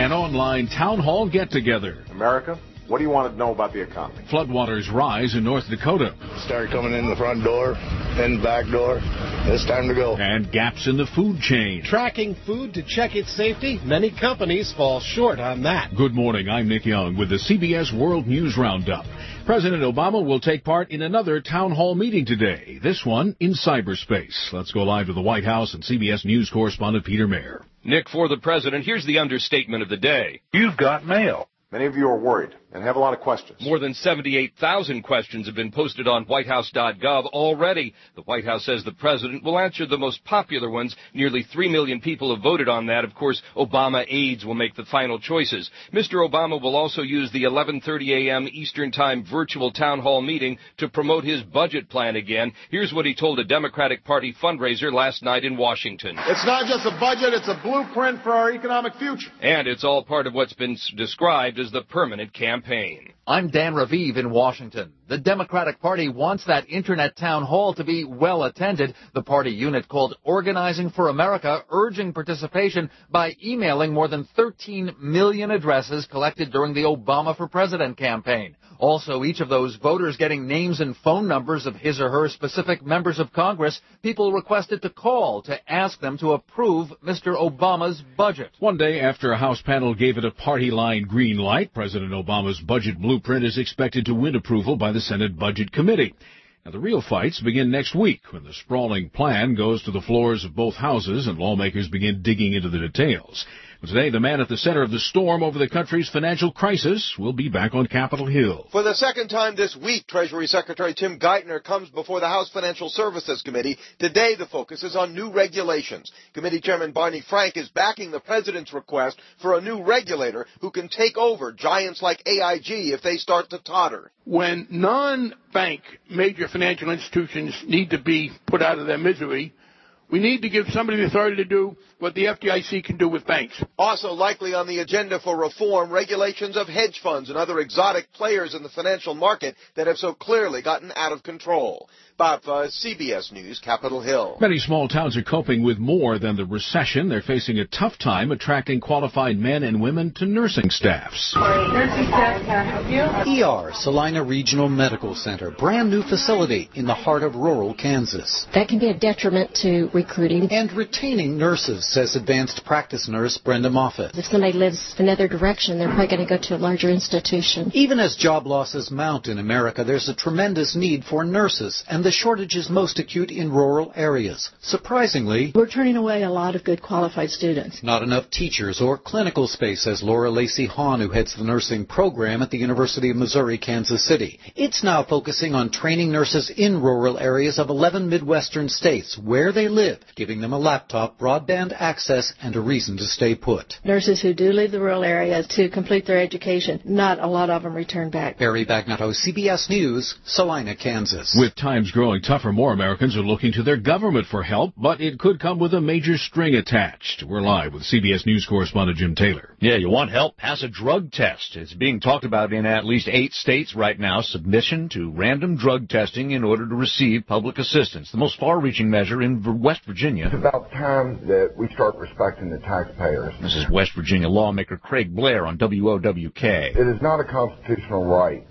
An online town hall get-together. America, what do you want to know about the economy? Floodwaters rise in North Dakota. Started coming in the front door, then the back door. It's time to go. And gaps in the food chain. Tracking food to check its safety, many companies fall short on that. Good morning, I'm Nick Young with the CBS World News Roundup. President Obama will take part in another town hall meeting today, this one in cyberspace. Let's go live to the White House and CBS News correspondent Peter Mayer. Nick, for the president, here's the understatement of the day. You've got mail. Many of you are worried and have a lot of questions. More than 78,000 questions have been posted on whitehouse.gov already. The White House says the president will answer the most popular ones. Nearly 3 million people have voted on that. Of course, Obama aides will make the final choices. Mr. Obama will also use the 11:30 a.m. Eastern Time virtual town hall meeting to promote his budget plan again. Here's what he told a Democratic Party fundraiser last night in Washington. It's not just a budget, it's a blueprint for our economic future. And it's all part of what's been described as the permanent campaign. I'm Dan Raviv in Washington. The Democratic Party wants that Internet town hall to be well attended. The party unit called Organizing for America urging participation by emailing more than 13 million addresses collected during the Obama for President campaign. Also, each of those voters getting names and phone numbers of his or her specific members of Congress, people requested to call to ask them to approve Mr. Obama's budget. One day after a House panel gave it a party line green light, President Obama's budget blueprint is expected to win approval by the Senate Budget Committee. Now, the real fights begin next week when the sprawling plan goes to the floors of both houses and lawmakers begin digging into the details. But today, the man at the center of the storm over the country's financial crisis will be back on Capitol Hill. For the second time this week, Treasury Secretary Tim Geithner comes before the House Financial Services Committee. Today, the focus is on new regulations. Committee Chairman Barney Frank is backing the president's request for a new regulator who can take over giants like AIG if they start to totter. When non-bank major financial institutions need to be put out of their misery, we need to give somebody the authority to do what the FDIC can do with banks. Also likely on the agenda for reform, regulations of hedge funds and other exotic players in the financial market that have so clearly gotten out of control. Bob Fuzz, CBS News, Capitol Hill. Many small towns are coping with more than the recession. They're facing a tough time attracting qualified men and women to nursing staffs. Nursing staff, can I help you? ER, Salina Regional Medical Center, brand new facility in the heart of rural Kansas. That can be a detriment to recruiting. And retaining nurses, says advanced practice nurse Brenda Moffitt. If somebody lives another direction, they're probably going to go to a larger institution. Even as job losses mount in America, there's a tremendous need for nurses, and the shortage is most acute in rural areas. Surprisingly, we're turning away a lot of good qualified students. Not enough teachers or clinical space, says Laura Lacey Hahn, who heads the nursing program at the University of Missouri, Kansas City. It's now focusing on training nurses in rural areas of 11 Midwestern states where they live, giving them a laptop, broadband access, and a reason to stay put. Nurses who do leave the rural areas to complete their education, not a lot of them return back. Barry Bagnotto, CBS News, Salina, Kansas. With times growing tougher, more Americans are looking to their government for help, but it could come with a major string attached. We're live with CBS News correspondent Jim Taylor. Yeah, you want help? Pass a drug test. It's being talked about in at least 8 states right now. Submission to random drug testing in order to receive public assistance. The most far-reaching measure in West Virginia. It's about time that we start respecting the taxpayers. This is West Virginia lawmaker Craig Blair on WOWK. It is not a constitutional right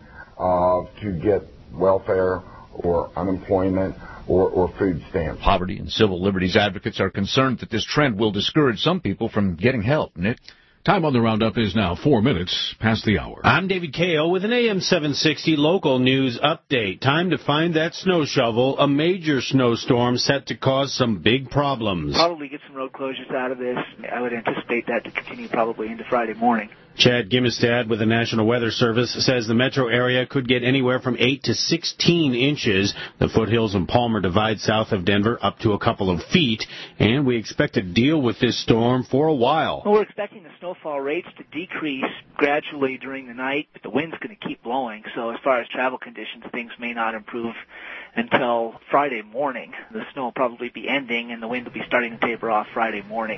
to get welfare or unemployment or food stamps. Poverty and civil liberties advocates are concerned that this trend will discourage some people from getting help. Nick? Time on the roundup is now 4 minutes past the hour. I'm David Kao with an AM 760 local news update. Time to find that snow shovel. A major snowstorm set to cause some big problems. Probably get some road closures out of this. I would anticipate that to continue probably into Friday morning. Chad Gimmestad with the National Weather Service says the metro area could get anywhere from 8 to 16 inches. The foothills and Palmer divide south of Denver up to a couple of feet, and we expect to deal with this storm for a while. Well, we're expecting the snowfall rates to decrease gradually during the night, but the wind's going to keep blowing, so as far as travel conditions, things may not improve until Friday morning. The snow will probably be ending, and the wind will be starting to taper off Friday mornings.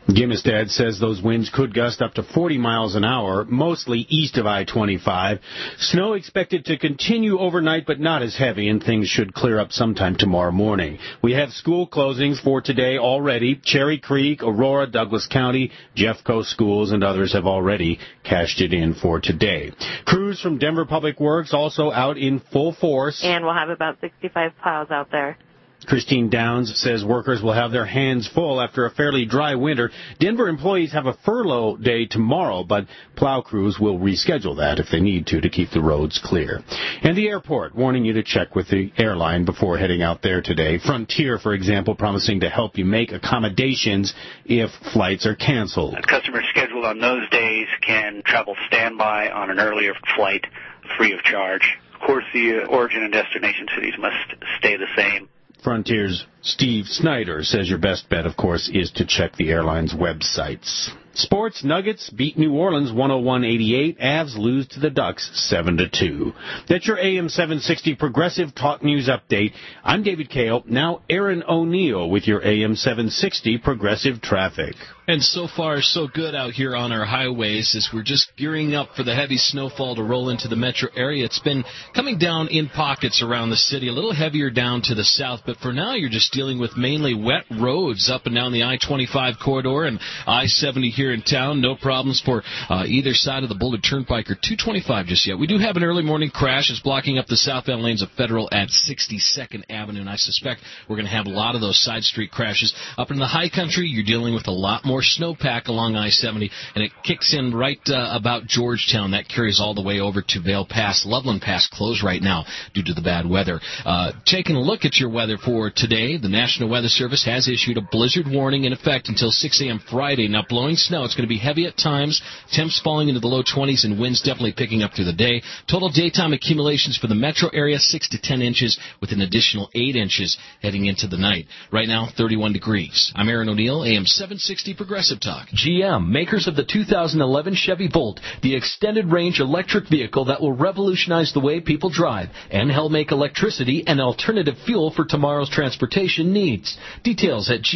Gimstad says those winds could gust up to 40 miles an hour, mostly east of I-25. Snow expected to continue overnight, but not as heavy, and things should clear up sometime tomorrow morning. We have school closings for today already. Cherry Creek, Aurora, Douglas County, Jeffco schools, and others have already cashed it in for today. Crews from Denver Public Works also out in full force. And we'll have about 65 plows out there. Christine Downs says workers will have their hands full after a fairly dry winter. Denver employees have a furlough day tomorrow, but plow crews will reschedule that if they need to keep the roads clear. And the airport warning you to check with the airline before heading out there today. Frontier, for example, promising to help you make accommodations if flights are canceled. Customers scheduled on those days can travel standby on an earlier flight free of charge. Of course, the origin and destination cities must stay the same. Frontier's Steve Snyder says your best bet, of course, is to check the airline's websites. Sports, Nuggets beat New Orleans 101-88. Avs lose to the Ducks 7-2. That's your AM 760 Progressive Talk News Update. I'm David Kale. Now Aaron O'Neill with your AM 760 Progressive Traffic. And so far, so good out here on our highways as we're just gearing up for the heavy snowfall to roll into the metro area. It's been coming down in pockets around the city, a little heavier down to the south, but for now you're just dealing with mainly wet roads up and down the I-25 corridor and I-70 here in town. No problems for either side of the Boulder Turnpike or 225 just yet. We do have an early morning crash. It's blocking up the southbound lanes of Federal at 62nd Avenue, and I suspect we're going to have a lot of those side street crashes. Up in the high country, you're dealing with a lot more snowpack along I-70, and it kicks in right about Georgetown. That carries all the way over to Vail Pass. Loveland Pass closed right now due to the bad weather. Taking a look at your weather for today, the National Weather Service has issued a blizzard warning in effect until 6 a.m. Friday. Now, blowing snow, it's going to be heavy at times, temps falling into the low 20s, and winds definitely picking up through the day. Total daytime accumulations for the metro area, 6 to 10 inches, with an additional 8 inches heading into the night. Right now, 31 degrees. I'm Aaron O'Neill, AM 760 Progressive Talk. GM, makers of the 2011 Chevy Bolt, the extended-range electric vehicle that will revolutionize the way people drive and help make electricity an alternative fuel for tomorrow's transportation needs. Details at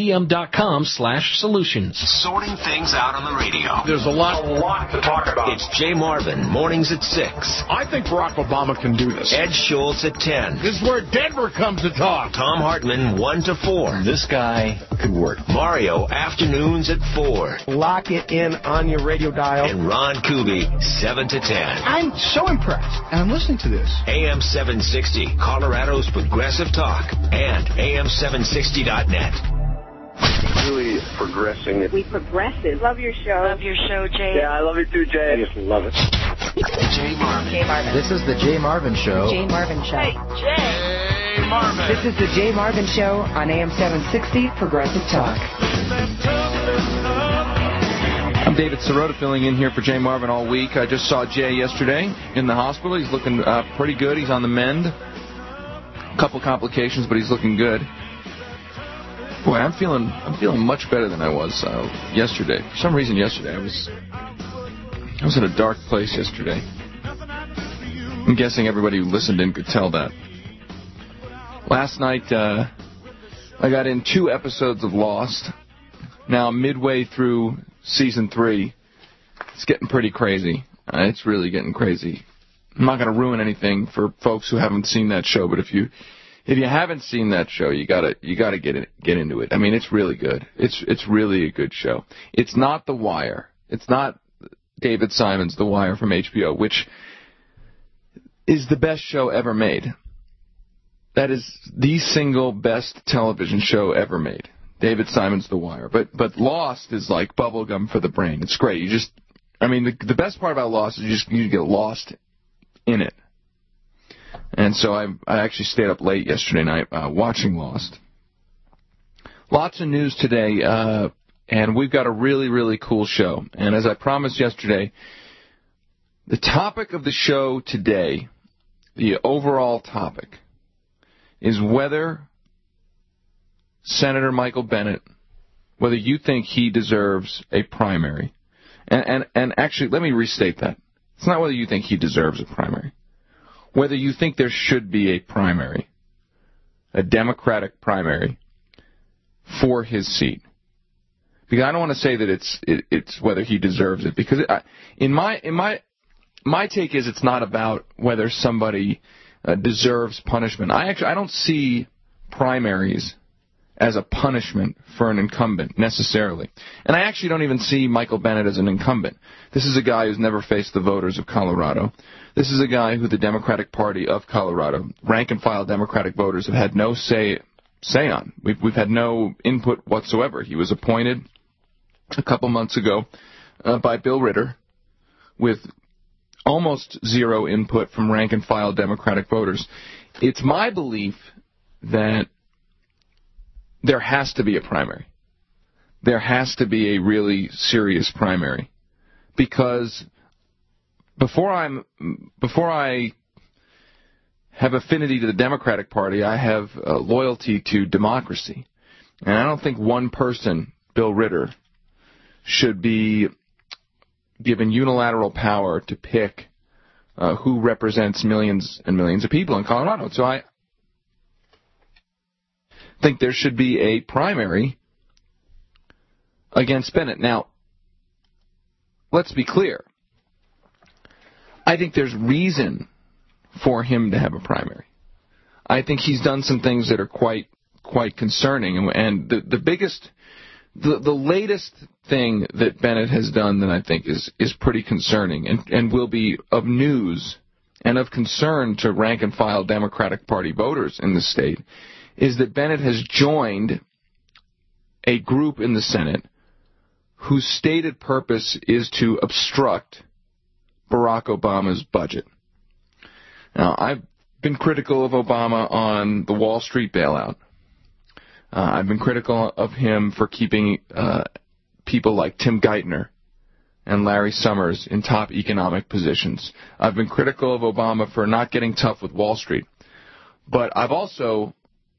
gm.com/solutions. Sorting things out on the radio. There's a lot to talk about. It's Jay Marvin, mornings at 6. I think Barack Obama can do this. Ed Schultz at 10. This is where Denver comes to talk. Tom Hartman, 1 to 4. This guy could work. Mario, afternoons at 4. Lock it in on your radio dial. And Ron Kuby, 7 to 10. I'm so impressed, and I'm listening to this. AM 760, Colorado's Progressive Talk, and AM760.net. Really progressing. We progressive. Love your show. Love your show, Jay. Yeah, I love it too, Jay. I just love it. Jay Marvin. Jay Marvin. This is the Jay Marvin Show. Jay Marvin Show. Hey, Jay Marvin. This is the Jay Marvin Show on AM 760 Progressive Talk. I'm David Sirota filling in here for Jay Marvin all week. I just saw Jay yesterday in the hospital. He's looking pretty good. He's on the mend. A couple complications, but he's looking good. Boy, I'm feeling much better than I was yesterday. For some reason, yesterday I was in a dark place yesterday. I'm guessing everybody who listened in could tell that. Last night, I got in 2 episodes of Lost. Now, midway through Season 3, it's getting pretty crazy. It's really getting crazy. I'm not going to ruin anything for folks who haven't seen that show, but if you haven't seen that show, you gotta get into it. I mean, it's really good. It's really a good show. It's not The Wire. It's not David Simon's The Wire from HBO, which is the best show ever made. That is the single best television show ever made. David Simon's The Wire. But Lost is like bubblegum for the brain. It's great. The best part about Lost is you get lost in it. And so I actually stayed up late yesterday night watching Lost. Lots of news today, and we've got a really, really cool show. And as I promised yesterday, the topic of the show today, the overall topic, is whether Senator Michael Bennet, whether you think he deserves a primary. And actually, let me restate that. It's not whether you think he deserves a primary. Whether you think there should be a primary, a Democratic primary, for his seat. Because I don't want to say that it's whether he deserves it. Because my take is it's not about whether somebody deserves punishment. I don't see primaries as a punishment for an incumbent, necessarily. And I actually don't even see Michael Bennet as an incumbent. This is a guy who's never faced the voters of Colorado. This is a guy who the Democratic Party of Colorado, rank-and-file Democratic voters, have had no say on. We've had no input whatsoever. He was appointed a couple months ago by Bill Ritter with almost zero input from rank-and-file Democratic voters. It's my belief that there has to be a primary. There has to be a really serious primary, because before I have affinity to the Democratic Party, I have loyalty to democracy, and I don't think one person, Bill Ritter, should be given unilateral power to pick who represents millions and millions of people in Colorado. So I think there should be a primary against Bennet. Now, let's be clear. I think there's reason for him to have a primary. I think he's done some things that are quite concerning, and the latest thing that Bennet has done that I think is pretty concerning and will be of news and of concern to rank-and-file Democratic Party voters in the state is that Bennet has joined a group in the Senate whose stated purpose is to obstruct Barack Obama's budget. Now, I've been critical of Obama on the Wall Street bailout. I've been critical of him for keeping people like Tim Geithner and Larry Summers in top economic positions. I've been critical of Obama for not getting tough with Wall Street. But I've also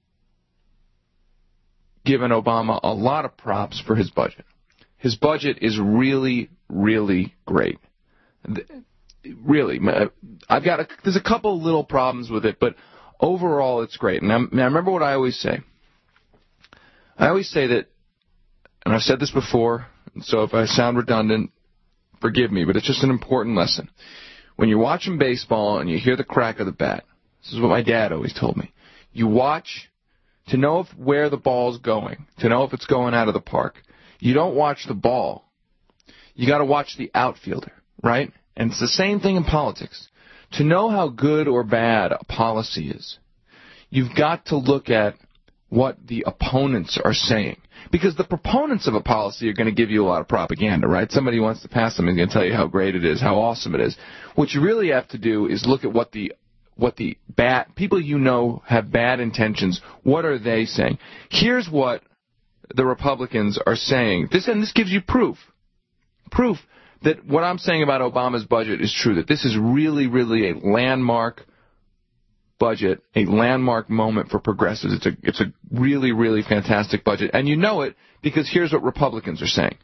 given Obama a lot of props for his budget. His budget is really, really great. Really. There's a couple little problems with it, but overall it's great. And I remember what I always say. I always say that, and I've said this before, so if I sound redundant, forgive me, but it's just an important lesson. When you're watching baseball and you hear the crack of the bat, this is what my dad always told me, you watch to know where the ball's going, to know if it's going out of the park. You don't watch the ball. You got to watch the outfielder, right? And it's the same thing in politics. To know how good or bad a policy is, you've got to look at what the opponents are saying. Because the proponents of a policy are going to give you a lot of propaganda, right? Somebody wants to pass something, is going to tell you how great it is, how awesome it is. What you really have to do is look at what the bad people you know have bad intentions. What are they saying? Here's what the Republicans are saying. This gives you proof that what I'm saying about Obama's budget is true. That this is really, really a landmark budget, a landmark moment for progressives. It's a really, really fantastic budget, and you know it because here's what Republicans are saying.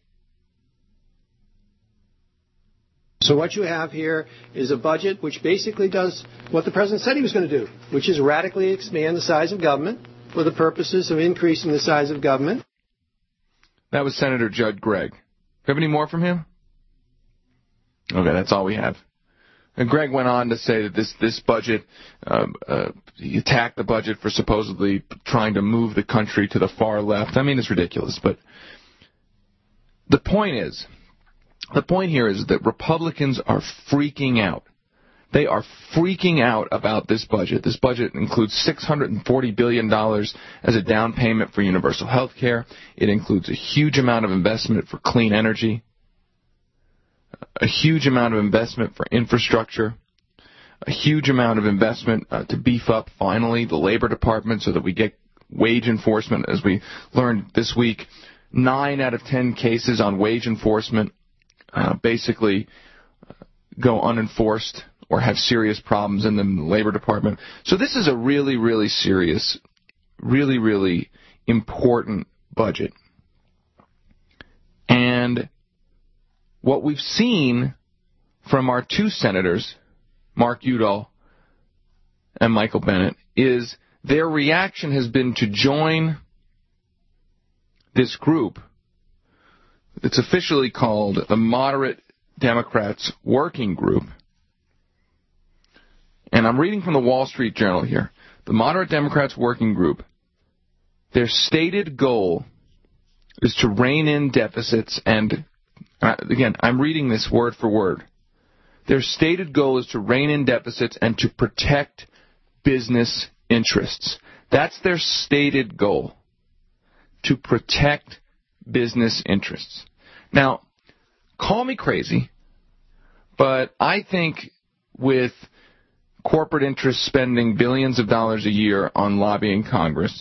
So what you have here is a budget which basically does what the president said he was going to do, which is radically expand the size of government for the purposes of increasing the size of government. That was Senator Judd Gregg. Do you have any more from him? Okay, that's all we have. And Gregg went on to say that this budget, he attacked the budget for supposedly trying to move the country to the far left. I mean, it's ridiculous, but the point here is that Republicans are freaking out. They are freaking out about this budget. This budget includes $640 billion as a down payment for universal health care. It includes a huge amount of investment for clean energy, a huge amount of investment for infrastructure, a huge amount of investment to beef up, finally, the Labor Department so that we get wage enforcement. As we learned this week, 9 out of 10 cases on wage enforcement basically go unenforced or have serious problems in the Labor Department. So this is a really, really serious, really, really important budget. And what we've seen from our two senators, Mark Udall and Michael Bennet, is their reaction has been to join this group It's officially called the Moderate Democrats Working Group. And I'm reading from the Wall Street Journal here. The Moderate Democrats Working Group, their stated goal is to rein in deficits and, again, I'm reading this word for word. Their stated goal is to rein in deficits and to protect business interests. That's their stated goal, to protect business interests. Now, call me crazy, but I think with corporate interests spending billions of dollars a year on lobbying Congress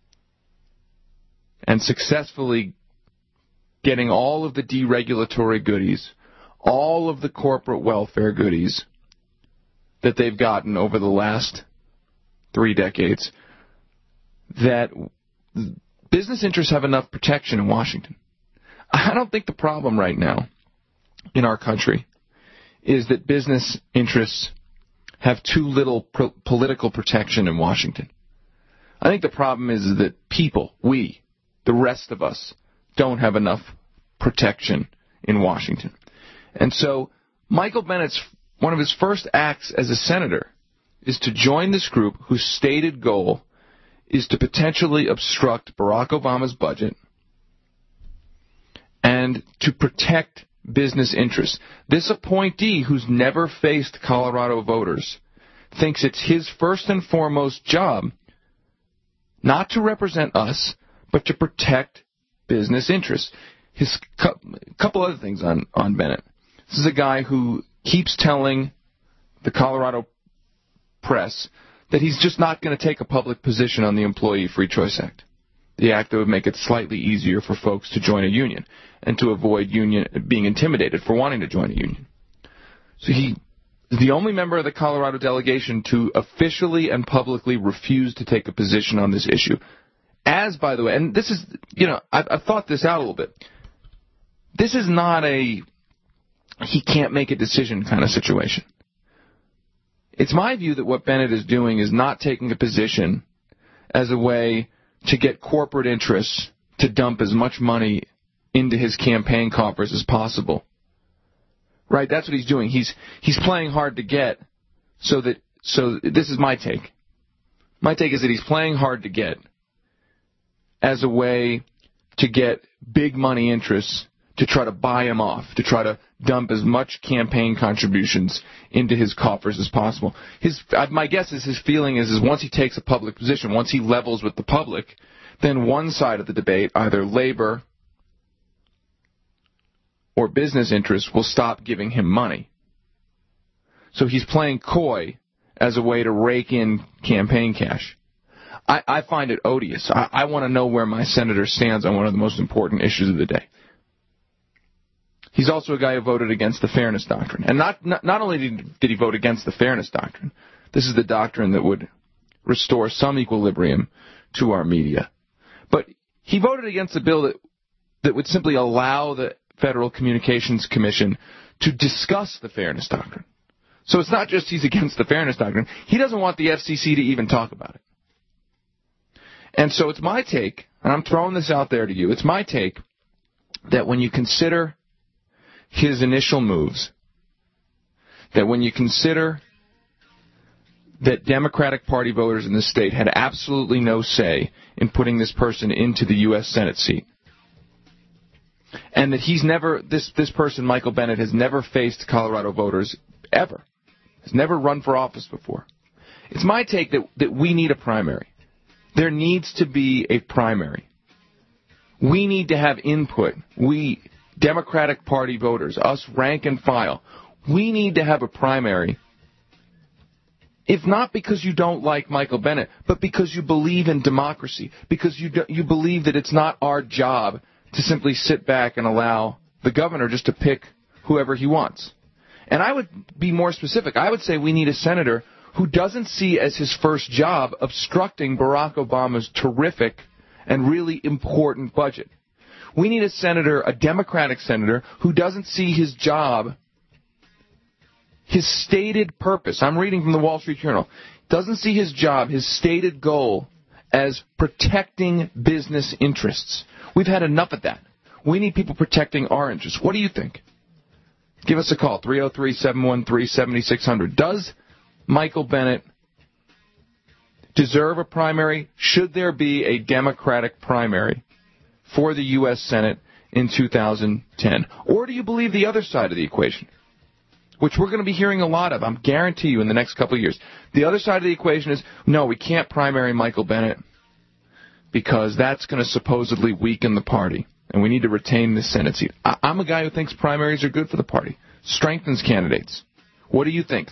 and successfully getting all of the deregulatory goodies, all of the corporate welfare goodies that they've gotten over the last 3 decades, that business interests have enough protection in Washington. I don't think the problem right now in our country is that business interests have too little political protection in Washington. I think the problem is that people, we, the rest of us, don't have enough protection in Washington. And so Michael Bennett's, one of his first acts as a senator is to join this group whose stated goal is to potentially obstruct Barack Obama's budget and to protect business interests. This appointee, who's never faced Colorado voters, thinks it's his first and foremost job not to represent us, but to protect business interests. His couple other things on Bennett. This is a guy who keeps telling the Colorado press that he's just not going to take a public position on the Employee Free Choice Act, the act that would make it slightly easier for folks to join a union and to avoid being intimidated for wanting to join a union. So he is the only member of the Colorado delegation to officially and publicly refuse to take a position on this issue. As, by the way, and this is, I've thought this out a little bit. This is not a he can't make a decision kind of situation. It's my view that what Bennett is doing is not taking a position as a way to get corporate interests to dump as much money into his campaign coffers as possible. Right? That's what he's doing. He's playing hard to get so this is my take. My take is that he's playing hard to get as a way to get big money interests to try to buy him off, to try to dump as much campaign contributions into his coffers as possible. My guess is his feeling is once he takes a public position, once he levels with the public, then one side of the debate, either labor or business interests, will stop giving him money. So he's playing coy as a way to rake in campaign cash. I find it odious. I want to know where my senator stands on one of the most important issues of the day. He's also a guy who voted against the Fairness Doctrine. And not only did he vote against the Fairness Doctrine, this is the doctrine that would restore some equilibrium to our media, but he voted against a bill that would simply allow the Federal Communications Commission to discuss the Fairness Doctrine. So it's not just he's against the Fairness Doctrine. He doesn't want the FCC to even talk about it. And so it's my take, and I'm throwing this out there to you, it's my take that when you consider his initial moves, that when you consider that Democratic Party voters in this state had absolutely no say in putting this person into the U.S. Senate seat, and that this person, Michael Bennet, has never faced Colorado voters ever, has never run for office before. It's my take that we need a primary. There needs to be a primary. We need to have input. We, Democratic Party voters, us rank and file, we need to have a primary. If not because you don't like Michael Bennet, but because you believe in democracy, because you believe that it's not our job to simply sit back and allow the governor just to pick whoever he wants. And I would be more specific. I would say we need a senator who doesn't see as his first job obstructing Barack Obama's terrific and really important budget. We need a senator, a Democratic senator, who doesn't see his job, his stated purpose, I'm reading from the Wall Street Journal, doesn't see his job, his stated goal, as protecting business interests. We've had enough of that. We need people protecting our interests. What do you think? Give us a call, 303-713-7600. Does Michael Bennet deserve a primary? Should there be a Democratic primary for the U.S. Senate in 2010? Or do you believe the other side of the equation, which we're going to be hearing a lot of, I guarantee you, in the next couple of years? The other side of the equation is, no, we can't primary Michael Bennet because that's going to supposedly weaken the party, and we need to retain this Senate seat. I'm a guy who thinks primaries are good for the party. Strengthens candidates. What do you think?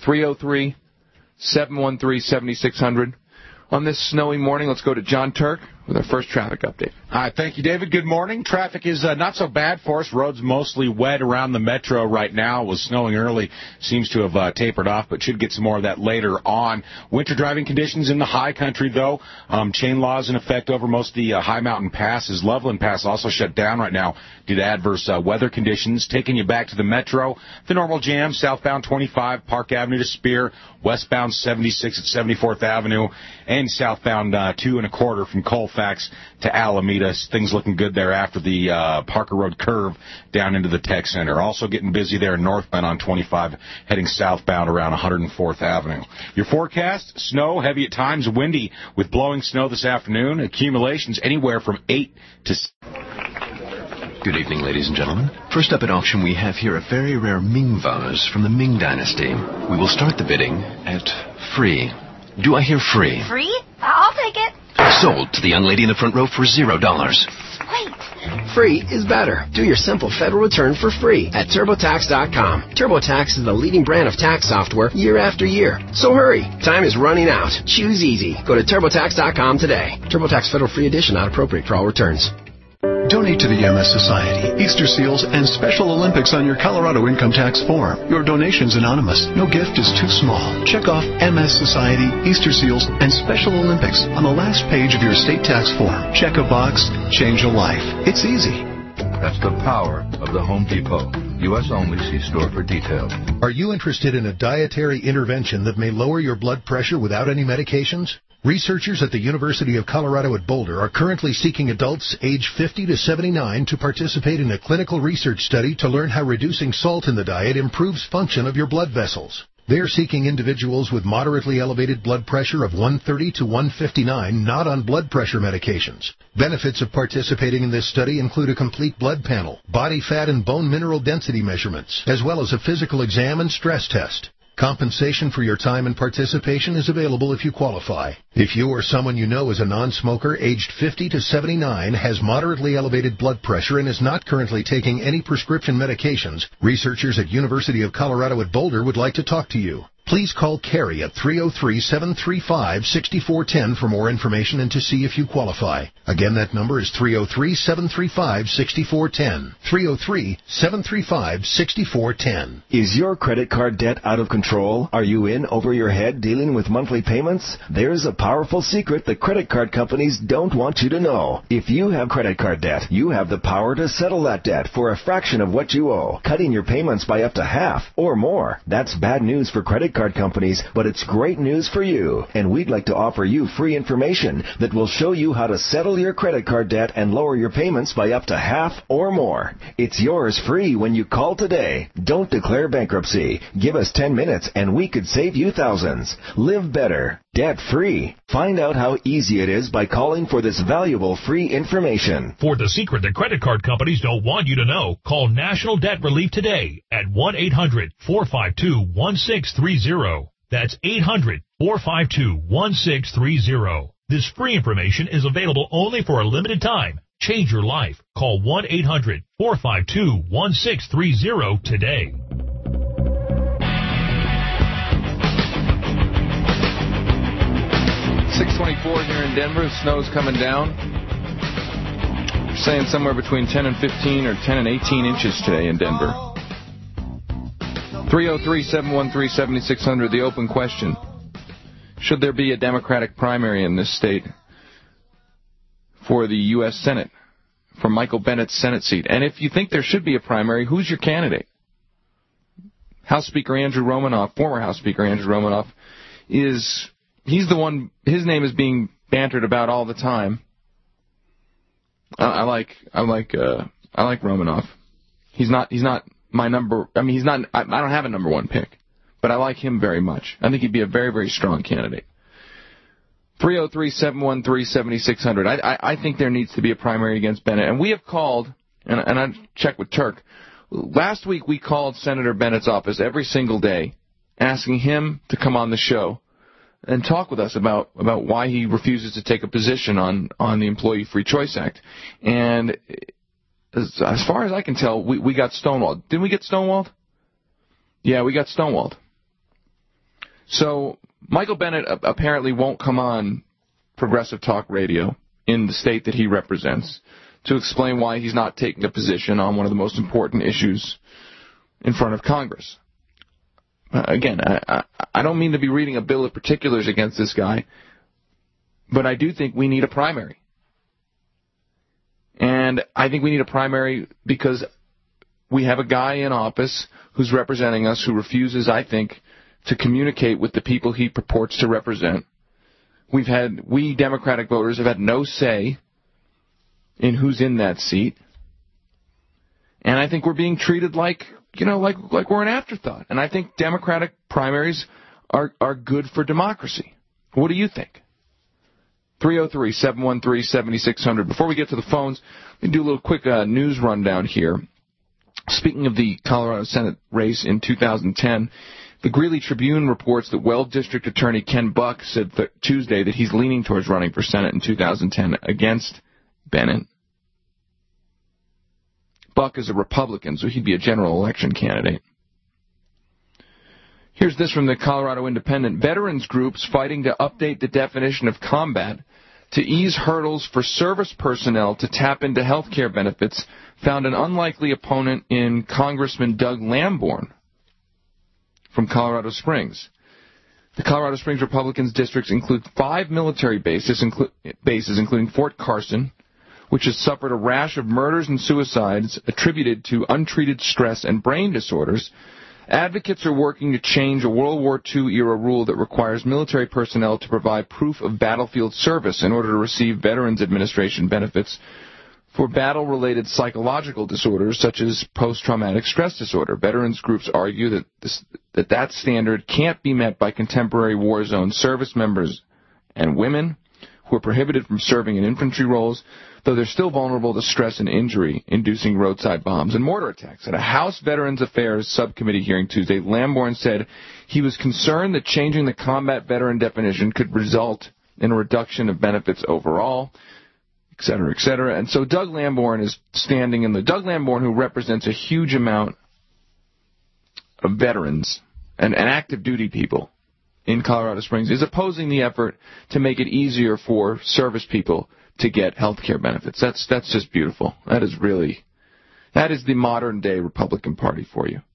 303-713-7600. On this snowy morning, let's go to John Turk with our first traffic update. Hi, thank you, David. Good morning. Traffic is not so bad for us. Roads mostly wet around the metro right now. It was snowing early. Seems to have tapered off, but should get some more of that later on. Winter driving conditions in the high country, though. Chain laws in effect over most of the high mountain passes. Loveland Pass also shut down right now due to adverse weather conditions. Taking you back to the metro, the normal jam, southbound 25, Park Avenue to Spear, westbound 76 at 74th Avenue, and southbound 2 1/4 from Colfax to Alameda. Things looking good there after the Parker Road curve down into the Tech Center. Also getting busy there northbound on 25, heading southbound around 104th Avenue. Your forecast, snow, heavy at times, windy with blowing snow this afternoon. Accumulations anywhere from 8 to... Good evening, ladies and gentlemen. First up at auction, we have here a very rare Ming vase from the Ming Dynasty. We will start the bidding at free. Do I hear free? Free? I'll take it. Sold to the young lady in the front row for $0. Wait. Free is better. Do your simple federal return for free at TurboTax.com. TurboTax is the leading brand of tax software year after year. So hurry. Time is running out. Choose easy. Go to TurboTax.com today. TurboTax Federal Free Edition not appropriate for all returns. Donate to the MS Society, Easter Seals, and Special Olympics on your Colorado income tax form. Your donation's anonymous. No gift is too small. Check off MS Society, Easter Seals, and Special Olympics on the last page of your state tax form. Check a box, change a life. It's easy. That's the power of the Home Depot. U.S. only. See store for details. Are you interested in a dietary intervention that may lower your blood pressure without any medications? Researchers at the University of Colorado at Boulder are currently seeking adults age 50 to 79 to participate in a clinical research study to learn how reducing salt in the diet improves function of your blood vessels. They are seeking individuals with moderately elevated blood pressure of 130 to 159 not on blood pressure medications. Benefits of participating in this study include a complete blood panel, body fat and bone mineral density measurements, as well as a physical exam and stress test. Compensation for your time and participation is available if you qualify. If you or someone you know is a non-smoker aged 50 to 79, has moderately elevated blood pressure, and is not currently taking any prescription medications, researchers at University of Colorado at Boulder would like to talk to you. Please call Carrie at 303-735-6410 for more information and to see if you qualify. Again, that number is 303-735-6410. 303-735-6410. Is your credit card debt out of control? Are you in over your head dealing with monthly payments? There's a powerful secret that credit card companies don't want you to know. If you have credit card debt, you have the power to settle that debt for a fraction of what you owe, cutting your payments by up to half or more. That's bad news for credit card companies, but it's great news for you. And we'd like to offer you free information that will show you how to settle your credit card debt and lower your payments by up to half or more. It's yours free when you call today. Don't declare bankruptcy. Give us 10 minutes and we could save you thousands. Live better, debt free. Find out how easy it is by calling for this valuable free information. For the secret that credit card companies don't want you to know, call National Debt Relief today at 1-800-452-1630. That's 800-452-1630. This free information is available only for a limited time. Change your life. Call 1-800-452-1630 today. 624 here in Denver. The snow's coming down. We're saying somewhere between 10 and 15 or 10 and 18 inches today in Denver. 303-713-7600, the open question. Should there be a Democratic primary in this state for the U.S. Senate, for Michael Bennett's Senate seat? And if you think there should be a primary, who's your candidate? House Speaker Andrew Romanoff, former House Speaker Andrew Romanoff, he's the one, his name is being bantered about all the time. I like I like Romanoff. He's not my number. I mean, he's not. I don't have a number one pick, but I like him very much. I think he'd be a very, very strong candidate. 303-713-7600. I think there needs to be a primary against Bennett, and we have called. And I checked with Turk. Last week we called Senator Bennett's office every single day, asking him to come on the show and talk with us about why he refuses to take a position on the Employee Free Choice Act. And as far as I can tell, we got stonewalled. Didn't we get stonewalled? Yeah, we got stonewalled. So Michael Bennett apparently won't come on Progressive Talk Radio in the state that he represents to explain why he's not taking a position on one of the most important issues in front of Congress. Again, I don't mean to be reading a bill of particulars against this guy, but I do think we need a primary. And I think we need a primary because we have a guy in office who's representing us who refuses, I think, to communicate with the people he purports to represent. We Democratic voters have had no say in who's in that seat. And I think we're being treated like we're an afterthought. And I think Democratic primaries are good for democracy. What do you think? 303-713-7600. Before we get to the phones, let me do a little quick news rundown here. Speaking of the Colorado Senate race in 2010, the Greeley Tribune reports that Weld District Attorney Ken Buck said Tuesday that he's leaning towards running for Senate in 2010 against Bennett. Buck is a Republican, so he'd be a general election candidate. Here's this from the Colorado Independent. Veterans groups fighting to update the definition of combat to ease hurdles for service personnel to tap into health care benefits found an unlikely opponent in Congressman Doug Lamborn from Colorado Springs. The Colorado Springs Republicans' districts include 5 military bases, including Fort Carson, which has suffered a rash of murders and suicides attributed to untreated stress and brain disorders. Advocates are working to change a World War II-era rule that requires military personnel to provide proof of battlefield service in order to receive Veterans Administration benefits for battle-related psychological disorders such as post-traumatic stress disorder. Veterans groups argue that standard can't be met by contemporary war zone service members and women who are prohibited from serving in infantry roles, though they're still vulnerable to stress and injury, inducing roadside bombs and mortar attacks. At a House Veterans Affairs subcommittee hearing Tuesday, Lamborn said he was concerned that changing the combat veteran definition could result in a reduction of benefits overall, et cetera, et cetera. And so Doug Lamborn is standing in Doug Lamborn, who represents a huge amount of veterans and active duty people in Colorado Springs, is opposing the effort to make it easier for service people to get health care benefits. That's just beautiful. That is the modern day Republican Party for you.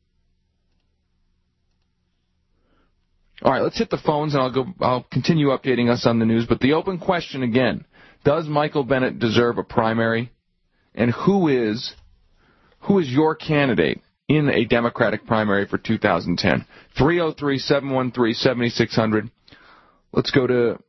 All right, let's hit the phones, and I'll continue updating us on the news. But the open question again: does Michael Bennett deserve a primary? And who is your candidate in a Democratic primary for 2010? 303-713-7600. Let's go to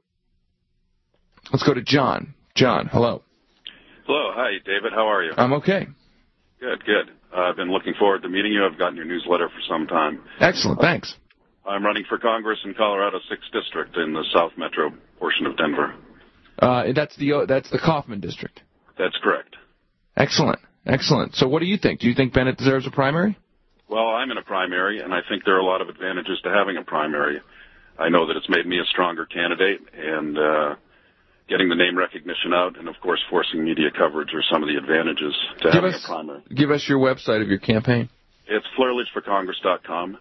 John. John, hello. Hello. Hi, David. How are you? I'm okay. Good. I've been looking forward to meeting you. I've gotten your newsletter for some time. Excellent. Thanks. I'm running for Congress in Colorado 6th District in the South Metro portion of Denver. That's the Kaufman District. That's correct. Excellent. So what do you think? Do you think Bennett deserves a primary? Well, I'm in a primary, and I think there are a lot of advantages to having a primary. I know that it's made me a stronger candidate, and getting the name recognition out, and, of course, forcing media coverage are some of the advantages to having a primary. Give us your website of your campaign. It's FleurLageForCongress.com,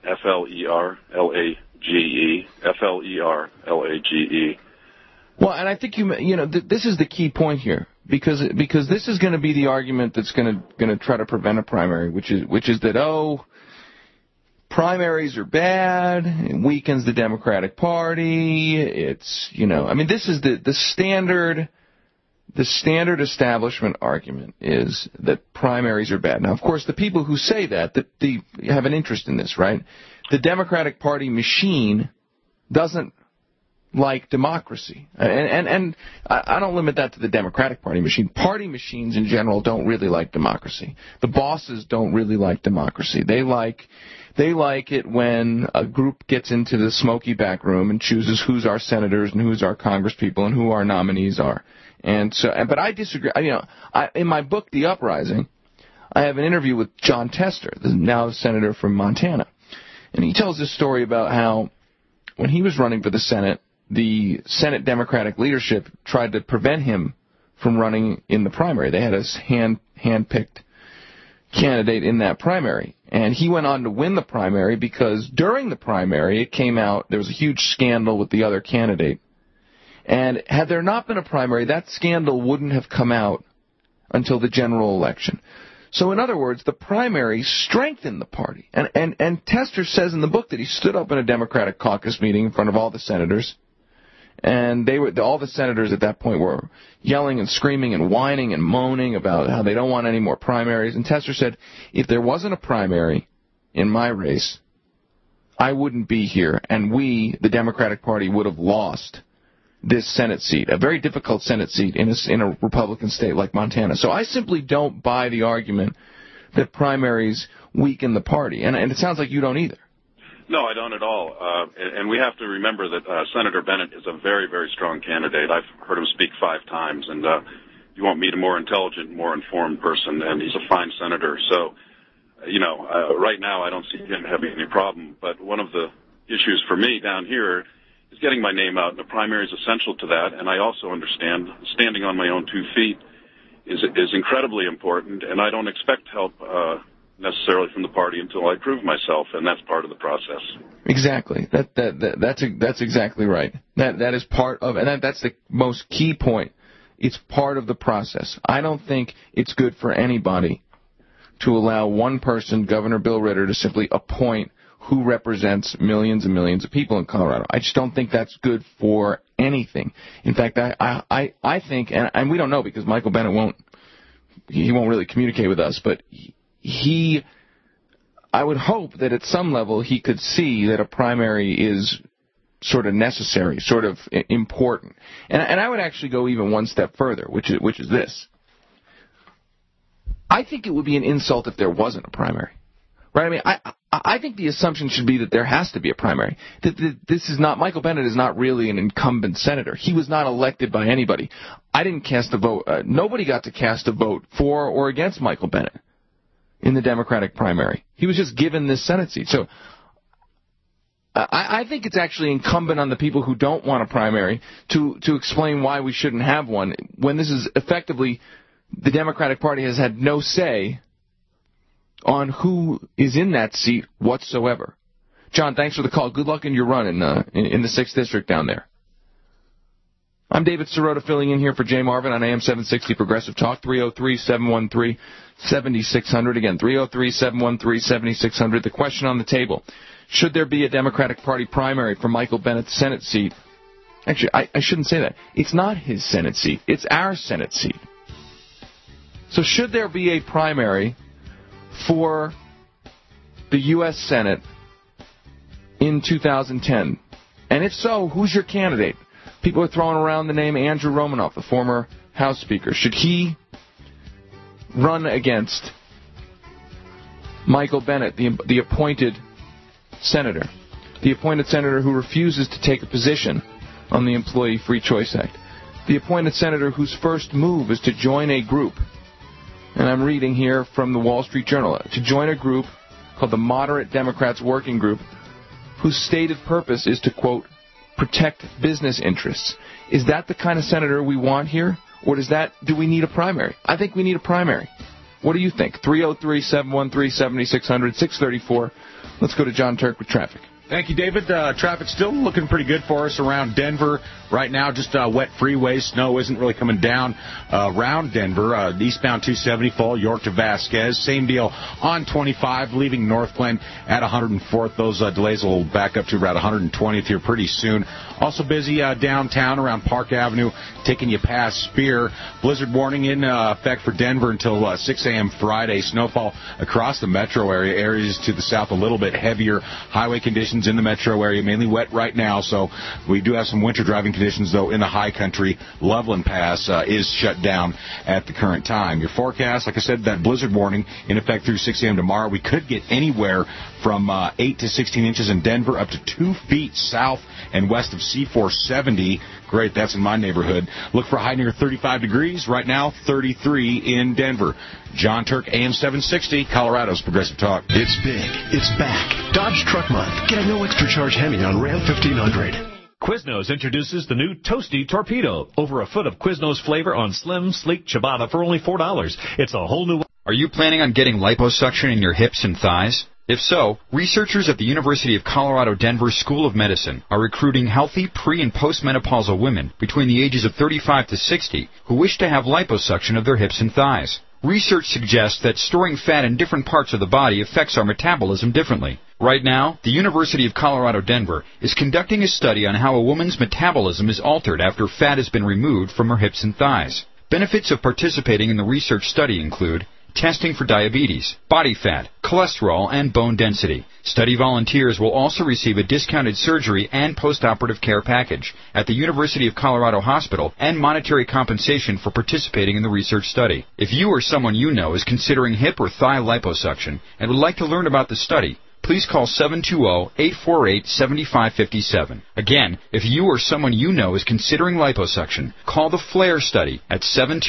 FLERLAGE. Well, and I think this is the key point here, because this is going to be the argument that's going to try to prevent a primary, which is that primaries are bad, it weakens the Democratic Party. It's this is the standard establishment argument is that primaries are bad. Now, of course, the people who say that they have an interest in this, right? The Democratic Party machine doesn't like democracy. And I don't limit that to the Democratic Party machine. Party machines in general don't really like democracy. The bosses don't really like democracy. They like it when a group gets into the smoky back room and chooses who's our senators and who's our congresspeople and who our nominees are. And so, but I disagree. In my book, The Uprising, I have an interview with Jon Tester, now senator from Montana. And he tells this story about how when he was running for the Senate, the Senate Democratic leadership tried to prevent him from running in the primary. They had a hand-picked candidate in that primary. And he went on to win the primary because during the primary it came out there was a huge scandal with the other candidate. And had there not been a primary, that scandal wouldn't have come out until the general election. So in other words, the primary strengthened the party. And Tester says in the book that he stood up in a Democratic caucus meeting in front of all the senators, and all the senators at that point were yelling and screaming and whining and moaning about how they don't want any more primaries. And Tester said, if there wasn't a primary in my race, I wouldn't be here, and we, the Democratic Party, would have lost this Senate seat, a very difficult Senate seat in a Republican state like Montana. So I simply don't buy the argument that primaries weaken the party. And it sounds like you don't either. No, I don't at all. And we have to remember that Senator Bennett is a very, very strong candidate. I've heard him speak 5 times, and you won't meet a more intelligent, more informed person, and he's a fine senator. So, right now I don't see him having any problem. But one of the issues for me down here is getting my name out, and the primary is essential to that. And I also understand standing on my own 2 feet is incredibly important, and I don't expect help necessarily from the party until I prove myself, and that's part of the process. Exactly. That's exactly right. That is part of, and that's the most key point. It's part of the process. I don't think it's good for anybody to allow one person, Governor Bill Ritter, to simply appoint who represents millions and millions of people in Colorado. I just don't think that's good for anything. In fact, I think, and we don't know because Michael Bennett won't really communicate with us, but I would hope that at some level he could see that a primary is sort of necessary, sort of important. And I would actually go even one step further, which is this. I think it would be an insult if there wasn't a primary. Right? I mean, I think the assumption should be that there has to be a primary. That Michael Bennett is not really an incumbent senator. He was not elected by anybody. I didn't cast a vote. Nobody got to cast a vote for or against Michael Bennett in the Democratic primary. He was just given this Senate seat. So I think it's actually incumbent on the people who don't want a primary to explain why we shouldn't have one when this is effectively the Democratic Party has had no say on who is in that seat whatsoever. John, thanks for the call. Good luck in your run in the 6th District down there. I'm David Sirota filling in here for Jay Marvin on AM 760 Progressive Talk, 303-713-7600. Again, 303-713-7600. The question on the table, should there be a Democratic Party primary for Michael Bennett's Senate seat? Actually, I shouldn't say that. It's not his Senate seat. It's our Senate seat. So should there be a primary for the U.S. Senate in 2010? And if so, who's your candidate? People are throwing around the name Andrew Romanoff, the former House Speaker. Should he run against Michael Bennett, the appointed senator? The appointed senator who refuses to take a position on the Employee Free Choice Act. The appointed senator whose first move is to join a group. And I'm reading here from the Wall Street Journal, to join a group called the Moderate Democrats Working Group, whose stated purpose is to, quote, protect business interests. Is that the kind of senator we want here? Or do we need a primary? I think we need a primary. What do you think? 303-713-7600, 634. Let's go to John Turk with traffic. Thank you, David. Traffic's still looking pretty good for us around Denver right now. Just wet freeways. Snow isn't really coming down around Denver. Eastbound 270 full, York to Vasquez. Same deal on 25, leaving North Glen at 104th. Those delays will back up to around 120th here pretty soon. Also busy downtown around Park Avenue, taking you past Spear. Blizzard warning in effect for Denver until 6 a.m. Friday. Snowfall across the metro area. Areas to the south a little bit heavier. Highway conditions conditions in the metro area, mainly wet right now, so we do have some winter driving conditions, though, in the high country. Loveland Pass is shut down at the current time. Your forecast, like I said, that blizzard warning in effect through 6 a.m. tomorrow. We could get anywhere from 8 to 16 inches in Denver, up to 2 feet south and west of C470. Great, that's in my neighborhood. Look for a high near 35 degrees. Right now, 33 in Denver. John Turk, AM 760, Colorado's Progressive Talk. It's big. It's back. Dodge Truck Month. Get a no extra charge Hemi on Ram 1500. Quiznos introduces the new Toasty Torpedo. Over a foot of Quiznos flavor on slim, sleek ciabatta for only $4. It's a whole new... Are you planning on getting liposuction in your hips and thighs? If so, researchers at the University of Colorado Denver School of Medicine are recruiting healthy pre- and postmenopausal women between the ages of 35 to 60 who wish to have liposuction of their hips and thighs. Research suggests that storing fat in different parts of the body affects our metabolism differently. Right now, the University of Colorado Denver is conducting a study on how a woman's metabolism is altered after fat has been removed from her hips and thighs. Benefits of participating in the research study include testing for diabetes, body fat, cholesterol, and bone density. Study volunteers will also receive a discounted surgery and postoperative care package at the University of Colorado Hospital and monetary compensation for participating in the research study. If you or someone you know is considering hip or thigh liposuction and would like to learn about the study, please call 720-848-7557. Again, if you or someone you know is considering liposuction, call the FLAIR study at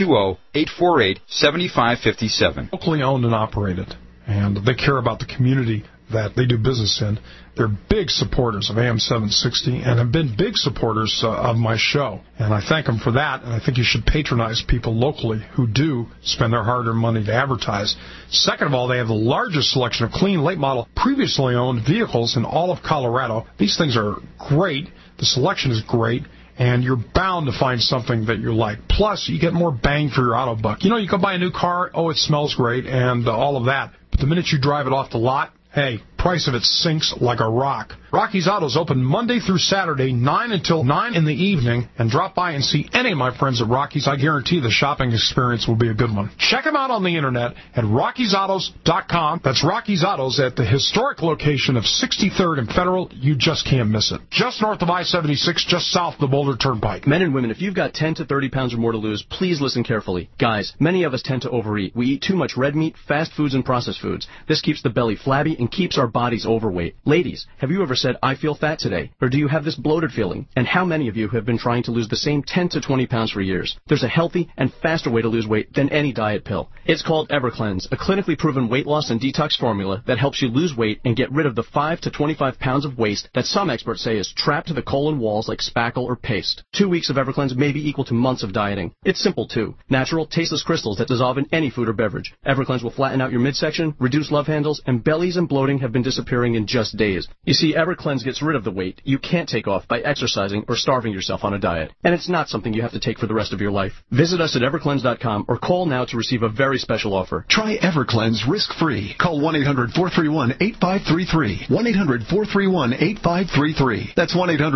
720-848-7557. Locally owned and operated, and they care about the community that they do business in. They're big supporters of AM 760 and have been big supporters of my show. And I thank them for that, and I think you should patronize people locally who do spend their hard-earned money to advertise. Second of all, they have the largest selection of clean, late-model, previously owned vehicles in all of Colorado. These things are great. The selection is great. And you're bound to find something that you like. Plus, you get more bang for your auto buck. You know, you go buy a new car, oh, it smells great, and all of that. But the minute you drive it off the lot, hey, price of it sinks like a rock. Rocky's Autos open Monday through Saturday, 9 until 9 in the evening, and drop by and see any of my friends at Rocky's. I guarantee the shopping experience will be a good one. Check them out on the internet at Rocky'sAutos.com. That's Rocky's Autos at the historic location of 63rd and Federal. You just can't miss it. Just north of I-76, just south of the Boulder Turnpike. Men and women, if you've got 10 to 30 pounds or more to lose, please listen carefully. Guys, many of us tend to overeat. We eat too much red meat, fast foods, and processed foods. This keeps the belly flabby and keeps our bodies overweight. Ladies, have you ever said, I feel fat today? Or do you have this bloated feeling? And how many of you have been trying to lose the same 10 to 20 pounds for years? There's a healthy and faster way to lose weight than any diet pill. It's called EverCleanse, a clinically proven weight loss and detox formula that helps you lose weight and get rid of the 5 to 25 pounds of waste that some experts say is trapped to the colon walls like spackle or paste. 2 weeks of EverCleanse may be equal to months of dieting. It's simple too. Natural, tasteless crystals that dissolve in any food or beverage. EverCleanse will flatten out your midsection, reduce love handles, and bellies and bloating have been disappearing in just days. You see, EverCleanse gets rid of the weight you can't take off by exercising or starving yourself on a diet. And it's not something you have to take for the rest of your life. Visit us at evercleanse.com or call now to receive a very special offer. Try EverCleanse risk-free. Call 1-800-431-8533. 1-800-431-8533. That's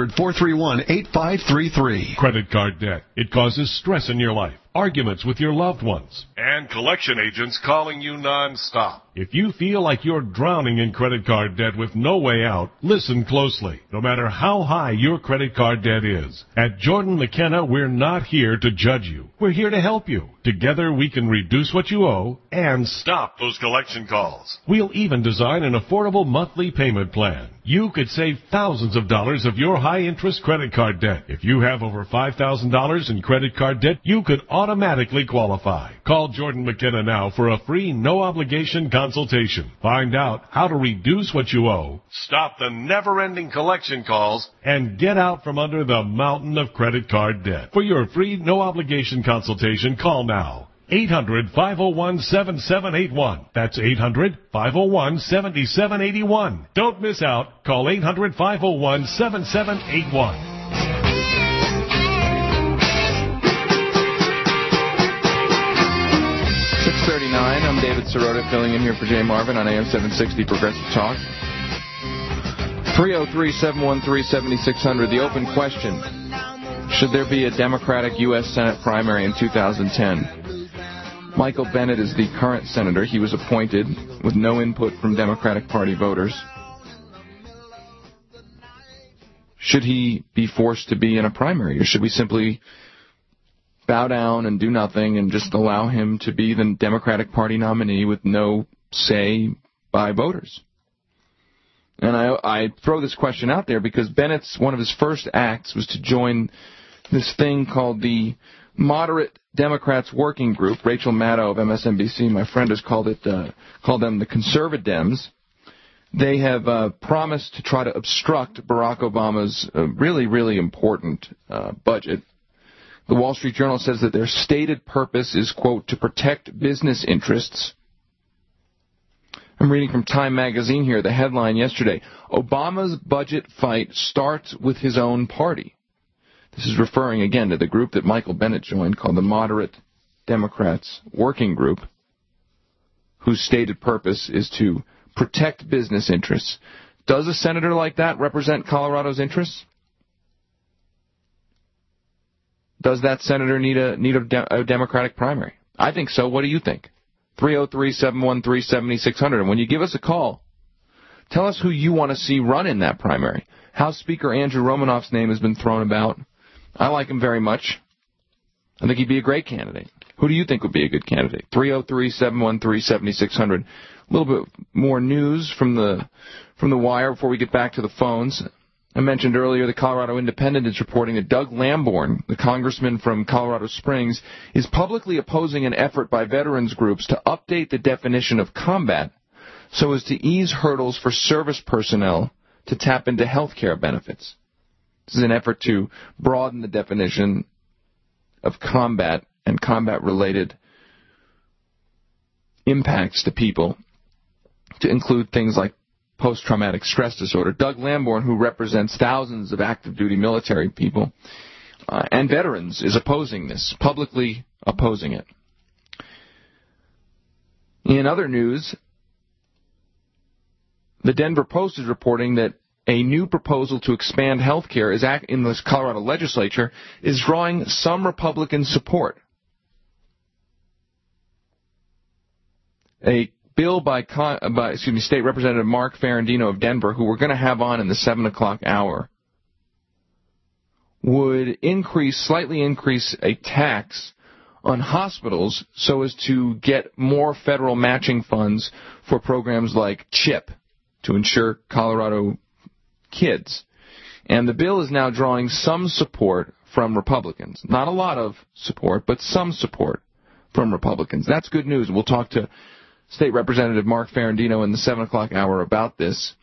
1-800-431-8533. Credit card debt. It causes stress in your life, arguments with your loved ones, and collection agents calling you nonstop. If you feel like you're drowning in credit card debt with no way out, listen closely. No matter how high your credit card debt is, at Jordan McKenna, we're not here to judge you. We're here to help you. Together, we can reduce what you owe and stop those collection calls. We'll even design an affordable monthly payment plan. You could save thousands of dollars of your high-interest credit card debt. If you have over $5,000 in credit card debt, you could automatically qualify. Call Jordan McKenna now for a free, no-obligation consultation. Find out how to reduce what you owe, stop the never-ending collection calls, and get out from under the mountain of credit card debt. For your free, no-obligation consultation, call now. 800-501-7781. That's 800-501-7781. Don't miss out. Call 800-501-7781. 6:39. I'm David Sirota filling in here for Jay Marvin on AM 760 Progressive Talk. 303-713-7600. The open question. Should there be a Democratic U.S. Senate primary in 2010? Michael Bennet is the current senator. He was appointed with no input from Democratic Party voters. should he be forced to be in a primary, or should we simply bow down and do nothing and just allow him to be the Democratic Party nominee with no say by voters? And I throw this question out there because Bennett's, one of his first acts was to join this thing called the Moderate Democrats Working Group. Rachel Maddow of MSNBC, my friend, has called them the Conservadems. They have promised to try to obstruct Barack Obama's really, really important budget. The Wall Street Journal says that their stated purpose is, quote, to protect business interests. I'm reading from Time magazine here, the headline yesterday, Obama's budget fight starts with his own party. This is referring, again, to the group that Michael Bennet joined called the Moderate Democrats Working Group, whose stated purpose is to protect business interests. Does a senator like that represent Colorado's interests? Does that senator need a Democratic primary? I think so. What do you think? 303-713-7600. And when you give us a call, tell us who you want to see run in that primary. House Speaker Andrew Romanoff's name has been thrown about. I like him very much. I think he'd be a great candidate. Who do you think would be a good candidate? 303-713-7600. A little bit more news from the wire before we get back to the phones. I mentioned earlier the Colorado Independent is reporting that Doug Lamborn, the congressman from Colorado Springs, is publicly opposing an effort by veterans groups to update the definition of combat so as to ease hurdles for service personnel to tap into health care benefits. This is an effort to broaden the definition of combat and combat-related impacts to people to include things like post-traumatic stress disorder. Doug Lamborn, who represents thousands of active-duty military people and veterans, is opposing this, publicly opposing it. In other news, the Denver Post is reporting that a new proposal to expand health care in the Colorado legislature is drawing some Republican support. A bill by State Representative Mark Ferrandino of Denver, who we're going to have on in the 7 o'clock hour, would slightly increase a tax on hospitals so as to get more federal matching funds for programs like CHIP to insure Colorado kids. And the bill is now drawing some support from Republicans. Not a lot of support, but some support from Republicans. That's good news. We'll talk to State Representative Mark Ferrandino in the 7 o'clock hour about this.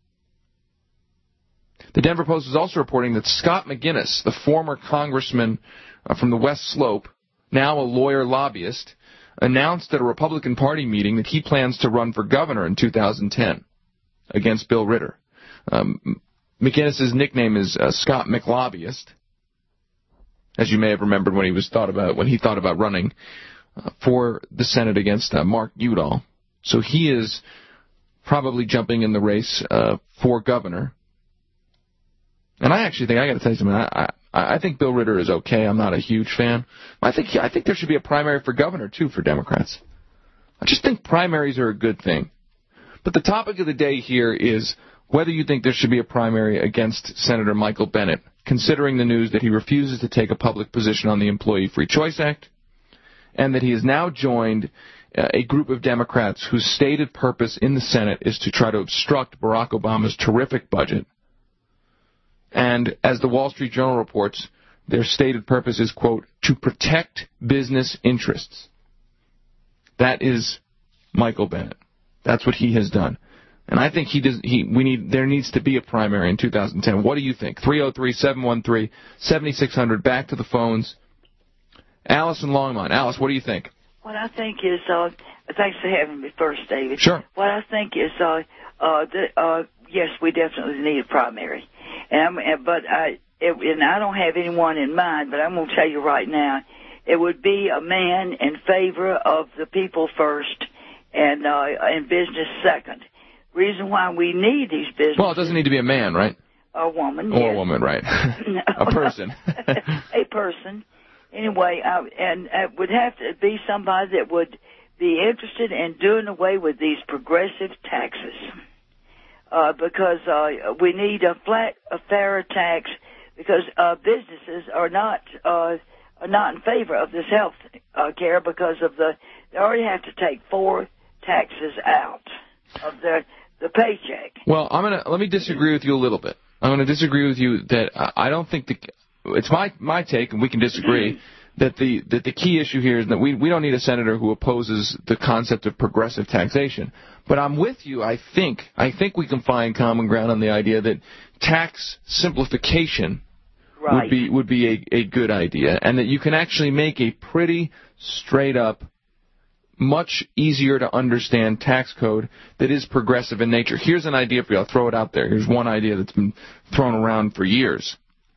The Denver Post is also reporting that Scott McGinnis, the former congressman from the West Slope, now a lawyer lobbyist, announced at a Republican Party meeting that he plans to run for governor in 2010 against Bill Ritter. McGinnis's nickname is Scott McLobbyist, as you may have remembered when he thought about running for the Senate against Mark Udall. So he is probably jumping in the race for governor. And I actually think, I got to tell you something, I think Bill Ritter is okay. I'm not a huge fan. I think there should be a primary for governor, too, for Democrats. I just think primaries are a good thing. But the topic of the day here is whether you think there should be a primary against Senator Michael Bennet, considering the news that he refuses to take a public position on the Employee Free Choice Act, and that he has now joined a group of Democrats whose stated purpose in the Senate is to try to obstruct Barack Obama's terrific budget. And as the Wall Street Journal reports, their stated purpose is, quote, to protect business interests. That is Michael Bennet. That's what he has done. And I think there needs to be a primary in 2010. What do you think? 303-713-7600. Back to the phones. Alice in Longmont. Alice, what do you think? What I think is, thanks for having me first, David. Sure. What I think is, yes, we definitely need a primary. But I don't have anyone in mind, but I'm going to tell you right now, it would be a man in favor of the people first and business second. Reason why we need these businesses. Well, it doesn't need to be a man, right? A woman, Or yes. a woman, right. A person. A person. Anyway, and it would have to be somebody that would be interested in doing away with these progressive taxes. because we need a fairer tax, because businesses are not in favor of this health care because of they already have to take 4 taxes out of the paycheck. Well, let me disagree with you a little bit. I'm going to disagree with you that I don't think it's my take, and we can disagree, that the key issue here is that we don't need a senator who opposes the concept of progressive taxation. But I'm with you. I think we can find common ground on the idea that tax simplification would be a good idea, and that you can actually make a pretty straight up, much easier to understand tax code that is progressive in nature. Here's an idea for you. I'll throw it out there. Here's one idea that's been thrown around for years.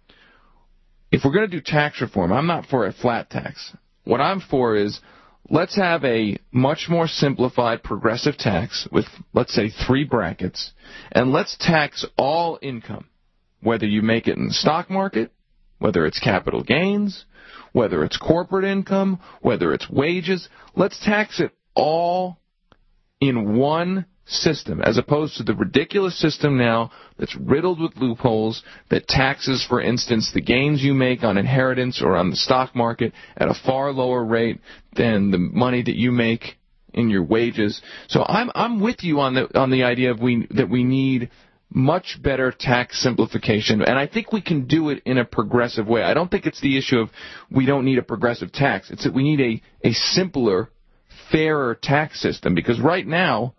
If we're going to do tax reform, I'm not for a flat tax. What I'm for is let's have a much more simplified progressive tax with, let's say, 3 brackets, and let's tax all income, whether you make it in the stock market, whether it's capital gains, whether it's corporate income, whether it's wages. Let's tax it all in one system, as opposed to the ridiculous system now that's riddled with loopholes that taxes, for instance, the gains you make on inheritance or on the stock market at a far lower rate than the money that you make in your wages. So I'm with you on the idea that we need much better tax simplification, and I think we can do it in a progressive way. I don't think it's the issue of we don't need a progressive tax. It's that we need a simpler, fairer tax system, because right now,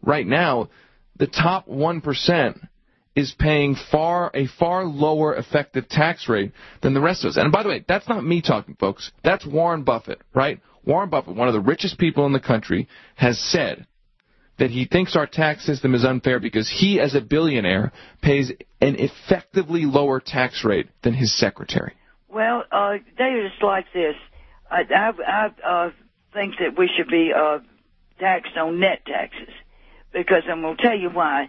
the top 1% is paying a far lower effective tax rate than the rest of us. And by the way, that's not me talking, folks. That's Warren Buffett, right? Warren Buffett, one of the richest people in the country, has said that he thinks our tax system is unfair because he, as a billionaire, pays an effectively lower tax rate than his secretary. Well, David, it's like this. I think that we should be taxed on net taxes, because I'm going to tell you why.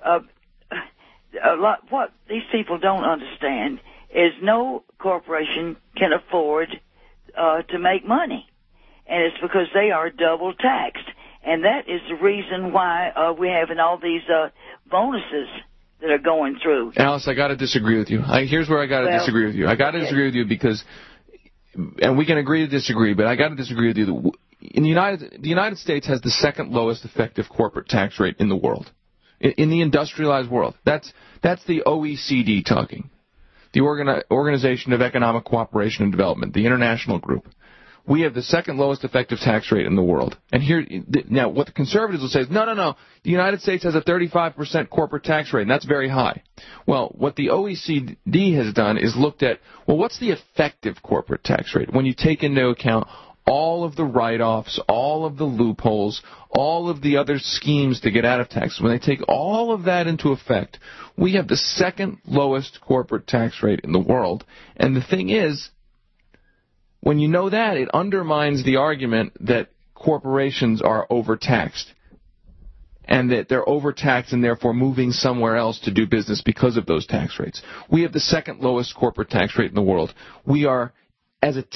What these people don't understand is no corporation can afford to make money, and it's because they are double taxed. And that is the reason why we're having all these bonuses that are going through. Alice, I got to disagree with you. Here's where I got to disagree with you. I got to disagree with you because, and we can agree to disagree, but I got to disagree with you. In the United States has the second lowest effective corporate tax rate in the world, in the industrialized world. That's the OECD talking, the Organization of Economic Cooperation and Development, the international group. We have the second lowest effective tax rate in the world. And now what the conservatives will say is, no, the United States has a 35% corporate tax rate, and that's very high. Well, what the OECD has done is looked at, well, what's the effective corporate tax rate when you take into account all of the write-offs, all of the loopholes, all of the other schemes to get out of taxes. When they take all of that into effect, we have the second lowest corporate tax rate in the world. And the thing is, when you know that, it undermines the argument that corporations are overtaxed and that they're overtaxed and therefore moving somewhere else to do business because of those tax rates. We have the second lowest corporate tax rate in the world. We are, as a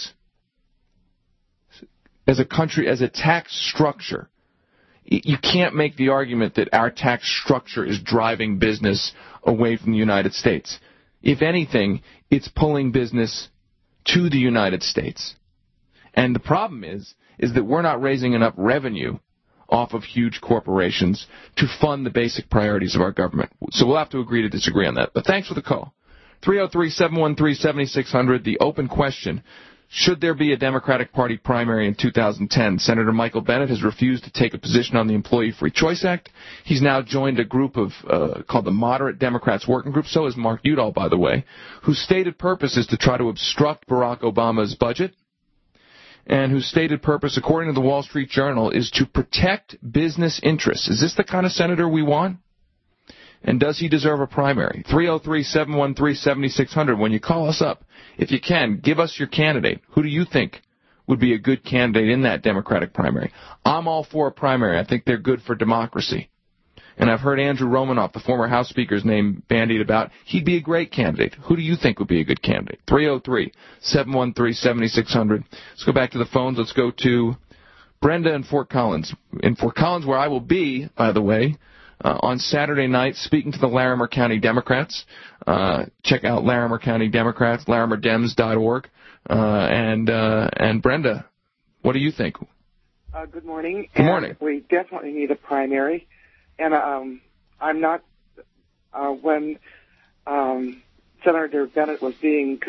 country, as a tax structure, you can't make the argument that our tax structure is driving business away from the United States. If anything, it's pulling business to the United States. And the problem is that we're not raising enough revenue off of huge corporations to fund the basic priorities of our government. So we'll have to agree to disagree on that. But thanks for the call. 303-713-7600, the open question. Should there be a Democratic Party primary in 2010? Senator Michael Bennet has refused to take a position on the Employee Free Choice Act. He's now joined a group of called the Moderate Democrats Working Group. So is Mark Udall, by the way, whose stated purpose is to try to obstruct Barack Obama's budget, and whose stated purpose, according to the Wall Street Journal, is to protect business interests. Is this the kind of senator we want? And does he deserve a primary? 303-713-7600. When you call us up, if you can, give us your candidate. Who do you think would be a good candidate in that Democratic primary? I'm all for a primary. I think they're good for democracy. And I've heard Andrew Romanoff, the former House Speaker's name, bandied about. He'd be a great candidate. Who do you think would be a good candidate? 303-713-7600. Let's go back to the phones. Let's go to Brenda in Fort Collins. In Fort Collins, where I will be, by the way, on Saturday night speaking to the Larimer County Democrats. Check out Larimer County Democrats, larimerdems.org. And Brenda, what do you think? Good morning. Good morning. We definitely need a primary. And I'm not, when Senator Bennett was being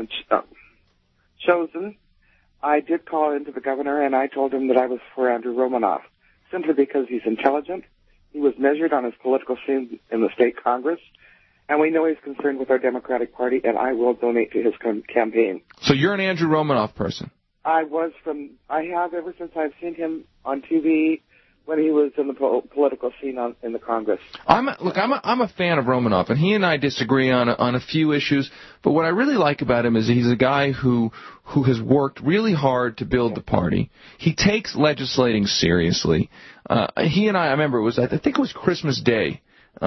chosen, I did call into the governor and I told him that I was for Andrew Romanoff, simply because he's intelligent. He was measured on his political scene in the state Congress, and we know he's concerned with our Democratic Party, and I will donate to his campaign. So you're an Andrew Romanoff person? I have ever since I've seen him on TV when he was in the political scene in the Congress. I'm a fan of Romanoff, and he and I disagree on a few issues. But what I really like about him is he's a guy who has worked really hard to build the party. He takes legislating seriously. He and I remember I think it was Christmas Day.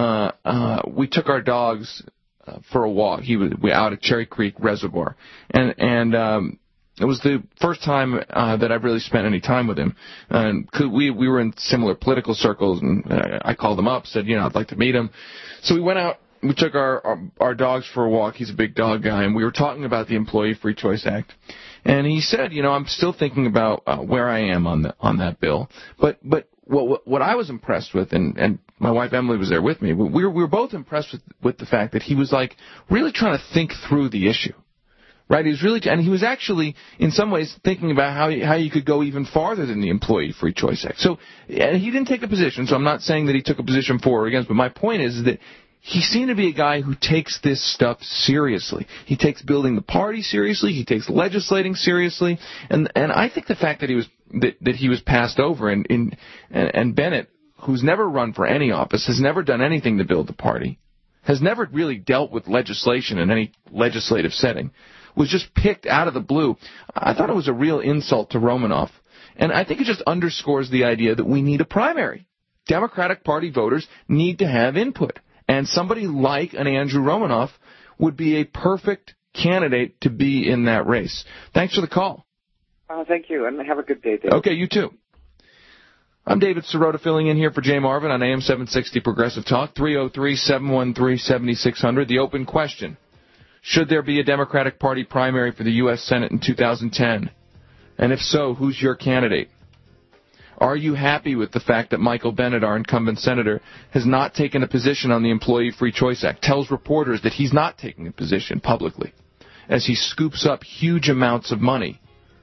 We took our dogs for a walk. We out at Cherry Creek Reservoir, and it was the first time that I've really spent any time with him. And we were in similar political circles, and I called him up, said, I'd like to meet him. So we went out, we took our dogs for a walk. He's a big dog guy, and we were talking about the Employee Free Choice Act. And he said, I'm still thinking about where I am on that bill. But what I was impressed with, and my wife Emily was there with me, we were both impressed with the fact that he was really trying to think through the issue. Right, he was actually, in some ways, thinking about how you could go even farther than the Employee Free Choice Act. So, and he didn't take a position, so I'm not saying that he took a position for or against, but my point is that he seemed to be a guy who takes this stuff seriously. He takes building the party seriously, he takes legislating seriously, and I think the fact that he was passed over, and Bennett, who's never run for any office, has never done anything to build the party, has never really dealt with legislation in any legislative setting, was just picked out of the blue. I thought it was a real insult to Romanoff. And I think it just underscores the idea that we need a primary. Democratic Party voters need to have input. And somebody like an Andrew Romanoff would be a perfect candidate to be in that race. Thanks for the call. Thank you, and have a good day, David. Okay, you too. I'm David Sirota filling in here for Jay Marvin on AM 760 Progressive Talk, 303-713-7600. The open question. Should there be a Democratic Party primary for the U.S. Senate in 2010? And if so, who's your candidate? Are you happy with the fact that Michael Bennet, our incumbent senator, has not taken a position on the Employee Free Choice Act, tells reporters that he's not taking a position publicly as he scoops up huge amounts of money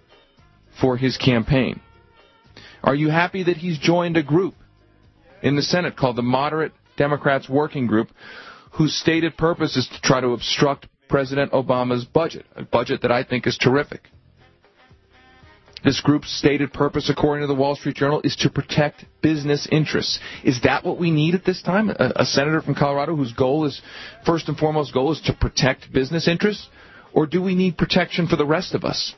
for his campaign? Are you happy that he's joined a group in the Senate called the Moderate Democrats Working Group, whose stated purpose is to try to obstruct President Obama's budget, a budget that I think is terrific? This group's stated purpose, according to the Wall Street Journal, is to protect business interests. Is that what we need at this time? A senator from Colorado whose first and foremost goal is to protect business interests? Or do we need protection for the rest of us?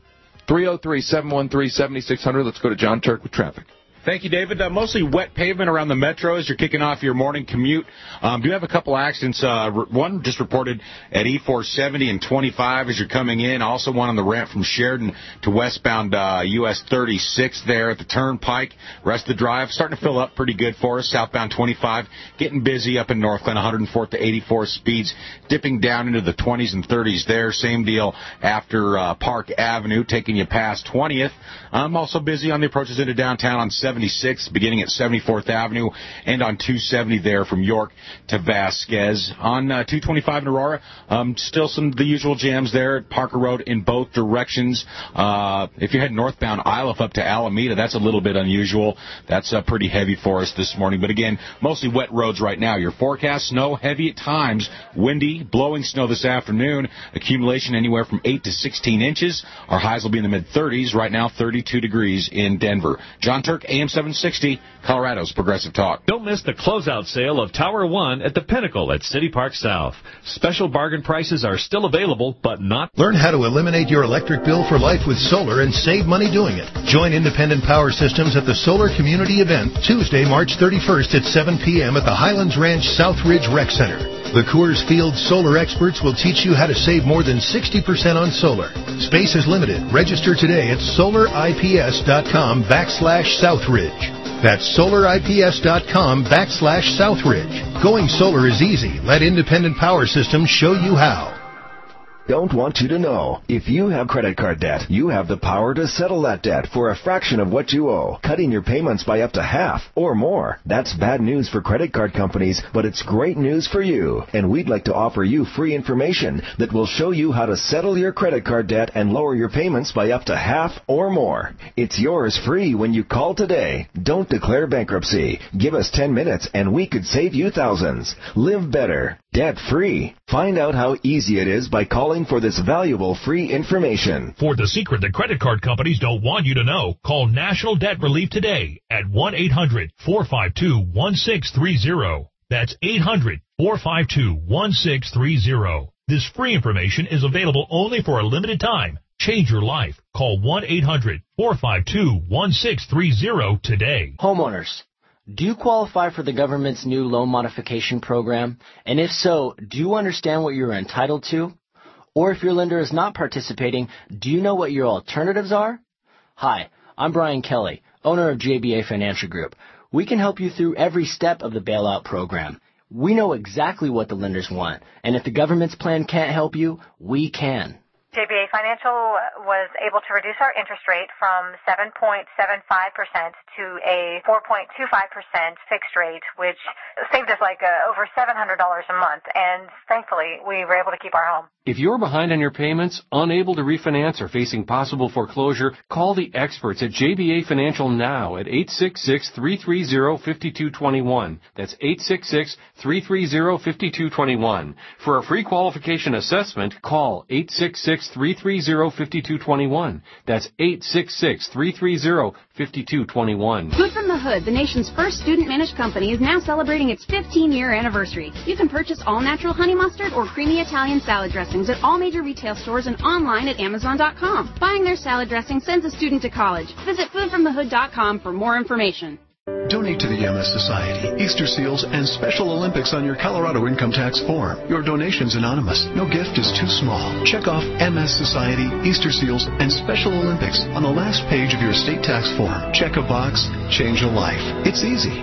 303-713-7600. Let's go to John Turk with traffic. Thank you, David. Mostly wet pavement around the metro as you're kicking off your morning commute. Do have a couple accidents. One just reported at E470 and 25 as you're coming in. Also one on the ramp from Sheridan to westbound US 36 there at the Turnpike. Rest of the drive starting to fill up pretty good for us. Southbound 25 getting busy up in Northglenn, 104th to 84th speeds, dipping down into the 20s and 30s there. Same deal after Park Avenue, taking you past 20th. I'm also busy on the approaches into downtown on 76, beginning at 74th Avenue, and on 270 there from York to Vasquez. On 225 in Aurora, still the usual jams there at Parker Road in both directions. If you're heading northbound Iliff up to Alameda, that's a little bit unusual. That's pretty heavy for us this morning. But again, mostly wet roads right now. Your forecast, snow heavy at times, windy, blowing snow this afternoon. Accumulation anywhere from 8 to 16 inches. Our highs will be in the mid-30s. Right now, 32 degrees in Denver. John Turk, AM 760, Colorado's Progressive Talk. Don't miss the closeout sale of Tower 1 at the Pinnacle at City Park South. Special bargain prices are still available, but not... Learn how to eliminate your electric bill for life with solar and save money doing it. Join Independent Power Systems at the Solar Community Event Tuesday, March 31st at 7 p.m. at the Highlands Ranch South Ridge Rec Center. The Coors Field solar experts will teach you how to save more than 60% on solar. Space is limited. Register today at solarips.com/Southridge. That's solarips.com/Southridge. Going solar is easy. Let Independent Power Systems show you how. Don't want you to know. If you have credit card debt, you have the power to settle that debt for a fraction of what you owe, cutting your payments by up to half or more. That's bad news for credit card companies, but it's great news for you. And we'd like to offer you free information that will show you how to settle your credit card debt and lower your payments by up to half or more. It's yours free when you call today. Don't declare bankruptcy. Give us 10 minutes and we could save you thousands. Live better. Debt-free. Find out how easy it is by calling for this valuable free information. For the secret that credit card companies don't want you to know, call National Debt Relief today at 1-800-452-1630. That's 800-452-1630. This free information is available only for a limited time. Change your life. Call 1-800-452-1630 today. Homeowners, do you qualify for the government's new loan modification program? And if so, do you understand what you're entitled to? Or if your lender is not participating, do you know what your alternatives are? Hi, I'm Brian Kelly, owner of JBA Financial Group. We can help you through every step of the bailout program. We know exactly what the lenders want, and if the government's plan can't help you, we can. JBA Financial was able to reduce our interest rate from 7.75% to a 4.25% fixed rate, which saved us over $700 a month, and thankfully we were able to keep our home. If you're behind on your payments, unable to refinance, or facing possible foreclosure, call the experts at JBA Financial now at 866-330-5221. That's 866-330-5221. For a free qualification assessment, call 866-330-5221. That's 866-330-5221. Food from the Hood, the nation's first student-managed company, is now celebrating its 15-year anniversary. You can purchase all-natural honey mustard or creamy Italian salad dressings at all major retail stores and online at Amazon.com. Buying their salad dressing sends a student to college. Visit foodfromthehood.com for more information. Donate to the MS Society, Easter Seals, and Special Olympics on your Colorado income tax form. Your donation's anonymous. No gift is too small. Check off MS Society, Easter Seals, and Special Olympics on the last page of your state tax form. Check a box, change a life. It's easy.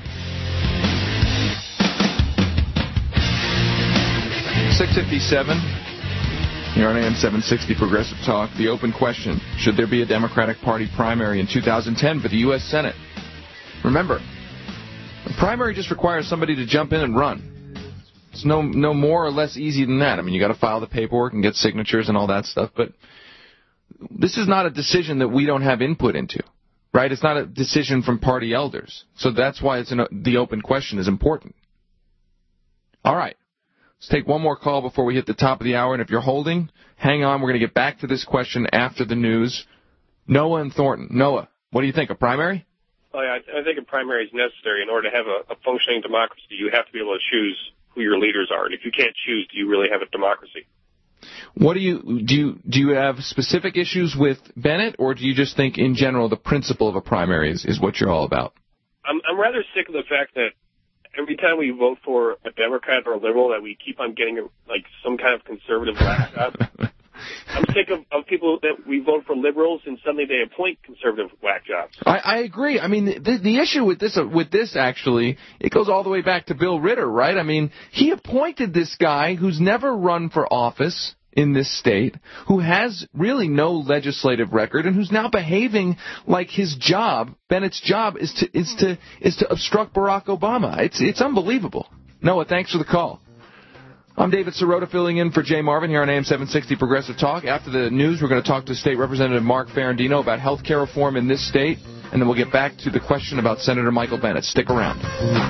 .657. Here on AM 760 Progressive Talk. The open question: should there be a Democratic Party primary in 2010 for the U.S. Senate? Remember, the primary just requires somebody to jump in and run. It's no more or less easy than that. I mean, you got to file the paperwork and get signatures and all that stuff, but this is not a decision that we don't have input into, right? It's not a decision from party elders. So that's why the open question is important. All right. Let's take one more call before we hit the top of the hour, and if you're holding, hang on. We're going to get back to this question after the news. Noah and Thornton. Noah, what do you think, a primary? Well, I think a primary is necessary. In order to have a functioning democracy, you have to be able to choose who your leaders are. And if you can't choose, do you really have a democracy? What do you have specific issues with Bennett, or do you just think in general the principle of a primary is what you're all about? I'm rather sick of the fact that every time we vote for a Democrat or a liberal that we keep on getting some kind of conservative whack job. I'm sick of people that we vote for liberals and suddenly they appoint conservative whack jobs. I agree. I mean, the issue with this actually, it goes all the way back to Bill Ritter, right? I mean, he appointed this guy who's never run for office in this state, who has really no legislative record, and who's now behaving like his job, Bennett's job, is to obstruct Barack Obama. It's unbelievable. Noah, thanks for the call. I'm David Sirota filling in for Jay Marvin here on AM 760 Progressive Talk. After the news, we're going to talk to State Representative Mark Ferrandino about health care reform in this state, and then we'll get back to the question about Senator Michael Bennet. Stick around.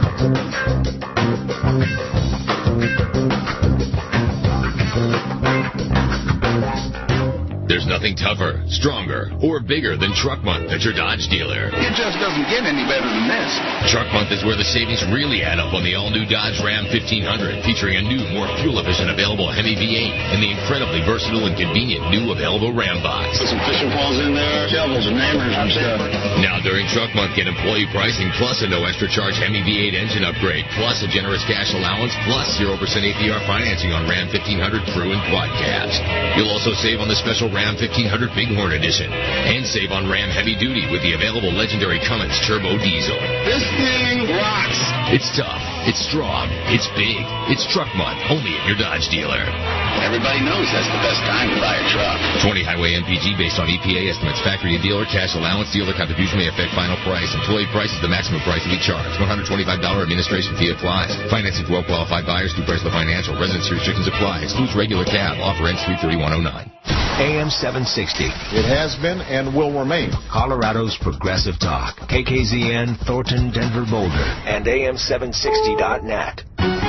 There's nothing tougher, stronger, or bigger than Truck Month at your Dodge dealer. It just doesn't get any better than this. Truck Month is where the savings really add up on the all-new Dodge Ram 1500, featuring a new, more fuel-efficient available Hemi V8 and the incredibly versatile and convenient new available Ram box. Some fishing poles in there, shovels and hammers and stuff. Now during Truck Month, get employee pricing plus a no extra charge Hemi V8 engine upgrade, plus a generous cash allowance, plus 0% APR financing on Ram 1500 Crew and Quad Cabs. You'll also save on the special Ram 1500 1500 Bighorn Edition. And save on Ram Heavy Duty with the available legendary Cummins Turbo Diesel. This thing rocks. It's tough, it's strong, it's big. It's Truck Month, only at your Dodge dealer. Everybody knows that's the best time to buy a truck. 20 highway MPG based on EPA estimates. Factory to dealer, cash allowance, dealer contribution may affect final price. Employee price is the maximum price to be charged. $125 administration fee applies. Financing for well-qualified buyers through Chrysler Financial. Residency restrictions apply. Excludes regular cab. Offer ends 3/31/09. AM 760. It has been and will remain Colorado's Progressive Talk. KKZN, Thornton, Denver, Boulder. And AM760.net.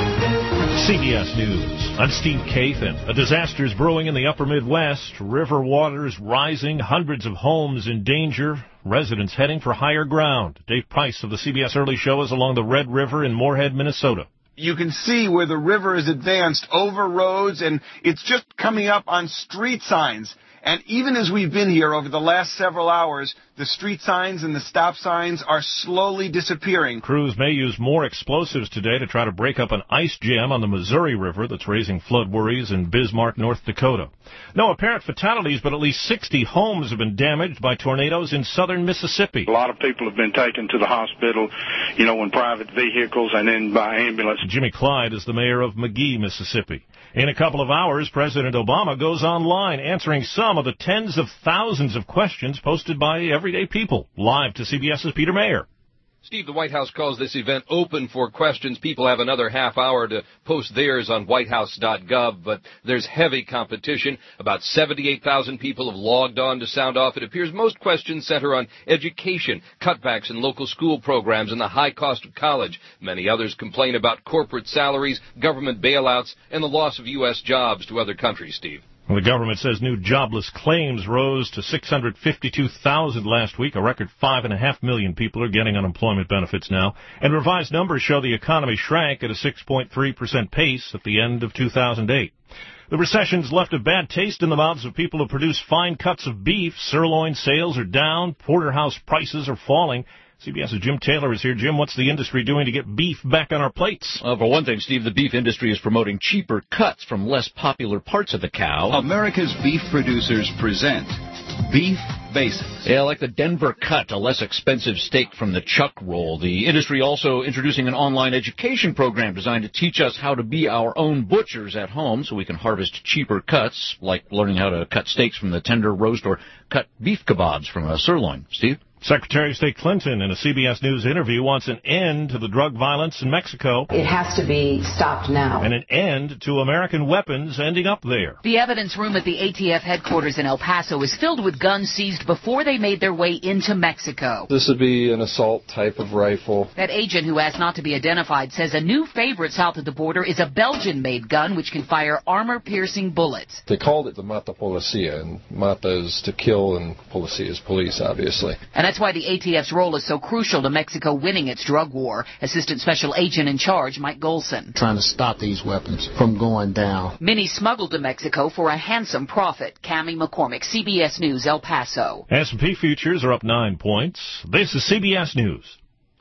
CBS News. I'm Steve Kathan. A disaster is brewing in the upper Midwest. River waters rising, hundreds of homes in danger, residents heading for higher ground. Dave Price of the CBS Early Show is along the Red River in Moorhead, Minnesota. You can see where the river is advanced over roads, and it's just coming up on street signs. And even as we've been here over the last several hours, the street signs and the stop signs are slowly disappearing. Crews may use more explosives today to try to break up an ice jam on the Missouri River that's raising flood worries in Bismarck, North Dakota. No apparent fatalities, but at least 60 homes have been damaged by tornadoes in southern Mississippi. A lot of people have been taken to the hospital, in private vehicles and then by ambulance. Jimmy Clyde is the mayor of McGee, Mississippi. In a couple of hours, President Obama goes online answering some of the tens of thousands of questions posted by everyday people. Live to CBS's Peter Mayer. Steve, the White House calls this event open for questions. People have another half hour to post theirs on whitehouse.gov, but there's heavy competition. About 78,000 people have logged on to sound off. It appears most questions center on education, cutbacks in local school programs, and the high cost of college. Many others complain about corporate salaries, government bailouts, and the loss of U.S. jobs to other countries, Steve. Well, the government says new jobless claims rose to 652,000 last week. A record 5.5 million people are getting unemployment benefits now. And revised numbers show the economy shrank at a 6.3% pace at the end of 2008. The recession's left a bad taste in the mouths of people who produce fine cuts of beef. Sirloin sales are down. Porterhouse prices are falling. CBS's Jim Taylor is here. Jim, what's the industry doing to get beef back on our plates? For one thing, Steve, the beef industry is promoting cheaper cuts from less popular parts of the cow. America's beef producers present Beef Basics. Yeah, like the Denver cut, a less expensive steak from the chuck roll. The industry also introducing an online education program designed to teach us how to be our own butchers at home so we can harvest cheaper cuts, like learning how to cut steaks from the tender roast or cut beef kebabs from a sirloin. Steve? Secretary of State Clinton, in a CBS News interview, wants an end to the drug violence in Mexico. It has to be stopped now. And an end to American weapons ending up there. The evidence room at the ATF headquarters in El Paso is filled with guns seized before they made their way into Mexico. This would be an assault type of rifle. That agent, who asked not to be identified, says a new favorite south of the border is a Belgian-made gun which can fire armor-piercing bullets. They called it the Mata Policia, and Mata is to kill and Policia is police, obviously. And that's why the ATF's role is so crucial to Mexico winning its drug war. Assistant Special Agent in Charge, Mike Golson. Trying to stop these weapons from going down. Many smuggled to Mexico for a handsome profit. Cammie McCormick, CBS News, El Paso. S&P futures are up 9 points. This is CBS News.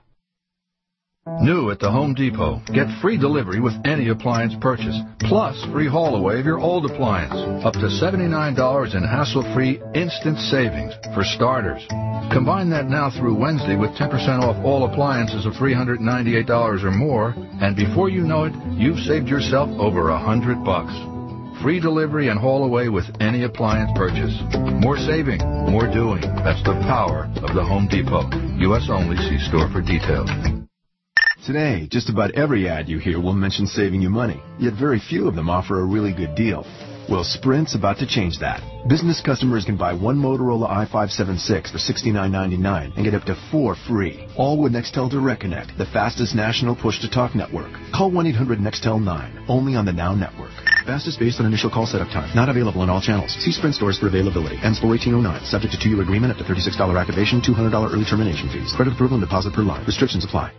New at the Home Depot. Get free delivery with any appliance purchase, plus free haul away of your old appliance. Up to $79 in hassle-free instant savings for starters. Combine that now through Wednesday with 10% off all appliances of $398 or more, and before you know it, you've saved yourself over $100. Free delivery and haul away with any appliance purchase. More saving, more doing. That's the power of the Home Depot. U.S. only. See store for details. Today, just about every ad you hear will mention saving you money, yet very few of them offer a really good deal. Well, Sprint's about to change that. Business customers can buy one Motorola i576 for $69.99 and get up to 4 free. All with Nextel Direct Connect, the fastest national push-to-talk network. Call 1-800-NEXTEL-9, only on the Now Network. Fastest based on initial call setup time. Not available on all channels. See Sprint stores for availability. Ends 4/18/09. Subject to 2-year agreement, up to $36 activation, $200 early termination fees. Credit approval and deposit per line. Restrictions apply.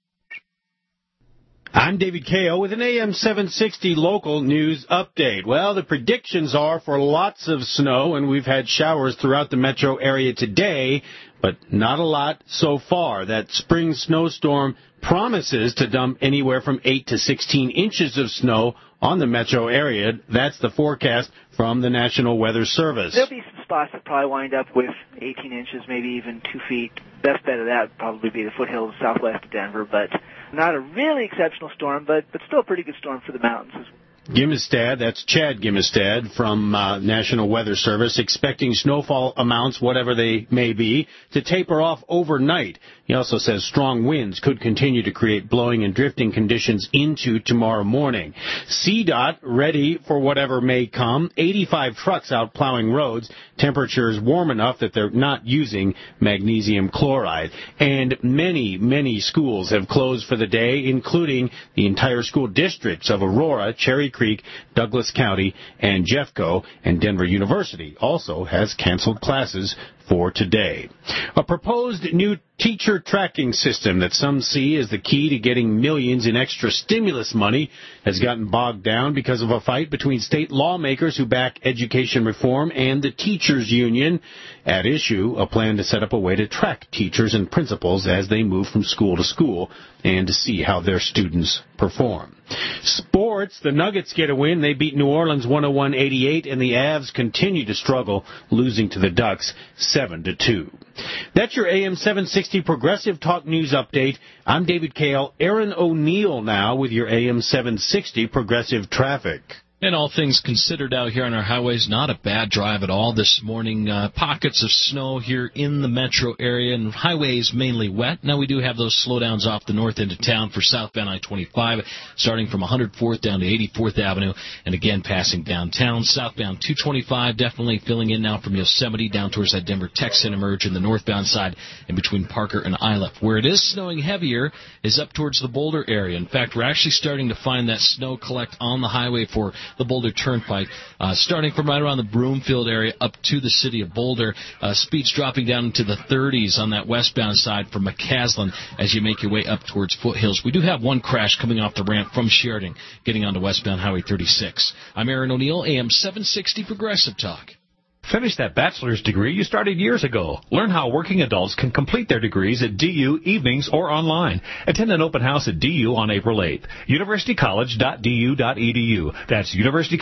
I'm David K.O. with an AM 760 local news update. Well, the predictions are for lots of snow, and we've had showers throughout the metro area today, but not a lot so far. That spring snowstorm promises to dump anywhere from 8 to 16 inches of snow on the metro area. That's the forecast from the National Weather Service. There'll be some spots will probably wind up with 18 inches, maybe even 2 feet. Best bet of that would probably be the foothills southwest of Denver, but not a really exceptional storm, but still a pretty good storm for the mountains as well. Gimmestad, that's Chad Gimmestad from National Weather Service, expecting snowfall amounts, whatever they may be, to taper off overnight. He also says strong winds could continue to create blowing and drifting conditions into tomorrow morning. CDOT ready for whatever may come. 85 trucks out plowing roads. Temperatures warm enough that they're not using magnesium chloride. And many schools have closed for the day, including the entire school districts of Aurora, Cherry Creek, Douglas County, and Jeffco. And Denver University also has canceled classes for today. A proposed new teacher tracking system that some see as the key to getting millions in extra stimulus money has gotten bogged down because of a fight between state lawmakers who back education reform and the teachers union. At issue, a plan to set up a way to track teachers and principals as they move from school to school and to see how their students perform. Sports, the Nuggets get a win. They beat New Orleans 101-88, and the Avs continue to struggle, losing to the Ducks 7-2. That's your AM 760 Progressive Talk News Update. I'm David Kale. Aaron O'Neill now with your AM 760 Progressive Traffic. And all things considered out here on our highways, not a bad drive at all this morning. Pockets of snow here in the metro area, and highways mainly wet. Now we do have those slowdowns off the north end of town for southbound I-25, starting from 104th down to 84th Avenue, and again passing downtown. Southbound 225 definitely filling in now from Yosemite down towards that Denver Tech Center merge, and the northbound side in between Parker and Iliff. Where it is snowing heavier is up towards the Boulder area. In fact, we're actually starting to find that snow collect on the highway for the Boulder Turnpike, starting from right around the Broomfield area up to the city of Boulder. Speeds dropping down into the 30s on that westbound side from McCaslin as you make your way up towards Foothills. We do have one crash coming off the ramp from Sheridan, getting onto westbound Highway 36. I'm Aaron O'Neill, AM 760 Progressive Talk. Finish that bachelor's degree you started years ago. Learn how working adults can complete their degrees at DU evenings or online. Attend an open house at DU on April 8th. universitycollege.du.edu. That's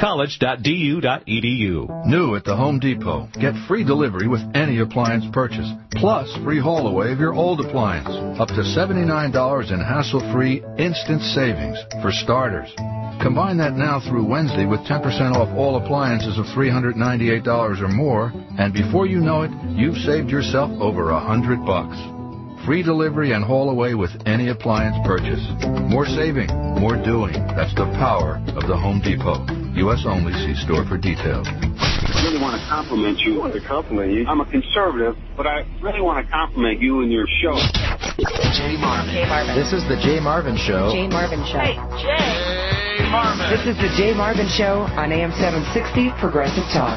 universitycollege.du.edu. New at the Home Depot. Get free delivery with any appliance purchase, plus free haul away of your old appliance. Up to $79 in hassle-free instant savings for starters. Combine that now through Wednesday with 10% off all appliances of $398 or more, and before you know it, you've saved yourself over $100. Free delivery and haul away with any appliance purchase. More saving, more doing. That's the power of the Home Depot. U.S. only. See store for details. I really want to compliment you. I want to compliment you. I'm a conservative, but I really want to compliment you and your show. Jay Marvin. This is the Jay Marvin Show. Jay Marvin Show. Hey, Jay Marvin. This is the Jay Marvin Show on AM 760 Progressive Talk.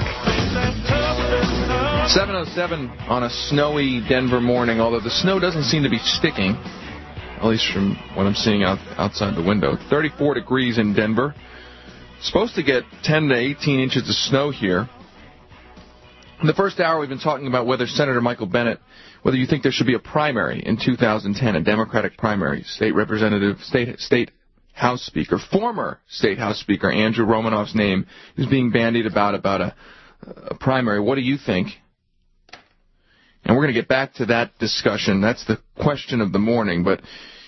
7:07 on a snowy Denver morning, although the snow doesn't seem to be sticking, at least from what I'm seeing outside the window. 34 degrees in Denver. Supposed to get 10 to 18 inches of snow here. In the first hour, we've been talking about whether Senator Michael Bennet, whether you think there should be a primary in 2010, a Democratic primary. State Representative, State House Speaker, former State House Speaker Andrew Romanoff's name is being bandied about a primary. What do you think? And we're going to get back to that discussion. That's the question of the morning. But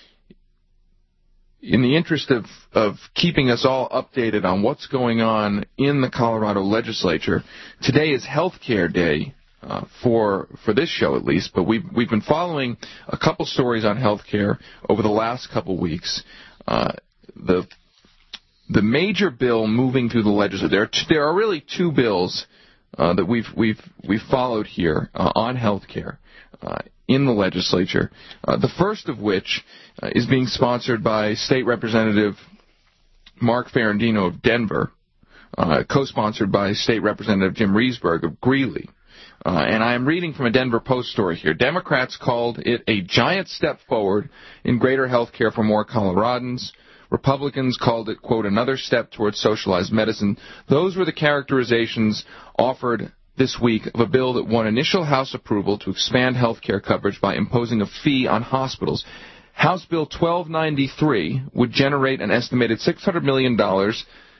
in the interest of keeping us all updated on what's going on in the Colorado legislature, today is Health Care Day for this show at least. But we've been following a couple stories on health care over the last couple weeks. The major bill moving through the legislature. There are really two bills that we've followed here on health care in the legislature. The first of which is being sponsored by State Representative Mark Ferrandino of Denver, co-sponsored by State Representative Jim Riesberg of Greeley. And I am reading from a Denver Post story here. Democrats called it a giant step forward in greater health care for more Coloradans. Republicans called it, quote, another step towards socialized medicine. Those were the characterizations offered this week of a bill that won initial House approval to expand health care coverage by imposing a fee on hospitals. House Bill 1293 would generate an estimated $600 million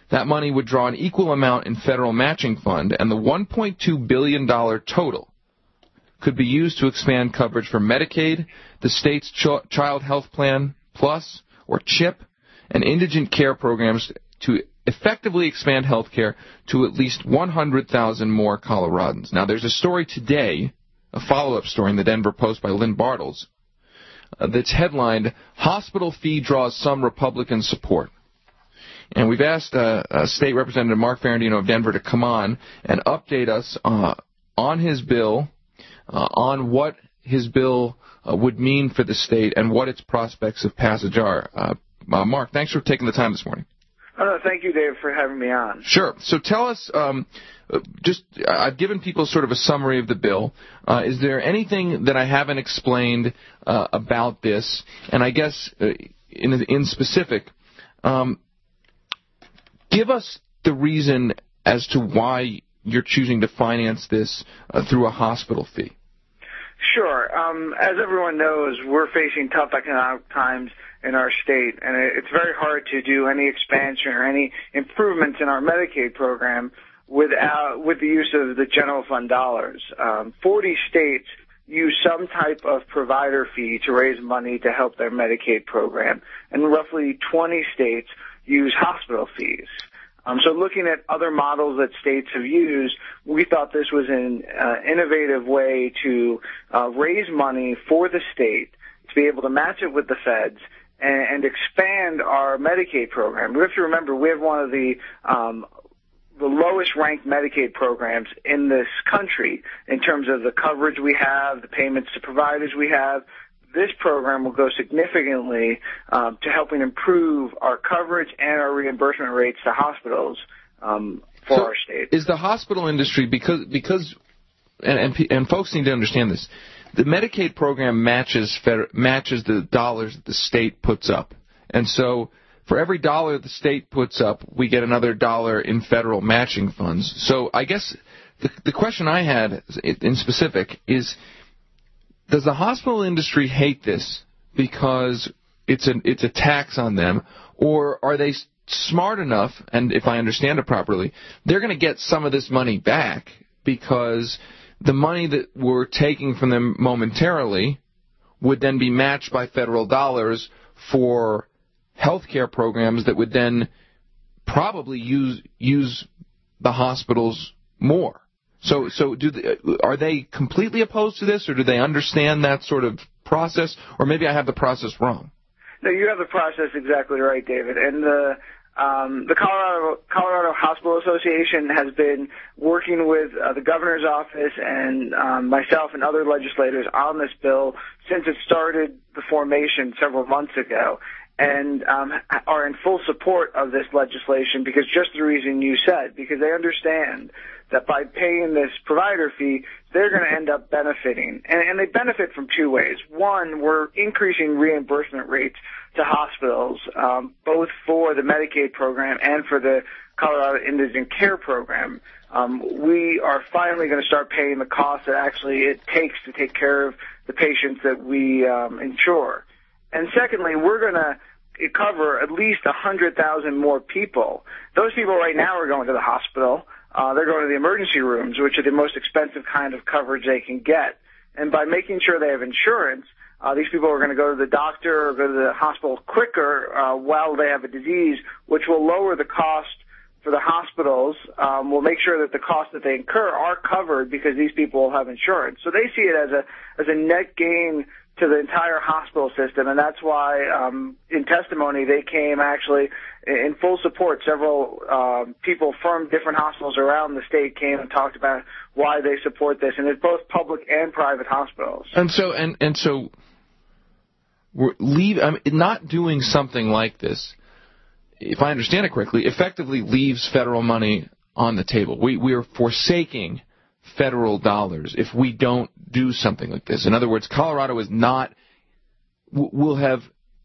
That money would draw an equal amount in federal matching fund, and the $1.2 billion total could be used to expand coverage for Medicaid, the state's Child Health Plan Plus, or CHIP, and indigent care programs to effectively expand health care to at least 100,000 more Coloradans. Now, there's a story today, a follow-up story in the Denver Post by Lynn Bartles, that's headlined, "Hospital Fee Draws Some Republican Support." And we've asked State Representative Mark Ferrandino of Denver to come on and update us on his bill, on what his bill would mean for the state and what its prospects of passage are. Mark, thanks for taking the time this morning. Thank you, Dave, for having me on. Sure. So tell us, I've given people sort of a summary of the bill. Is there anything that I haven't explained about this? And I guess in specific, give us the reason as to why you're choosing to finance this through a hospital fee. Sure. As everyone knows, we're facing tough economic times in our state, and it's very hard to do any expansion or any improvements in our Medicaid program with the use of the general fund dollars. 40 states use some type of provider fee to raise money to help their Medicaid program, and roughly 20 states use hospital fees. So looking at other models that states have used, we thought this was an innovative way to raise money for the state, to be able to match it with the feds, and expand our Medicaid program. We have to remember we have one of the lowest ranked Medicaid programs in this country in terms of the coverage we have, the payments to providers we have. This program will go significantly to helping improve our coverage and our reimbursement rates to hospitals for our state. Is the hospital industry, because and folks need to understand this, the Medicaid program matches the dollars that the state puts up. And so for every dollar the state puts up, we get another dollar in federal matching funds. So I guess the question I had in specific is, does the hospital industry hate this because it's a tax on them, or are they smart enough, and if I understand it properly, they're going to get some of this money back because the money that we're taking from them momentarily would then be matched by federal dollars for health care programs that would then probably use the hospitals more? So are they completely opposed to this, or do they understand that sort of process? Or maybe I have the process wrong. No, you have the process exactly right, David. And the Colorado Hospital Association has been working with the governor's office and myself and other legislators on this bill since it started the formation several months ago, and are in full support of this legislation because just the reason you said, because they understand that by paying this provider fee, they're going to end up benefiting. And they benefit from two ways. One, we're increasing reimbursement rates to hospitals, both for the Medicaid program and for the Colorado Indigent Care Program. We are finally going to start paying the cost that actually it takes to take care of the patients that we insure. And secondly, we're going to cover at least 100,000 more people. Those people right now are going to the hospital. They're going to the emergency rooms, which are the most expensive kind of coverage they can get. And by making sure they have insurance, these people are going to go to the doctor or go to the hospital quicker while they have a disease, which will lower the cost for the hospitals. We'll make sure that the costs that they incur are covered because these people will have insurance. So they see it as a net gain to the entire hospital system, and that's why in testimony they came actually in full support. Several people from different hospitals around the state came and talked about why they support this, and it's both public and private hospitals. And so we're not doing something like this, if I understand it correctly, effectively leaves federal money on the table. We are forsaking federal dollars if we don't do something like this. In other words, Colorado is not, will have,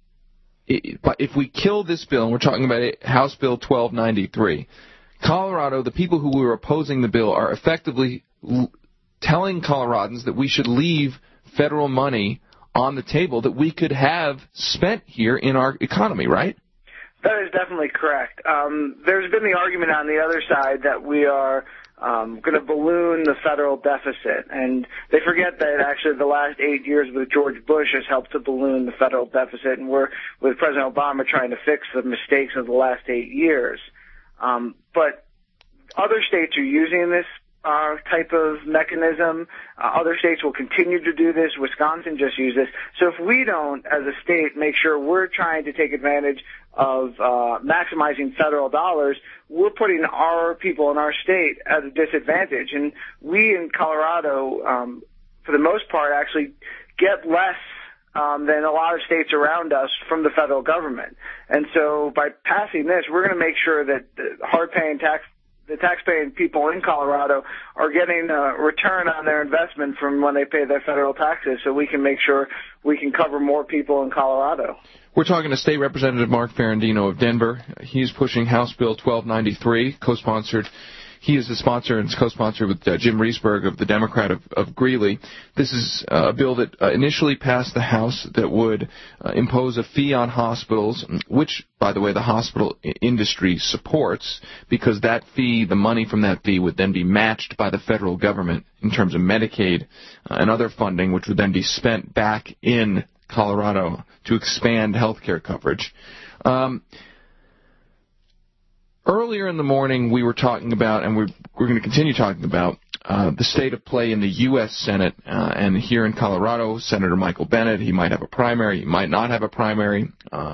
if we kill this bill, and we're talking about House Bill 1293, Colorado, the people who were opposing the bill are effectively telling Coloradans that we should leave federal money on the table that we could have spent here in our economy, right? That is definitely correct. There's been the argument on the other side that we are going to balloon the federal deficit, and they forget that actually the last 8 years with George Bush has helped to balloon the federal deficit, and we're with President Obama trying to fix the mistakes of the last 8 years. But other states are using this type of mechanism. Other states will continue to do this. Wisconsin just used this. So if we don't, as a state, make sure we're trying to take advantage of maximizing federal dollars, we're putting our people in our state at a disadvantage. And we in Colorado, for the most part, actually get less than a lot of states around us from the federal government. And so by passing this, we're going to make sure that the taxpaying people in Colorado are getting a return on their investment from when they pay their federal taxes, so we can make sure we can cover more people in Colorado. We're talking to State Representative Mark Ferrandino of Denver. He's pushing House Bill 1293, co-sponsored. He is the sponsor and is co-sponsored with Jim Reesberg of the Democrat of Greeley. This is a bill that initially passed the House that would impose a fee on hospitals, which, by the way, the hospital industry supports, because that fee, the money from that fee, would then be matched by the federal government in terms of Medicaid and other funding, which would then be spent back in Colorado to expand health care coverage. Earlier in the morning, we were talking about, and we're going to continue talking about, the state of play in the U.S. Senate. And here in Colorado, Senator Michael Bennet, he might have a primary, he might not have a primary.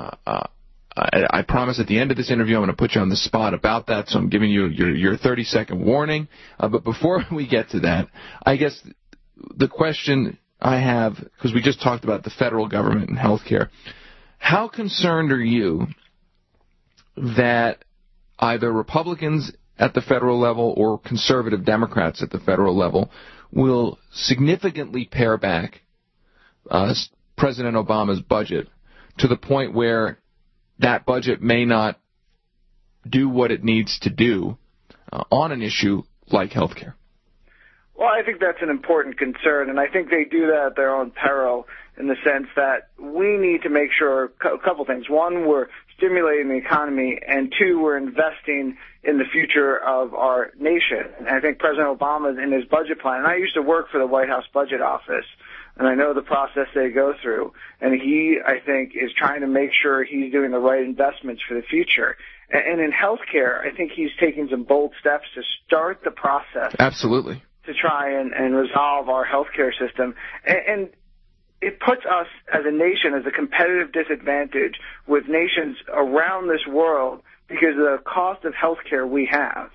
I promise at the end of this interview I'm going to put you on the spot about that, so I'm giving you your 30-second warning. But before we get to that, I guess the question I have, because we just talked about the federal government and health care, how concerned are you that either Republicans at the federal level or conservative Democrats at the federal level will significantly pare back President Obama's budget to the point where that budget may not do what it needs to do on an issue like health care? Well, I think that's an important concern, and I think they do that at their own peril in the sense that we need to make sure a couple things. One, we're stimulating the economy, and two, we're investing in the future of our nation. And I think President Obama, in his budget plan, and I used to work for the White House Budget Office, and I know the process they go through, and he, I think, is trying to make sure he's doing the right investments for the future. And in healthcare, I think he's taking some bold steps to start the process. Absolutely. To try and resolve our healthcare system. And it puts us as a nation as a competitive disadvantage with nations around this world because of the cost of healthcare we have.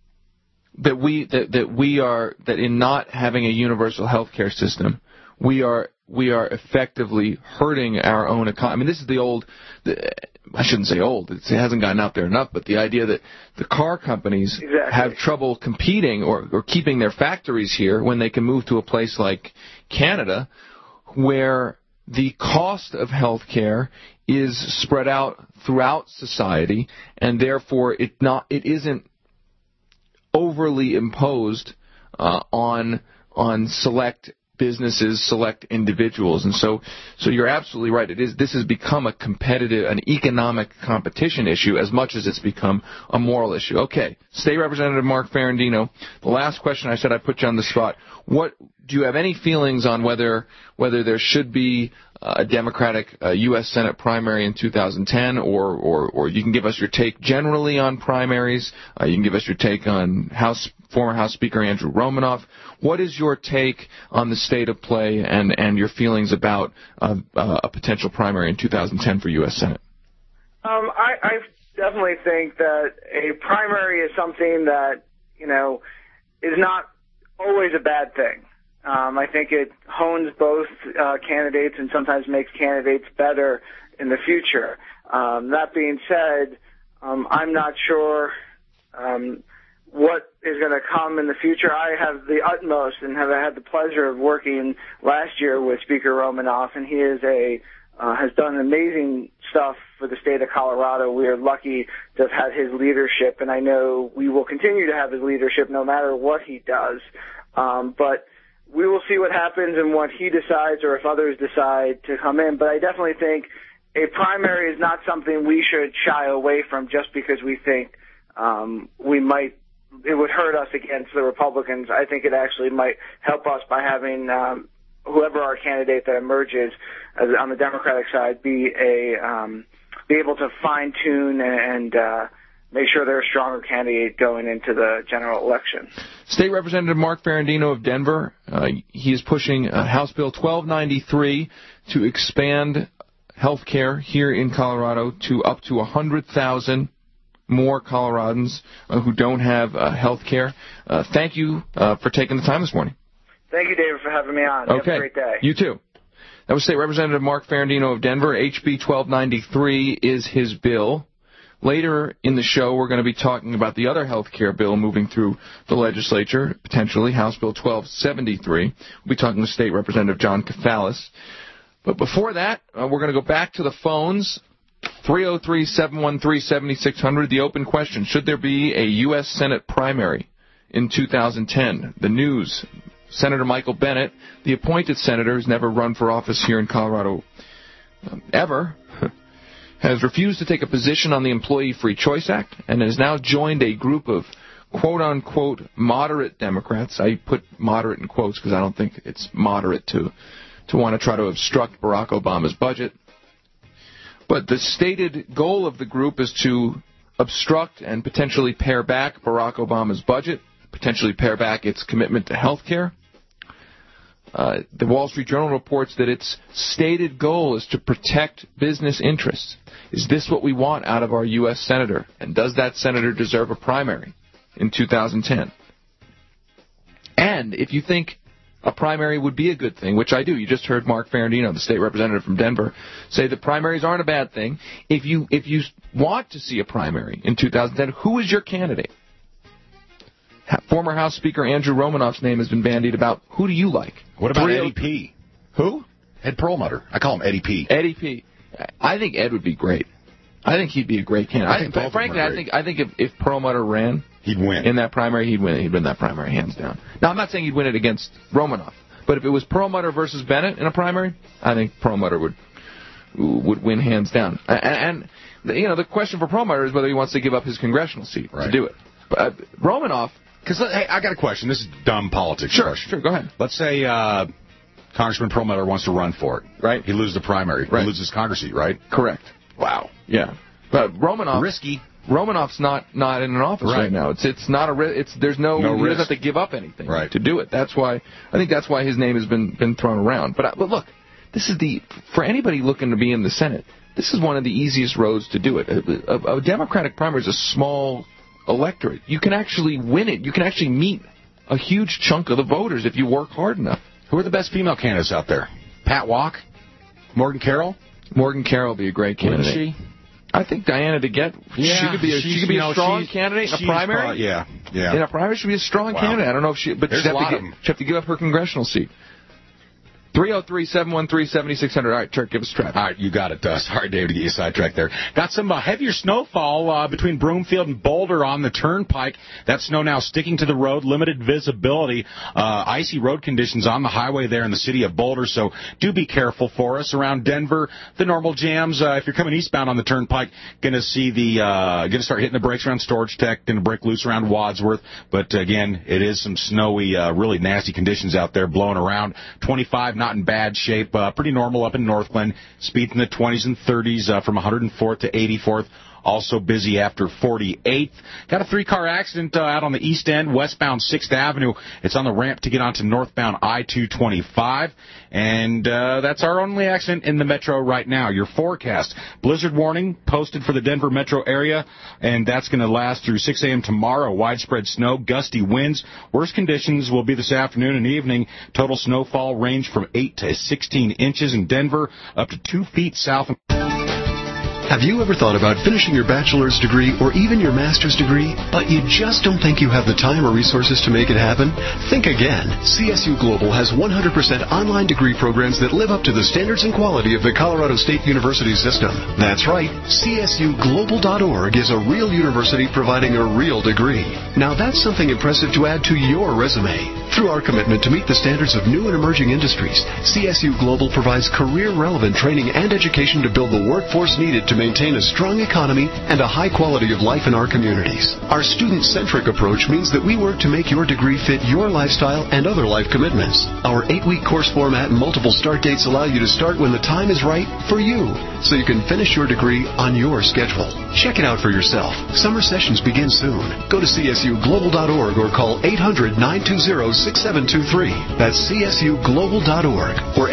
That in not having a universal healthcare system, we are effectively hurting our own economy. I mean, this is I shouldn't say old, it hasn't gotten out there enough, but the idea that the car companies have trouble competing or keeping their factories here when they can move to a place like Canada, where the cost of health care is spread out throughout society, and therefore it isn't overly imposed on select businesses, select individuals. And so you're absolutely right. This has become an economic competition issue as much as it's become a moral issue. Okay, State Representative Mark Ferrandino, the last question, I said I'd put you on the spot. Do you have any feelings on whether there should be a Democratic U.S. Senate primary in 2010, or you can give us your take generally on primaries? You can give us your take on former House Speaker Andrew Romanoff. What is your take on the state of play and your feelings about a potential primary in 2010 for U.S. Senate? I definitely think that a primary is something that, is not always a bad thing. I think it hones both candidates and sometimes makes candidates better in the future. That being said, I'm not sure what is going to come in the future. I have the utmost and have had the pleasure of working last year with Speaker Romanoff, and he is has done amazing stuff for the state of Colorado. We are lucky to have had his leadership, and I know we will continue to have his leadership no matter what he does. But we will see what happens and what he decides or if others decide to come in. But I definitely think a primary is not something we should shy away from just because we think it would hurt us against the Republicans. I think it actually might help us by having whoever our candidate that emerges on the Democratic side be able to fine tune and make sure they're a stronger candidate going into the general election. State Representative Mark Ferrandino of Denver, he is pushing House Bill 1293 to expand health care here in Colorado to up to 100,000 more Coloradans who don't have health care. Thank you for taking the time this morning. Thank you, David, for having me on. Okay. Have a great day. You too. That was State Representative Mark Ferrandino of Denver. HB 1293 is his bill. Later in the show, we're going to be talking about the other health care bill moving through the legislature, potentially, House Bill 1273. We'll be talking to State Representative John Cathalis. But before that, we're going to go back to the phones. 303-713-7600, the open question. Should there be a U.S. Senate primary in 2010? The news. Senator Michael Bennet, the appointed senator who's never run for office here in Colorado ever, has refused to take a position on the Employee Free Choice Act and has now joined a group of quote-unquote moderate Democrats. I put moderate in quotes because I don't think it's moderate to want to try to obstruct Barack Obama's budget. But the stated goal of the group is to obstruct and potentially pare back Barack Obama's budget, potentially pare back its commitment to health care. The Wall Street Journal reports that its stated goal is to protect business interests. Is this what we want out of our U.S. senator? And does that senator deserve a primary in 2010? And if you think a primary would be a good thing, which I do. You just heard Mark Ferrandino, the state representative from Denver, say that primaries aren't a bad thing. If you want to see a primary in 2010, who is your candidate? Former House Speaker Andrew Romanoff's name has been bandied about. Who do you like? What about Eddie P? Who? Ed Perlmutter. I call him Eddie P. Eddie P. I think Ed would be great. I think he'd be a great candidate. Frankly, I think if Perlmutter ran, he'd win. In that primary, he'd win. He'd win that primary hands down. Now, I'm not saying he'd win it against Romanoff, but if it was Perlmutter versus Bennett in a primary, I think Perlmutter would win hands down. And the question for Perlmutter is whether he wants to give up his congressional seat to do it. But Romanoff. Because hey, I got a question. This is dumb politics. Sure, go ahead. Let's say Congressman Perlmutter wants to run for it. Right. He loses the primary. Right. He loses his Congress seat, right? Correct. Wow. Yeah. But Romanoff. Risky. Romanoff's not in an office right now. It's not a there's no he doesn't have to give up anything to do it. That's why his name has been thrown around. But look, this is for anybody looking to be in the Senate, this is one of the easiest roads to do it. A Democratic primary is a small electorate. You can actually win it. You can actually meet a huge chunk of the voters if you work hard enough. Who are the best female candidates out there? Pat Walk? Morgan Carroll? Morgan Carroll would be a great candidate. Wouldn't she? I think Diana DeGette, she could be a strong candidate in a primary. Yeah. In a primary, she'd be a strong candidate. I don't know if she'd have to give up her congressional seat. 303-713-7600. All right, Turk, give us a track. All right, you got it. Sorry, Dave, to get you sidetracked there. Got some heavier snowfall between Broomfield and Boulder on the turnpike. That snow now sticking to the road, limited visibility, icy road conditions on the highway there in the city of Boulder, so do be careful for us. Around Denver, the normal jams. If you're coming eastbound on the turnpike, gonna start hitting the brakes around Storage Tech, gonna break loose around Wadsworth. But again, it is some snowy, really nasty conditions out there blowing around. 25, not in bad shape, pretty normal up in Northglenn. Speeds in the 20s and 30s from 104th to 84th. Also busy after 48th. Got a 3-car accident out on the east end, westbound 6th Avenue. It's on the ramp to get onto northbound I-225. And that's our only accident in the metro right now. Your forecast. Blizzard warning posted for the Denver metro area, and that's going to last through 6 a.m. tomorrow. Widespread snow, gusty winds. Worst conditions will be this afternoon and evening. Total snowfall range from 8 to 16 inches in Denver, up to 2 feet south. Have you ever thought about finishing your bachelor's degree or even your master's degree, but you just don't think you have the time or resources to make it happen? Think again. CSU Global has 100% online degree programs that live up to the standards and quality of the Colorado State University system. That's right. CSUglobal.org is a real university providing a real degree. Now that's something impressive to add to your resume. Through our commitment to meet the standards of new and emerging industries, CSU Global provides career-relevant training and education to build the workforce needed to maintain a strong economy and a high quality of life in our communities. Our student-centric approach means that we work to make your degree fit your lifestyle and other life commitments. Our 8-week course format and multiple start dates allow you to start when the time is right for you, so you can finish your degree on your schedule. Check it out for yourself. Summer sessions begin soon. Go to csuglobal.org or call 800-920-6723. That's csuglobal.org or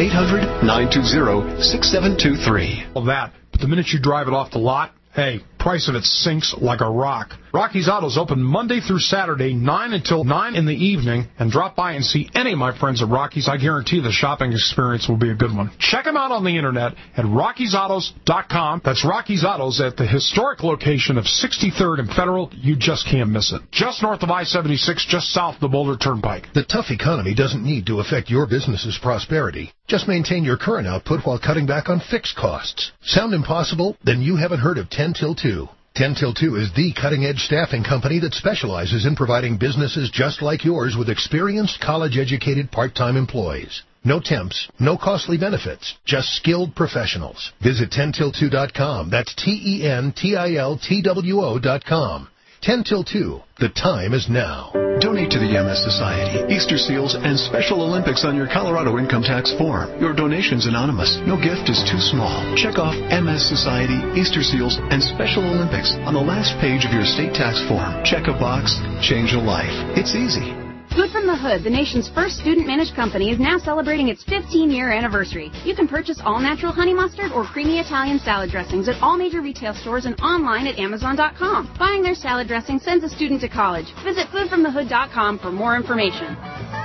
800-920-6723. Well, that. But the minute you drive it off the lot, hey, price of it sinks like a rock. Rocky's Autos open Monday through Saturday, 9 until 9 in the evening, and drop by and see any of my friends at Rocky's. I guarantee the shopping experience will be a good one. Check them out on the internet at Rocky'sAutos.com. That's Rocky's Autos at the historic location of 63rd and Federal. You just can't miss it. Just north of I-76, just south of the Boulder Turnpike. The tough economy doesn't need to affect your business's prosperity. Just maintain your current output while cutting back on fixed costs. Sound impossible? Then you haven't heard of 10 Till 2. 10 Till 2 is the cutting-edge staffing company that specializes in providing businesses just like yours with experienced, college-educated part-time employees. No temps, no costly benefits, just skilled professionals. Visit 10till2.com. That's TENTILTWO.com. 10 Till 2. The time is now. Donate to the MS Society, Easter Seals, and Special Olympics on your Colorado income tax form. Your donation's anonymous. No gift is too small. Check off MS Society, Easter Seals, and Special Olympics on the last page of your state tax form. Check a box, change a life. It's easy. Food from the Hood, the nation's first student-managed company, is now celebrating its 15-year anniversary. You can purchase all-natural honey mustard or creamy Italian salad dressings at all major retail stores and online at Amazon.com. Buying their salad dressing sends a student to college. Visit foodfromthehood.com for more information.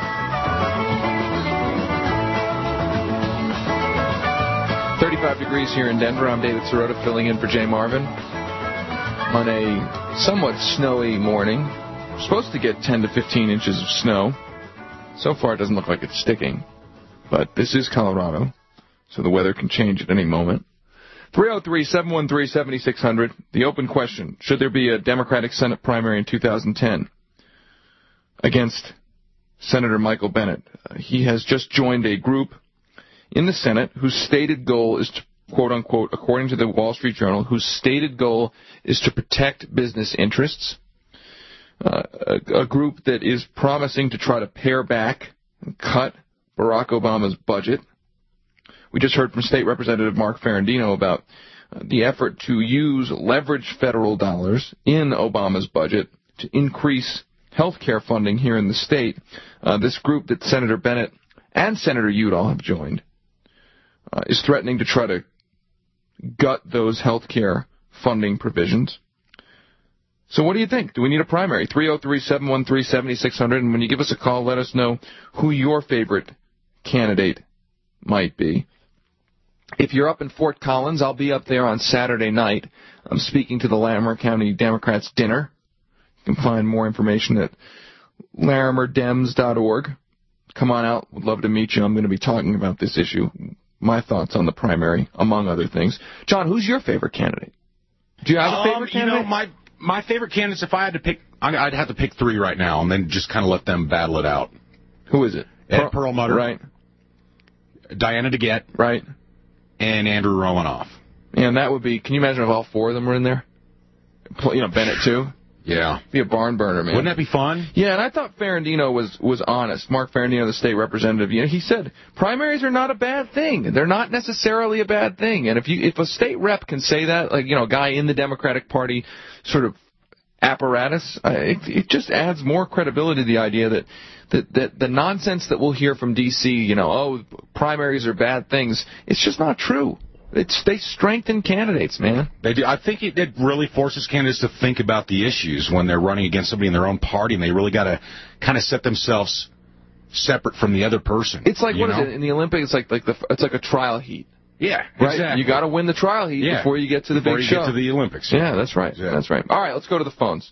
35 degrees here in Denver. I'm David Sirota filling in for Jay Marvin on a somewhat snowy morning. We're supposed to get 10 to 15 inches of snow. So far, it doesn't look like it's sticking. But this is Colorado, so the weather can change at any moment. 303-713-7600. The open question, should there be a Democratic Senate primary in 2010 against Senator Michael Bennet? He has just joined a group in the Senate whose stated goal is to, quote-unquote, according to the Wall Street Journal, whose stated goal is to protect business interests. A group that is promising to try to pare back and cut Barack Obama's budget. We just heard from State Representative Mark Ferrandino about the effort to use leveraged federal dollars in Obama's budget to increase health care funding here in the state. This group that Senator Bennet and Senator Udall have joined is threatening to try to gut those health care funding provisions. So what do you think? Do we need a primary? 303-713-7600. And when you give us a call, let us know who your favorite candidate might be. If you're up in Fort Collins, I'll be up there on Saturday night. I'm speaking to the Larimer County Democrats dinner. You can find more information at larimerdems.org. Come on out. Would love to meet you. I'm going to be talking about this issue, my thoughts on the primary, among other things. John, who's your favorite candidate? Do you have a favorite candidate? My favorite candidates, if I had to pick, I'd have to pick three right now and then just kind of let them battle it out. Who is it? Ed Perlmutter. Right. Diana DeGette. Right. And Andrew Romanoff. And that would be, can you imagine if all four of them were in there? You know, Bennett too? Yeah. Be a barn burner, man. Wouldn't that be fun? Yeah, and I thought Ferrandino was honest. Mark Ferrandino, the state representative, he said primaries are not a bad thing. They're not necessarily a bad thing. And if a state rep can say that, like, a guy in the Democratic Party sort of apparatus, it just adds more credibility to the idea that the nonsense that we'll hear from D.C., primaries are bad things, it's just not true. They strengthen candidates, man. They do. I think it really forces candidates to think about the issues when they're running against somebody in their own party, and they really got to kind of set themselves separate from the other person. It's like, what is it, in the Olympics? It's like a trial heat. Yeah, right? exactly. You got to win the trial heat before you get to the big show. Before you get to the Olympics. Yeah, that's right. Yeah. That's right. All right, let's go to the phones.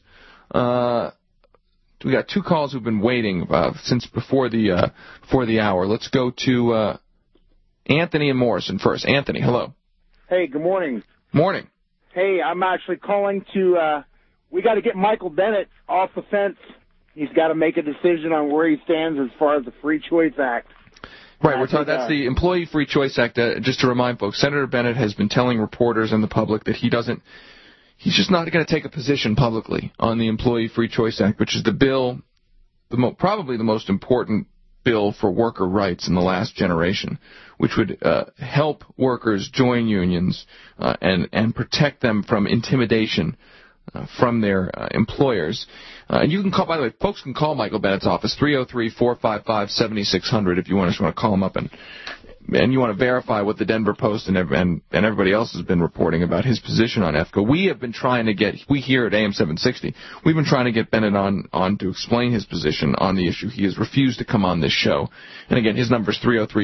We got two calls who've been waiting since before the hour. Let's go to Anthony and Morrison first. Anthony, hello. Hey, good morning. Morning. Hey, I'm actually calling to, we got to get Michael Bennet off the fence. He's got to make a decision on where he stands as far as the Free Choice Act. Right, we're talking. That's the Employee Free Choice Act. Just to remind folks, Senator Bennet has been telling reporters and the public that he's just not going to take a position publicly on the Employee Free Choice Act, which is the bill, probably the most important bill for worker rights in the last generation, which would help workers join unions and protect them from intimidation from their employers. And you can call, by the way, folks can call Michael Bennett's office, 303-455-7600 if you want to call him up and you want to verify what the Denver Post and everybody else has been reporting about his position on EFCA. We have been trying to we here at AM 760, we've been trying to get Bennett on to explain his position on the issue. He has refused to come on this show. And again, his number is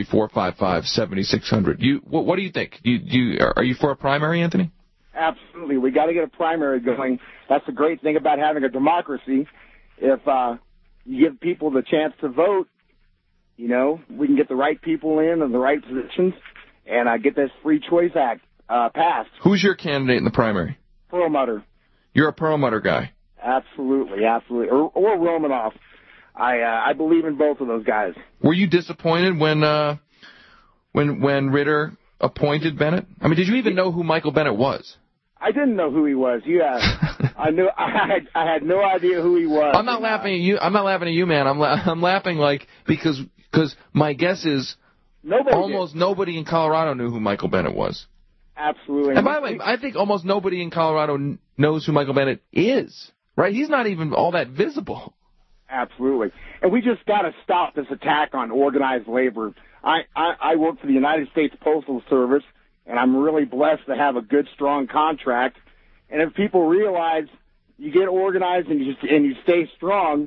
303-455-7600. What do you think? Are you for a primary, Anthony? Absolutely. We got to get a primary going. That's the great thing about having a democracy. If you give people the chance to vote, we can get the right people in the right positions and get this Free Choice Act passed. Who's your candidate in the primary? Perlmutter. You're a Perlmutter guy. Absolutely. Or Romanoff. I believe in both of those guys. Were you disappointed when Ritter appointed Bennett? I mean, did you even know who Michael Bennet was? I didn't know who he was. Yeah, I knew. I had no idea who he was. I'm not laughing at you. I'm not laughing at you, man. I'm laughing because my guess is nobody in Colorado knew who Michael Bennet was. Absolutely. And by the way, I think almost nobody in Colorado knows who Michael Bennet is. Right? He's not even all that visible. Absolutely. And we just got to stop this attack on organized labor. I work for the United States Postal Service, and I'm really blessed to have a good, strong contract. And if people realize you get organized and you stay strong,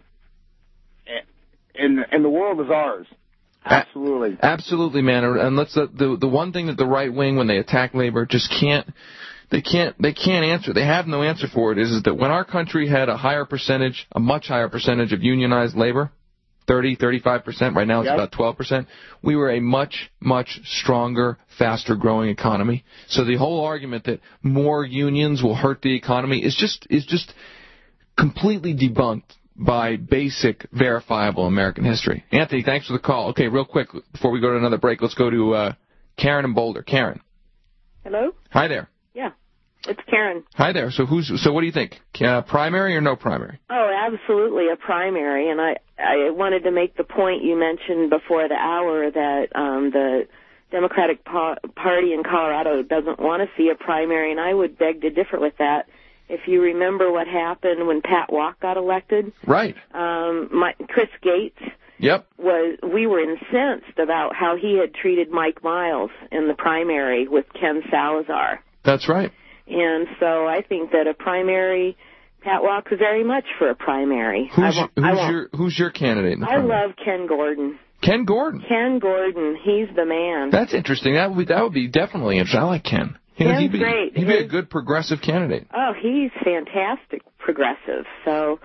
and the world is ours. Absolutely. Absolutely, man. And let's the one thing that the right wing, when they attack labor, just can't answer. They have no answer for it. Is that when our country had a much higher percentage of unionized labor, 35%. Right now it's about 12%. We were a much, much stronger, faster-growing economy. So the whole argument that more unions will hurt the economy is just completely debunked by basic, verifiable American history. Anthony, thanks for the call. Okay, real quick, before we go to another break, let's go to Karen in Boulder. Karen. Hello? Hi there. Yeah, it's Karen. Hi there. So what do you think? Primary or no primary? Oh, absolutely a primary. And I wanted to make the point you mentioned before the hour that the Democratic Party in Colorado doesn't want to see a primary, and I would beg to differ with that. If you remember what happened when Pat Walk got elected. Right. Chris Gates. Yep. We were incensed about how he had treated Mike Miles in the primary with Ken Salazar. That's right. And so I think that a primary, Pat Walk is very much for a primary. Who's your candidate in the primary? I love Ken Gordon. Ken Gordon? Ken Gordon. He's the man. That's interesting. That would be definitely interesting. I like Ken. Ken's great. He'd be a good progressive candidate. Oh, he's fantastic progressive. So,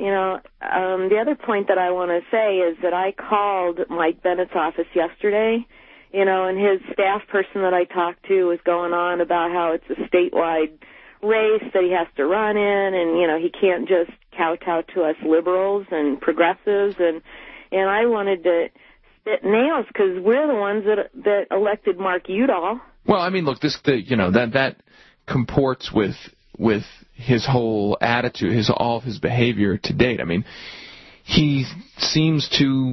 the other point that I want to say is that I called Mike Bennett's office yesterday, and his staff person that I talked to was going on about how it's a statewide race that he has to run in, and, he can't just kowtow to us liberals and progressives, and I wanted to spit nails because we're the ones that elected Mark Udall. Well, I mean, look, that comports with his whole attitude, all of his behavior to date. I mean, he seems he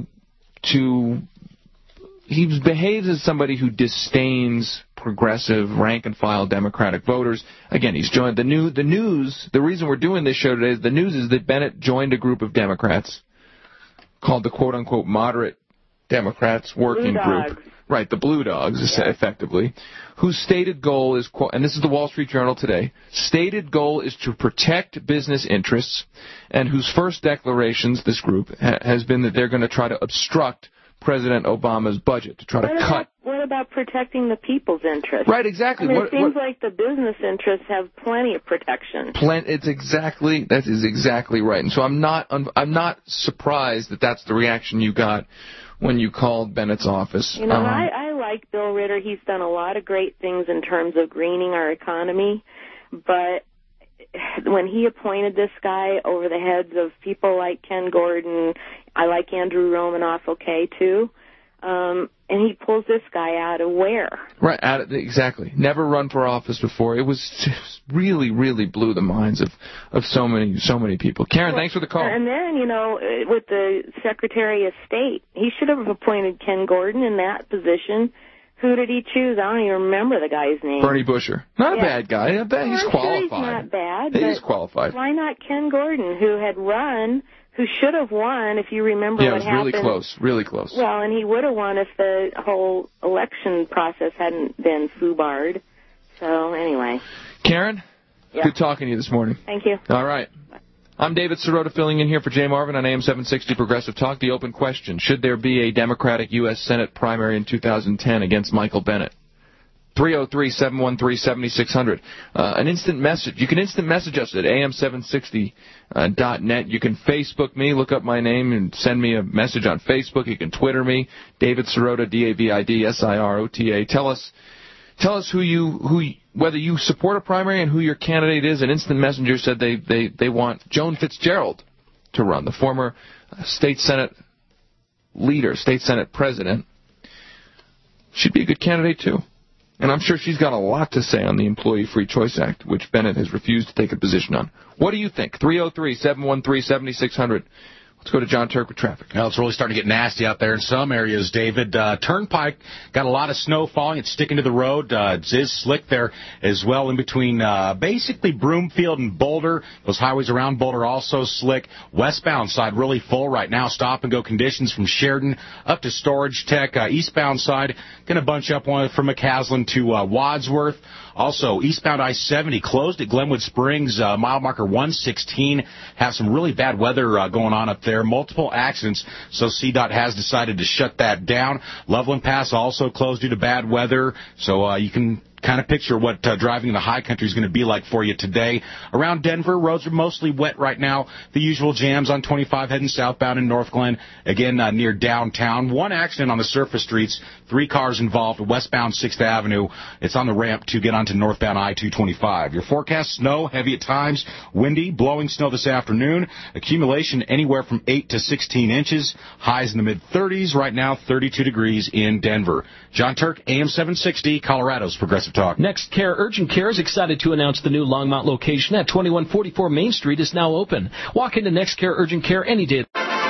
behaves as somebody who disdains progressive, rank-and-file Democratic voters. Again, he's joined the news. The reason we're doing this show today is the news is that Bennett joined a group of Democrats called the quote-unquote moderate Democrats working group. Right, the Blue Dogs, effectively, whose stated goal is, and this is the Wall Street Journal today, stated goal is to protect business interests, and whose first declarations, this group, has been that they're going to try to obstruct President Obama's budget, to try to cut what about protecting the people's interests? Right, exactly. I mean, it seems like the business interests have plenty of protection. That is exactly right. And so I'm not surprised that that's the reaction you got when you called Bennett's office. You know, I like Bill Ritter. He's done a lot of great things in terms of greening our economy, but when he appointed this guy over the heads of people like Ken Gordon, I like Andrew Romanoff, too, and he pulls this guy out of where? Right, exactly. Never run for office before. It was just really, really blew the minds of so many people. Karen, thanks for the call. And then, you know, with the Secretary of State, he should have appointed Ken Gordon in that position. Who did he choose? I don't even remember the guy's name. Bernie Busher. Not a bad guy. I bet he's qualified. Sure he's not bad. He's qualified. Why not Ken Gordon, who had run, who should have won, if you remember what happened? Yeah, it was really close. Well, and he would have won if the whole election process hadn't been foobarred. So, anyway. Karen, good talking to you this morning. Thank you. All right. I'm David Sirota filling in here for Jay Marvin on AM 760 Progressive Talk. The open question, should there be a Democratic U.S. Senate primary in 2010 against Michael Bennet? 303-713-7600. An instant message. You can instant message us at am760.net. You can Facebook me, look up my name, and send me a message on Facebook. You can Twitter me, David Sirota, DavidSirota. Tell us whether you support a primary and who your candidate is. An instant messenger said they want Joan Fitzgerald to run, the former state Senate leader, state Senate president. She'd be a good candidate, too. And I'm sure she's got a lot to say on the Employee Free Choice Act, which Bennett has refused to take a position on. What do you think? 303-713-7600. Let's go to John Turk with traffic. Well, it's really starting to get nasty out there in some areas, David. Turnpike got a lot of snow falling. It's sticking to the road. It is slick there as well in between basically Broomfield and Boulder. Those highways around Boulder also slick. Westbound side really full right now. Stop-and-go conditions from Sheridan up to Storage Tech. Eastbound side going to bunch up one from McCaslin to Wadsworth. Also, eastbound I-70 closed at Glenwood Springs, mile marker 116. Have some really bad weather going on up there. Multiple accidents, so CDOT has decided to shut that down. Loveland Pass also closed due to bad weather, so you can kind of picture what driving in the high country is going to be like for you today. Around Denver, roads are mostly wet right now. The usual jams on 25 heading southbound in North Glen, again near downtown. One accident on the surface streets, 3 cars involved, westbound 6th Avenue. It's on the ramp to get onto northbound I-225. Your forecast, snow, heavy at times, windy, blowing snow this afternoon. Accumulation anywhere from 8 to 16 inches. Highs in the mid-30s. Right now, 32 degrees in Denver. John Turk, AM 760, Colorado's Progressive Talk. Next Care Urgent Care is excited to announce the new Longmont location at 2144 Main Street is now open. Walk into Next Care Urgent Care any day.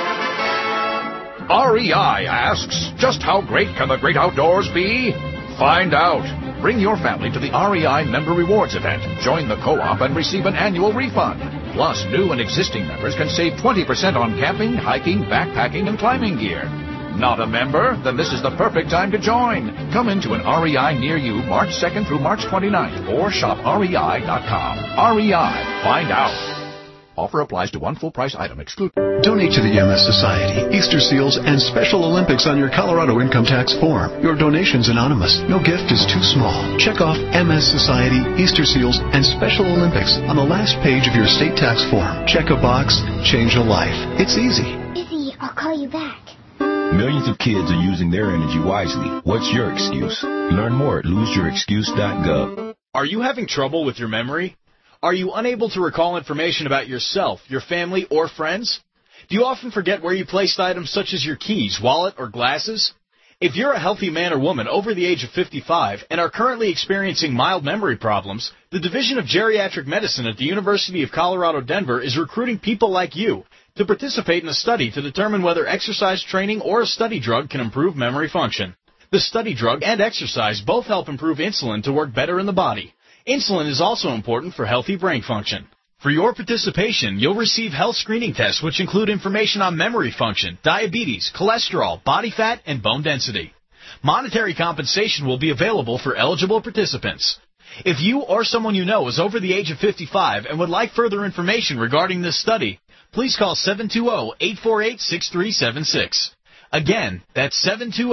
REI asks, just how great can the great outdoors be? Find out. Bring your family to the REI Member Rewards event. Join the co-op and receive an annual refund. Plus, new and existing members can save 20% on camping, hiking, backpacking, and climbing gear. Not a member? Then this is the perfect time to join. Come into an REI near you March 2nd through March 29th or shop REI.com. REI. Find out. Offer applies to one full-price item. Exclude. Donate to the MS Society, Easter Seals, and Special Olympics on your Colorado income tax form. Your donation's anonymous. No gift is too small. Check off MS Society, Easter Seals, and Special Olympics on the last page of your state tax form. Check a box, change a life. It's easy. Izzy, I'll call you back. Millions of kids are using their energy wisely. What's your excuse? Learn more at loseyourexcuse.gov. Are you having trouble with your memory? Are you unable to recall information about yourself, your family, or friends? Do you often forget where you placed items such as your keys, wallet, or glasses? If you're a healthy man or woman over the age of 55 and are currently experiencing mild memory problems, the Division of Geriatric Medicine at the University of Colorado Denver is recruiting people like you to participate in a study to determine whether exercise training or a study drug can improve memory function. The study drug and exercise both help improve insulin to work better in the body. Insulin is also important for healthy brain function. For your participation, you'll receive health screening tests which include information on memory function, diabetes, cholesterol, body fat, and bone density. Monetary compensation will be available for eligible participants. If you or someone you know is over the age of 55 and would like further information regarding this study, please call 720-848-6376. Again, that's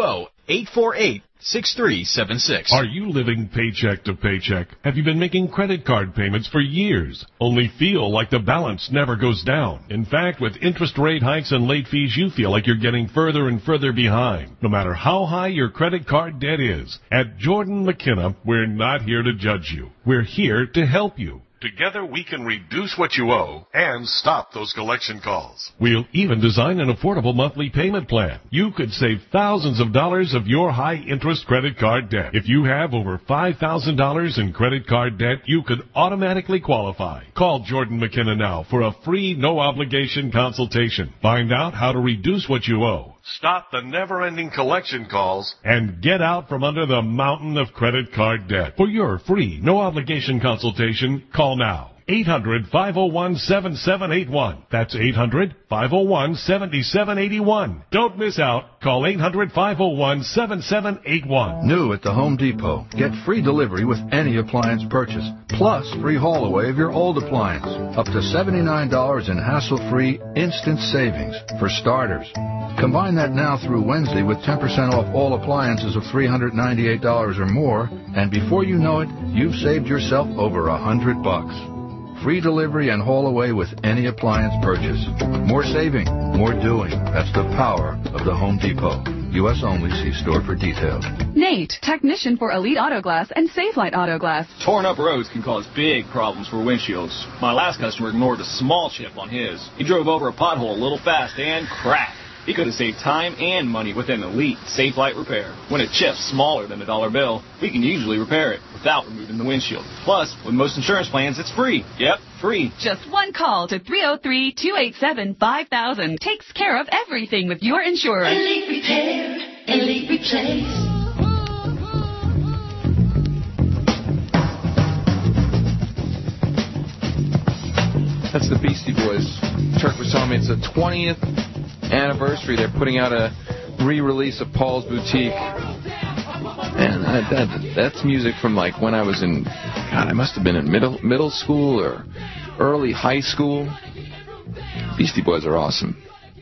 848-6376. Are you living paycheck to paycheck? Have you been making credit card payments for years, only feel like the balance never goes down? In fact, with interest rate hikes and late fees, you feel like you're getting further and further behind, no matter how high your credit card debt is. At Jordan McKenna, we're not here to judge you. We're here to help you. Together we can reduce what you owe and stop those collection calls. We'll even design an affordable monthly payment plan. You could save thousands of dollars of your high-interest credit card debt. If you have over $5,000 in credit card debt, you could automatically qualify. Call Jordan McKenna now for a free, no-obligation consultation. Find out how to reduce what you owe, stop the never-ending collection calls, and get out from under the mountain of credit card debt. For your free, no-obligation consultation, call now. 800-501-7781. That's 800-501-7781. Don't miss out. Call 800-501-7781. New at the Home Depot. Get free delivery with any appliance purchase, plus free haul away of your old appliance. Up to $79 in hassle-free instant savings for starters. Combine that now through Wednesday with 10% off all appliances of $398 or more, and before you know it, you've saved yourself over $100. Free delivery and haul away with any appliance purchase. More saving, more doing. That's the power of the Home Depot. U.S. only. See store for details. Nate, technician for Elite Auto Glass and Safelite Auto Glass. Torn up roads can cause big problems for windshields. My last customer ignored a small chip on his. He drove over a pothole a little fast and cracked. He could have saved time and money with an Elite Safelite repair. When a chip's smaller than a $1 bill, we can usually repair it without removing the windshield. Plus, with most insurance plans, it's free. Yep, free. Just one call to 303-287-5000 takes care of everything with your insurance. Elite Repair, Elite Replace. That's the Beastie Boys. Turk was telling me it's the 20th anniversary. They're putting out a re-release of Paul's Boutique, and that's music from like when I was in, God, I must have been in middle school or early high school. Beastie Boys are awesome.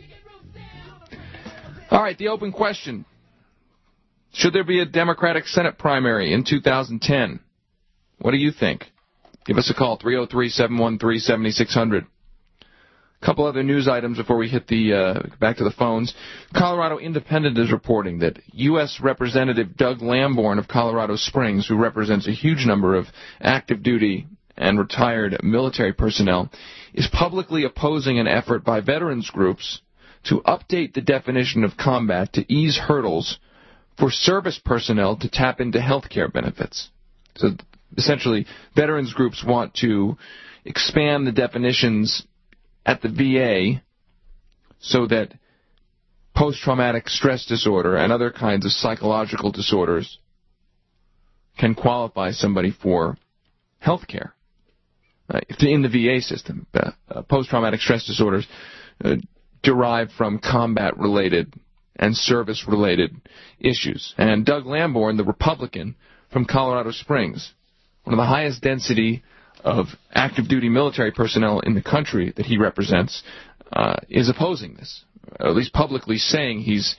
All right, the open question: should there be a Democratic Senate primary in 2010? What do you think? Give us a call, 303-713-7600. Couple other news items before we hit the back to the phones. Colorado Independent is reporting that U.S. Representative Doug Lamborn of Colorado Springs, who represents a huge number of active duty and retired military personnel, is publicly opposing an effort by veterans groups to update the definition of combat to ease hurdles for service personnel to tap into health care benefits. So essentially, veterans groups want to expand the definitions at the VA so that post-traumatic stress disorder and other kinds of psychological disorders can qualify somebody for health care in the VA system. Post-traumatic stress disorders derive from combat-related and service-related issues. And Doug Lamborn, the Republican from Colorado Springs, one of the highest density of active-duty military personnel in the country that he represents, is opposing this, or at least publicly saying he's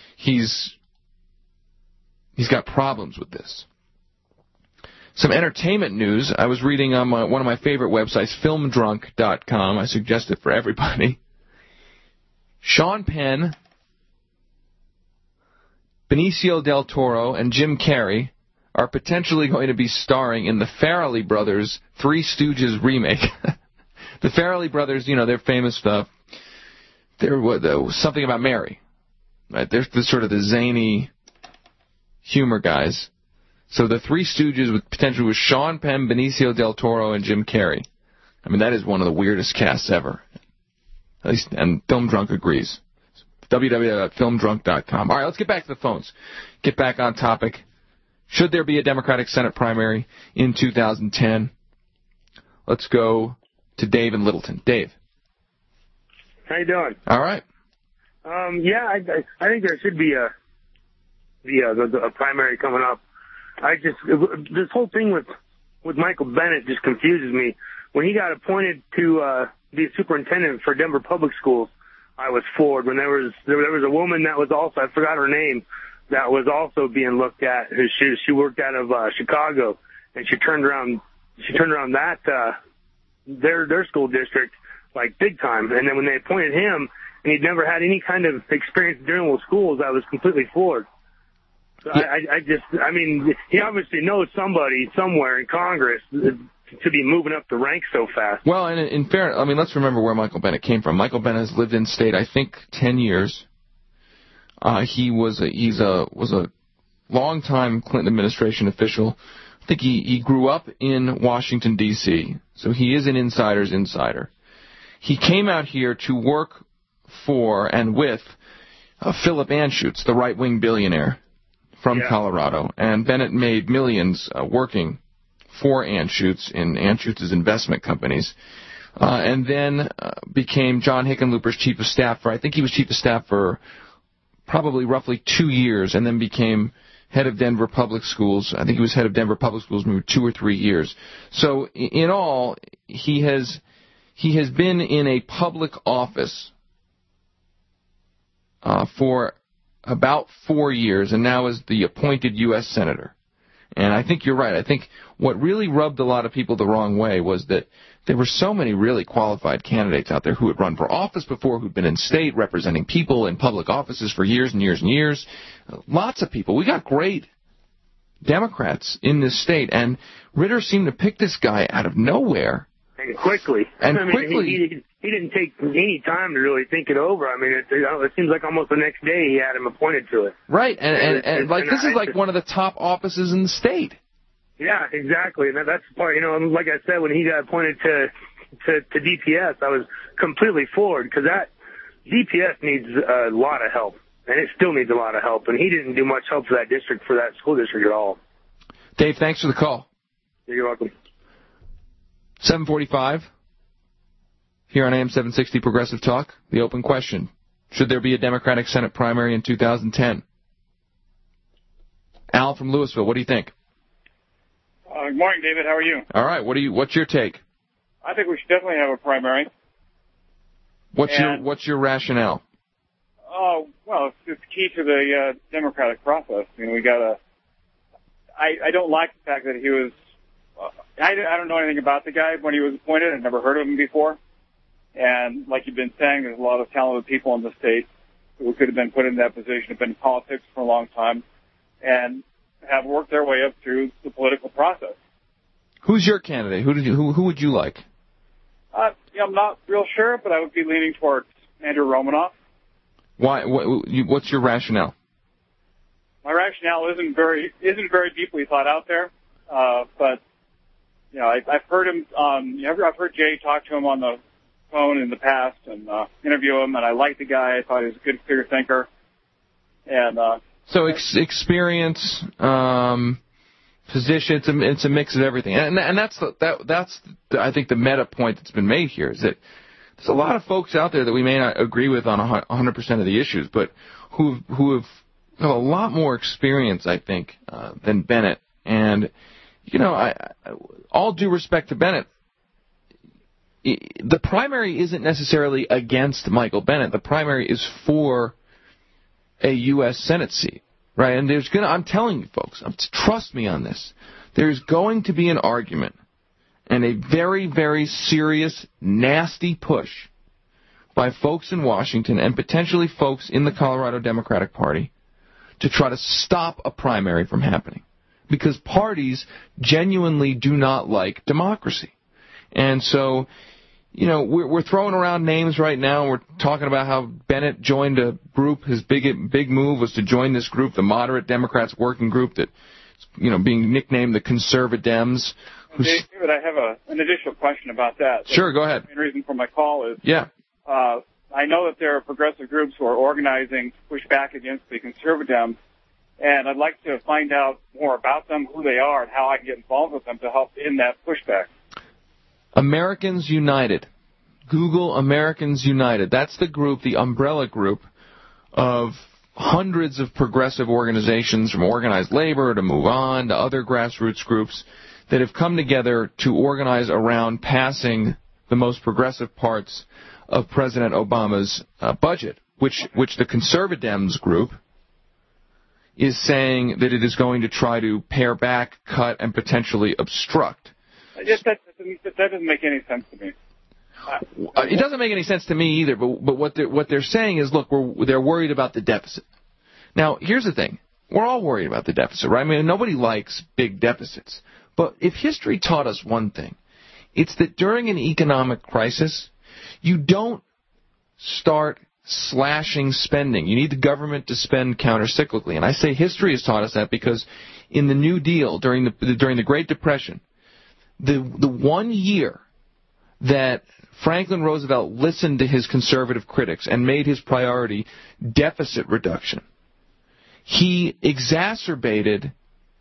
got problems with this. Some entertainment news. I was reading on one of my favorite websites, filmdrunk.com. I suggest it for everybody. Sean Penn, Benicio del Toro, and Jim Carrey are potentially going to be starring in the Farrelly Brothers Three Stooges remake. The Farrelly Brothers, you know, they're famous stuff. They're Something About Mary. Right? They're sort of the zany humor guys. So the Three Stooges potentially with Sean Penn, Benicio del Toro, and Jim Carrey. I mean, that is one of the weirdest casts ever. At least, and Film Drunk agrees. www.filmdrunk.com. All right, let's get back to the phones. Get back on topic. Should there be a Democratic Senate primary in 2010? Let's go to Dave in Littleton. Dave. How you doing? All right. Yeah, I think there should be a primary coming up. This whole thing with Michael Bennett just confuses me. When he got appointed to be a superintendent for Denver Public Schools, I was floored. When there was a woman that was also, I forgot her name, that was also being looked at. She worked out of Chicago, and she turned around that their school district like big time. And then when they appointed him, and he'd never had any kind of experience dealing with schools, I was completely floored. So I mean, he obviously knows somebody somewhere in Congress to be moving up the ranks so fast. Well, and in fairness, I mean, let's remember where Michael Bennet came from. Michael Bennet has lived in state, I think, 10 years. He was a long-time Clinton administration official. I think he grew up in Washington, D.C., so he is an insider's insider. He came out here to work for and with Philip Anschutz, the right-wing billionaire from Colorado. And Bennet made millions working for Anschutz in Anschutz's investment companies. And then became John Hickenlooper's chief of staff for, I think he was chief of staff for probably roughly 2 years, and then became head of Denver Public Schools. I think he was head of Denver Public Schools maybe 2 or 3 years. So in all, he has been in a public office for about 4 years, and now is the appointed U.S. Senator. And I think you're right. I think what really rubbed a lot of people the wrong way was that there were so many really qualified candidates out there who had run for office before, who'd been in state representing people in public offices for years and years and years. Lots of people. We got great Democrats in this state, and Ritter seemed to pick this guy out of nowhere. And quickly. He didn't take any time to really think it over. I mean, it seems like almost the next day he had him appointed to it. Right, and this is like one of the top offices in the state. Yeah, exactly. And that's the part, like I said, when he got appointed to DPS, I was completely floored, because that DPS needs a lot of help, and it still needs a lot of help, and he didn't do much help for that district, for that school district at all. Dave, thanks for the call. You're welcome. 7:45 here on AM 760 Progressive Talk. The open question: should there be a Democratic Senate primary in 2010? Al from Louisville, what do you think? Good morning, David. How are you? All right. What's your take? I think we should definitely have a primary. What's your rationale? Oh, well, it's key to the democratic process. I mean, I don't like the fact that he was. I don't know anything about the guy when he was appointed. I've never heard of him before. And like you've been saying, there's a lot of talented people in the state who could have been put in that position, have been in politics for a long time, and have worked their way up through the political process. Who's your candidate? Who would you like? I'm not real sure, but I would be leaning towards Andrew Romanoff. Why? What's your rationale? My rationale isn't very deeply thought out there, but I've heard him. I've heard Jay talk to him on the phone in the past and interview him, and I like the guy. I thought he was a good clear thinker, and so experience, position. It's a mix of everything, and that's I think the meta point that's been made here is that there's a lot of folks out there that we may not agree with on 100% of the issues, but who have a lot more experience, I think, than Bennet. And all due respect to Bennet, the primary isn't necessarily against Michael Bennet. The primary is for a U.S. Senate seat, right? And I'm telling you folks, trust me on this, there's going to be an argument and a very, very serious, nasty push by folks in Washington and potentially folks in the Colorado Democratic Party to try to stop a primary from happening, because parties genuinely do not like democracy. And so, we're throwing around names right now. We're talking about how Bennet joined a group. His big move was to join this group, the Moderate Democrats Working Group, that, being nicknamed the Conservadems. David, I have an additional question about that. Sure, go ahead. The main reason for my call is I know that there are progressive groups who are organizing to push back against the Conservadems, and I'd like to find out more about them, who they are, and how I can get involved with them to help in that pushback. Americans United. Google Americans United. That's the group, the umbrella group of hundreds of progressive organizations, from Organized Labor to Move On to other grassroots groups, that have come together to organize around passing the most progressive parts of President Obama's budget, which the Conservadems group is saying that it is going to try to pare back, cut, and potentially obstruct. That doesn't make any sense to me. It doesn't make any sense to me either, but what they're saying is, look, they're worried about the deficit. Now, here's the thing. We're all worried about the deficit, right? I mean, nobody likes big deficits. But if history taught us one thing, it's that during an economic crisis, you don't start slashing spending. You need the government to spend countercyclically. And I say history has taught us that because in the New Deal, during the Great Depression, the 1 year that Franklin Roosevelt listened to his conservative critics and made his priority deficit reduction, he exacerbated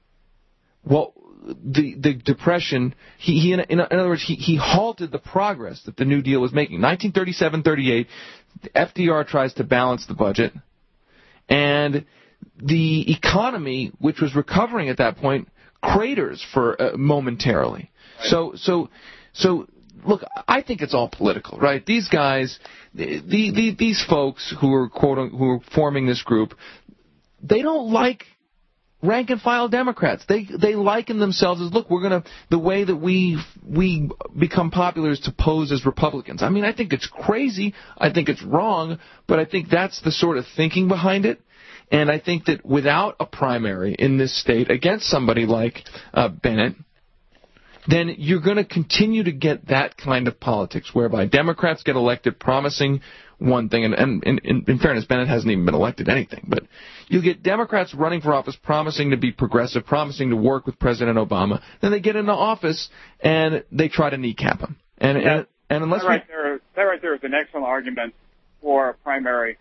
the Depression. In other words, he halted the progress that the New Deal was making. 1937-38, FDR tries to balance the budget, and the economy, which was recovering at that point, craters for momentarily. Right. So look, I think it's all political, right? These guys, these folks who are forming this group, they don't like rank and file Democrats. They liken themselves as, look, the way that we become popular is to pose as Republicans. I mean, I think it's crazy. I think it's wrong, but I think that's the sort of thinking behind it. And I think that without a primary in this state against somebody like Bennett, then you're going to continue to get that kind of politics whereby Democrats get elected promising one thing, and in fairness, Bennett hasn't even been elected anything, but you get Democrats running for office promising to be progressive, promising to work with President Obama, then they get into office and they try to kneecap him. And unless that right there is an excellent argument for a primary.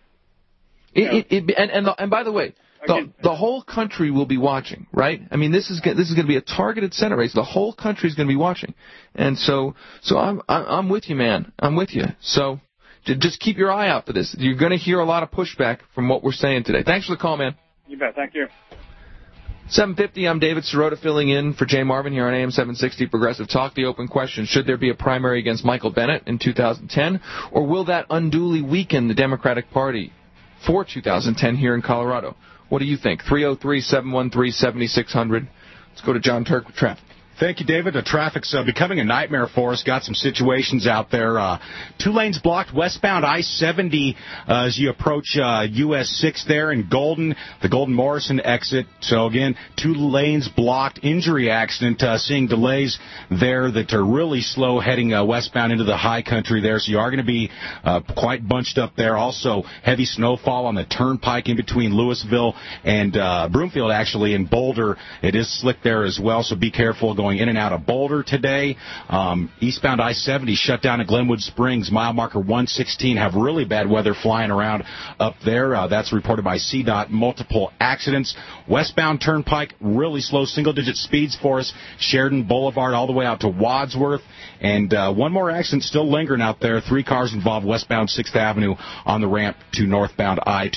And by the way, the whole country will be watching, right? I mean, this is going to be a targeted Senate race. The whole country is going to be watching, and so I'm with you, man. I'm with you. So just keep your eye out for this. You're going to hear a lot of pushback from what we're saying today. Thanks for the call, man. You bet. Thank you. 7:50. I'm David Sirota filling in for Jay Marvin here on AM 760 Progressive Talk. The open question: should there be a primary against Michael Bennett in 2010, or will that unduly weaken the Democratic Party for 2010 here in Colorado? What do you think? 303-713-7600. Let's go to John Turk with traffic. Thank you, David. The traffic's becoming a nightmare for us. Got some situations out there. 2 lanes blocked westbound I-70 as you approach US 6 there in Golden, the Golden-Morrison exit. So, again, 2 lanes blocked. Injury accident. Seeing delays there that are really slow heading westbound into the high country there. So you are going to be quite bunched up there. Also, heavy snowfall on the turnpike in between Louisville and Broomfield, actually, in Boulder. It is slick there as well, so be careful going in and out of Boulder today. Eastbound I-70 shut down at Glenwood Springs. Mile marker 116 have really bad weather flying around up there. That's reported by CDOT. Multiple accidents. Westbound Turnpike, really slow single-digit speeds for us. Sheridan Boulevard all the way out to Wadsworth. And one more accident still lingering out there. 3 cars involved westbound 6th Avenue on the ramp to northbound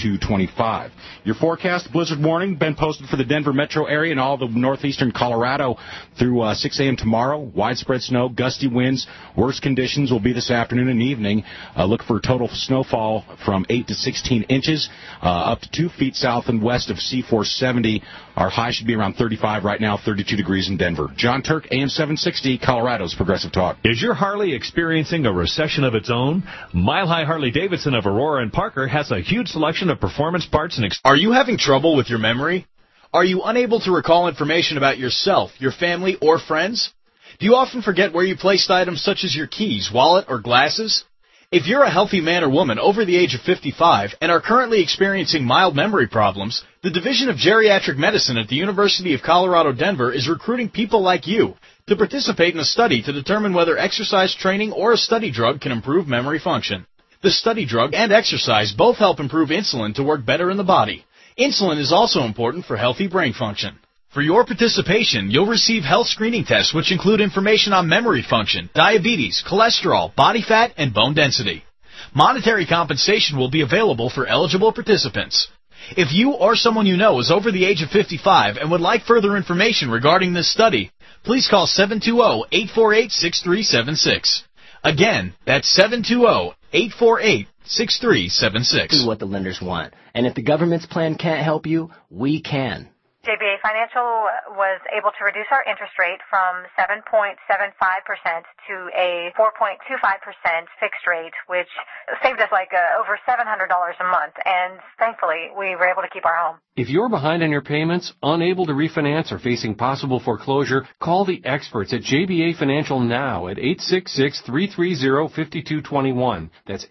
I-225. Your forecast, blizzard warning, been posted for the Denver metro area and all of northeastern Colorado through 6 a.m. tomorrow. Widespread snow, gusty winds. Worst conditions will be this afternoon and evening. Look for total snowfall from 8 to 16 inches, up to 2 feet south and west of C470. Our high should be around 35 right now, 32 degrees in Denver. John Turk, AM 760, Colorado's Progressive Talk. Is your Harley experiencing a recession of its own? Mile High Harley-Davidson of Aurora and Parker has a huge selection of performance parts and... Are you having trouble with your memory? Are you unable to recall information about yourself, your family, or friends? Do you often forget where you placed items such as your keys, wallet, or glasses? If you're a healthy man or woman over the age of 55 and are currently experiencing mild memory problems, the Division of Geriatric Medicine at the University of Colorado Denver is recruiting people like you to participate in a study to determine whether exercise training or a study drug can improve memory function. The study drug and exercise both help improve insulin to work better in the body. Insulin is also important for healthy brain function. For your participation, you'll receive health screening tests which include information on memory function, diabetes, cholesterol, body fat, and bone density. Monetary compensation will be available for eligible participants. If you or someone you know is over the age of 55 and would like further information regarding this study, please call 720-848-6376. Again, that's 720-848-6376. 888-6376. Do what the lenders want. And if the government's plan can't help you, we can. JBA Financial was able to reduce our interest rate from 7.75% to a 4.25% fixed rate, which saved us over $700 a month. And thankfully, we were able to keep our home. If you're behind on your payments, unable to refinance, or facing possible foreclosure, call the experts at JBA Financial now at 866-330-5221. That's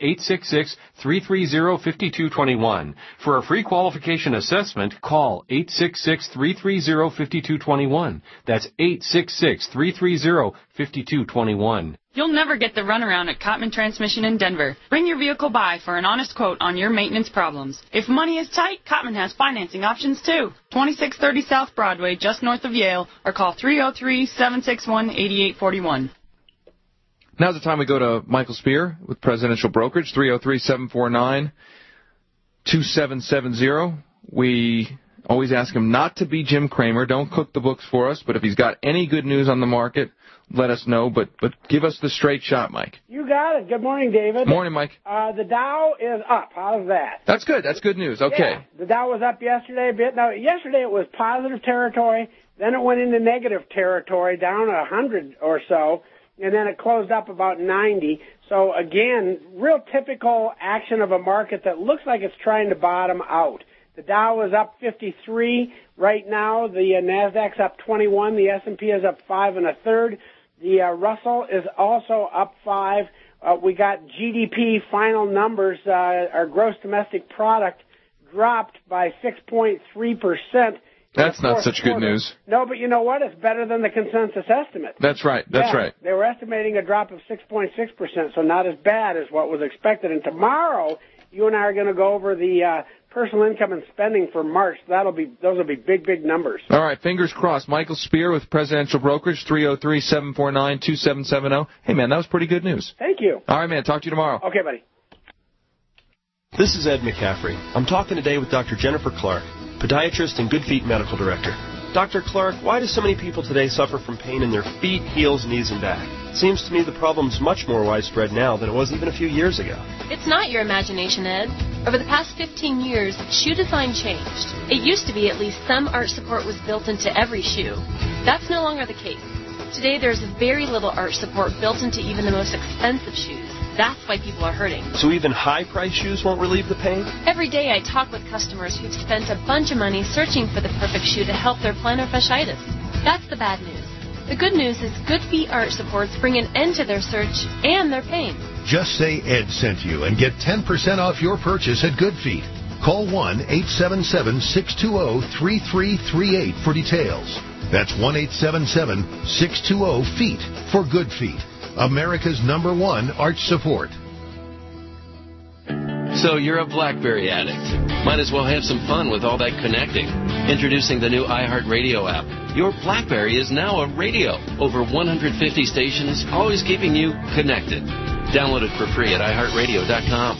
866-330-5221. For a free qualification assessment, call 866-330-5221. That's 866-330-5221. You'll never get the runaround at Cotman Transmission in Denver. Bring your vehicle by for an honest quote on your maintenance problems. If money is tight, Cotman has financing options too. 2630 South Broadway, just north of Yale, or call 303-761-8841. Now's the time we go to Michael Spear with Presidential Brokerage, 303-749-2770. We always ask him not to be Jim Cramer. Don't cook the books for us, but if he's got any good news on the market, let us know, but give us the straight shot, Mike. You got it. Good morning, David. Morning, Mike. The Dow is up. How's that? That's good. That's good news. Okay. Yeah, the Dow was up yesterday a bit. Now, yesterday it was positive territory, then it went into negative territory, down 100 or so, and then it closed up about 90. So, again, real typical action of a market that looks like it's trying to bottom out. The Dow is up 53 right now. The Nasdaq's up 21. The S&P is up 5 1/3. The Russell is also up 5. We got GDP final numbers. Our gross domestic product dropped by 6.3%. That's not such good news. No, but you know what? It's better than the consensus estimate. That's right. That's right. They were estimating a drop of 6.6%, so not as bad as what was expected. And tomorrow, you and I are going to go over the personal income and spending for March. Those will be big, big numbers. All right, fingers crossed. Michael Spear with Presidential Brokerage, 303-749-2770. Hey, man, that was pretty good news. Thank you. All right, man, talk to you tomorrow. Okay, buddy. This is Ed McCaffrey. I'm talking today with Dr. Jennifer Clark, podiatrist and Good Feet Medical Director. Dr. Clark, why do so many people today suffer from pain in their feet, heels, knees, and back? It seems to me the problem's much more widespread now than it was even a few years ago. It's not your imagination, Ed. Over the past 15 years, shoe design changed. It used to be at least some arch support was built into every shoe. That's no longer the case. Today, there's very little arch support built into even the most expensive shoes. That's why people are hurting. So even high-priced shoes won't relieve the pain? Every day I talk with customers who've spent a bunch of money searching for the perfect shoe to help their plantar fasciitis. That's the bad news. The good news is Good Feet arch supports bring an end to their search and their pain. Just say Ed sent you and get 10% off your purchase at Good Feet. Call 1-877-620-3338 for details. That's 1-877-620-FEET for Good Feet. America's #1 arch support. So you're a BlackBerry addict. Might as well have some fun with all that connecting. Introducing the new iHeartRadio app. Your BlackBerry is now a radio. Over 150 stations, always keeping you connected. Download it for free at iHeartRadio.com.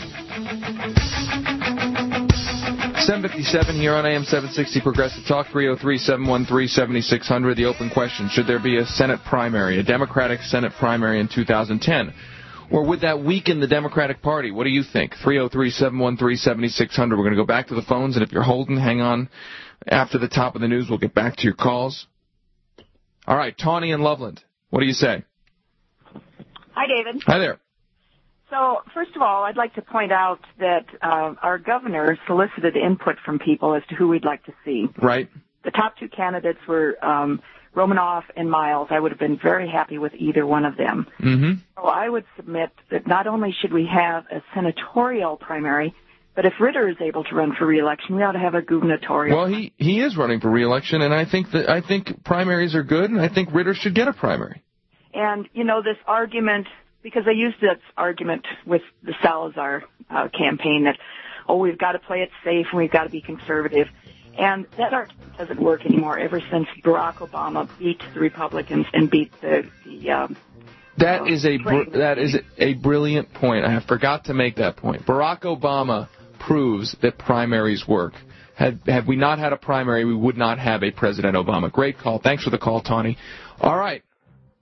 757 here on AM 760 Progressive Talk, 303-713-7600. The open question, should there be a Senate primary, a Democratic Senate primary in 2010? Or would that weaken the Democratic Party? What do you think? 303-713-7600. We're going to go back to the phones, and if you're holding, hang on. After the top of the news, we'll get back to your calls. All right, Tawny and Loveland, what do you say? Hi, David. Hi there. So, first of all, I'd like to point out that our governor solicited input from people as to who we'd like to see. Right. The top two candidates were Romanoff and Miles. I would have been very happy with either one of them. Mm-hmm. So I would submit that not only should we have a senatorial primary, but if Ritter is able to run for re-election, we ought to have a gubernatorial. Well, he is running for re-election, and I think primaries are good, and I think Ritter should get a primary. And, you know, this argument, because I used this argument with the Salazar campaign that, we've got to play it safe and we've got to be conservative. And that argument doesn't work anymore ever since Barack Obama beat the Republicans and beat That is a brilliant point. I forgot to make that point. Barack Obama proves that primaries work. Had we not had a primary, we would not have a President Obama. Great call. Thanks for the call, Tawny. All right.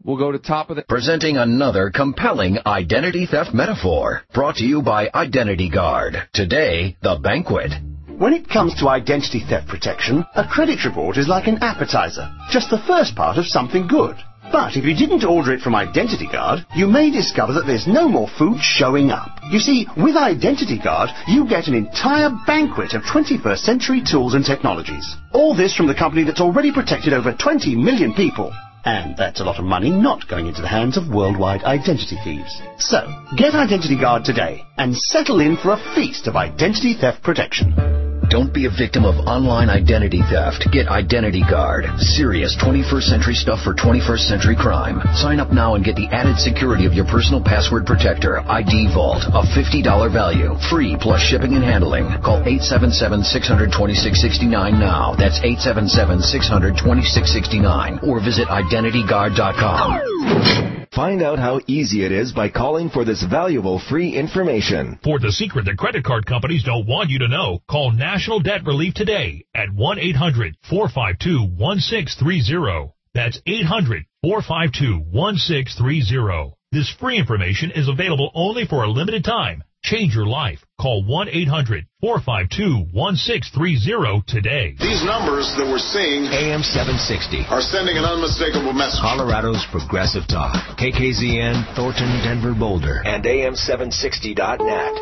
We'll go to top of the... Presenting another compelling identity theft metaphor. Brought to you by Identity Guard. Today, the banquet. When it comes to identity theft protection, a credit report is like an appetizer, just the first part of something good. But if you didn't order it from Identity Guard, you may discover that there's no more food showing up. You see, with Identity Guard, you get an entire banquet of 21st century tools and technologies. All this from the company that's already protected over 20 million people. And that's a lot of money not going into the hands of worldwide identity thieves. So, get Identity Guard today and settle in for a feast of identity theft protection. Don't be a victim of online identity theft. Get Identity Guard. Serious 21st century stuff for 21st century crime. Sign up now and get the added security of your personal password protector, ID Vault, a $50 value. Free plus shipping and handling. Call 877-600-2669 now. That's 877-600-2669. Or visit IdentityGuard.com. Find out how easy it is by calling for this valuable free information. For the secret that credit card companies don't want you to know, call National Debt Relief today at 1-800-452-1630. That's 800-452-1630. This free information is available only for a limited time. Change your life. Call 1-800-452-1630 today. These numbers that we're seeing, AM 760, are sending an unmistakable message. Colorado's Progressive Talk. KKZN, Thornton, Denver, Boulder. And AM760.net.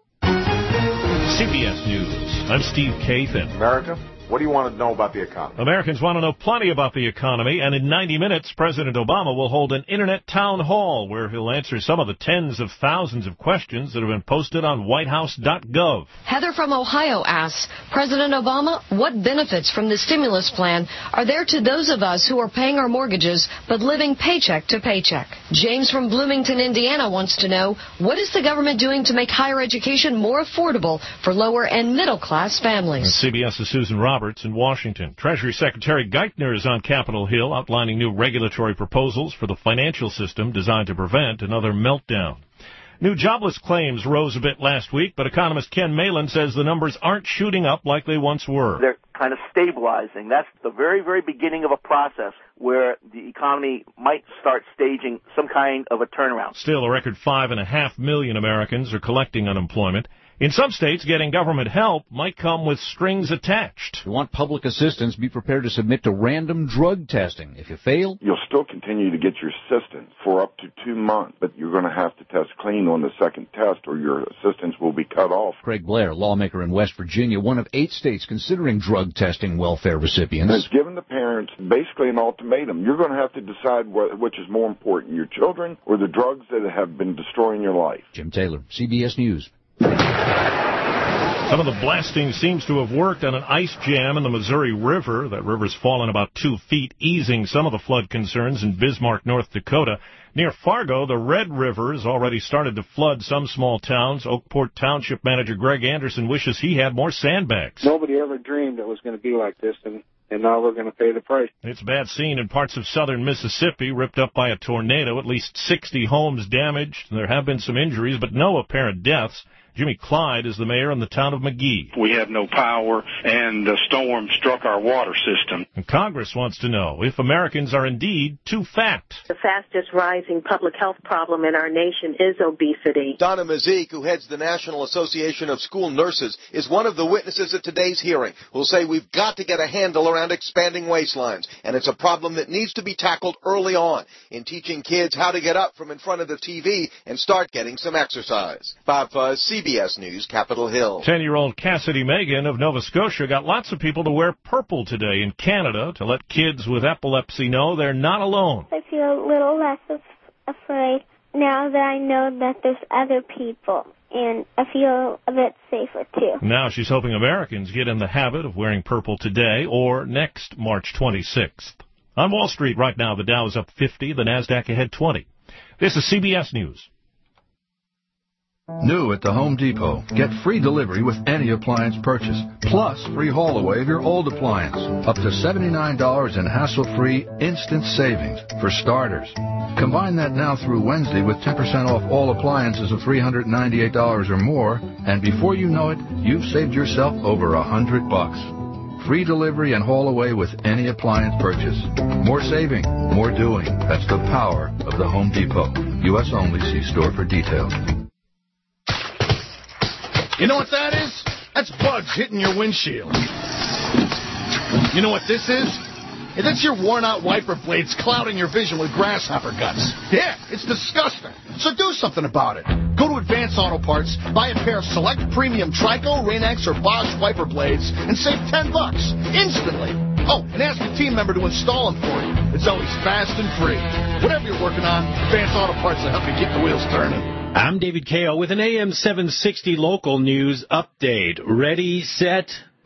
CBS News. I'm Steve Kathan. America, what do you want to know about the economy? Americans want to know plenty about the economy, and in 90 minutes, President Obama will hold an Internet town hall where he'll answer some of the tens of thousands of questions that have been posted on whitehouse.gov. Heather from Ohio asks, President Obama, what benefits from the stimulus plan are there to those of us who are paying our mortgages but living paycheck to paycheck? James from Bloomington, Indiana wants to know, what is the government doing to make higher education more affordable for lower and middle class families? And CBS's Susan Roberts in Washington. Treasury Secretary Geithner is on Capitol Hill outlining new regulatory proposals for the financial system designed to prevent another meltdown. New jobless claims rose a bit last week, but economist Ken Malin says the numbers aren't shooting up like they once were. They're kind of stabilizing. That's the very, very beginning of a process where the economy might start staging some kind of a turnaround. Still, a record 5.5 million Americans are collecting unemployment. In some states, getting government help might come with strings attached. If you want public assistance, be prepared to submit to random drug testing. If you fail, you'll still continue to get your assistance for up to 2 months, but you're going to have to test clean on the second test or your assistance will be cut off. Craig Blair, lawmaker in West Virginia, one of 8 states considering drug testing welfare recipients. And it's given the parents basically an ultimatum. You're going to have to decide which is more important, your children or the drugs that have been destroying your life. Jim Taylor, CBS News. Some of the blasting seems to have worked on an ice jam in the Missouri River. That river's fallen about 2 feet, easing some of the flood concerns in Bismarck, North Dakota. Near Fargo, the Red River has already started to flood some small towns. Oakport Township manager Greg Anderson wishes he had more sandbags. Nobody ever dreamed it was going to be like this, and now we're going to pay the price. It's a bad scene in parts of southern Mississippi, ripped up by a tornado. At least 60 homes damaged. There have been some injuries, but no apparent deaths. Jimmy Clyde is the mayor in the town of McGee. We have no power, and the storm struck our water system. And Congress wants to know if Americans are indeed too fat. The fastest rising public health problem in our nation is obesity. Donna Mazik, who heads the National Association of School Nurses, is one of the witnesses at today's hearing, who will say we've got to get a handle around expanding waistlines, and it's a problem that needs to be tackled early on in teaching kids how to get up from in front of the TV and start getting some exercise. Bob Fuzz, CBS News, Capitol Hill. 10-year-old Cassidy Megan of Nova Scotia got lots of people to wear purple today in Canada to let kids with epilepsy know they're not alone. I feel a little less afraid now that I know that there's other people, and I feel a bit safer, too. Now she's hoping Americans get in the habit of wearing purple today or next March 26th. On Wall Street right now, the Dow is up 50, the NASDAQ ahead 20. This is CBS News. New at the Home Depot. Get free delivery with any appliance purchase, plus free haul away of your old appliance. Up to $79 in hassle-free instant savings for starters. Combine that now through Wednesday with 10% off all appliances of $398 or more, and before you know it, you've saved yourself over $100. free delivery and haul away with any appliance purchase. More saving, more doing. That's the power of the Home Depot. U.S. only. See store for details. You know what that is? That's bugs hitting your windshield. You know what this is? That's your worn-out wiper blades clouding your vision with grasshopper guts. Yeah, it's disgusting. So do something about it. Go to Advance Auto Parts, buy a pair of select premium Trico, Rain-X, or Bosch wiper blades, and save $10 instantly. Oh, and ask a team member to install them for you. It's always fast and free. Whatever you're working on, Advance Auto Parts will help you keep the wheels turning. I'm David Kao with an AM 760 local news update. Ready, set,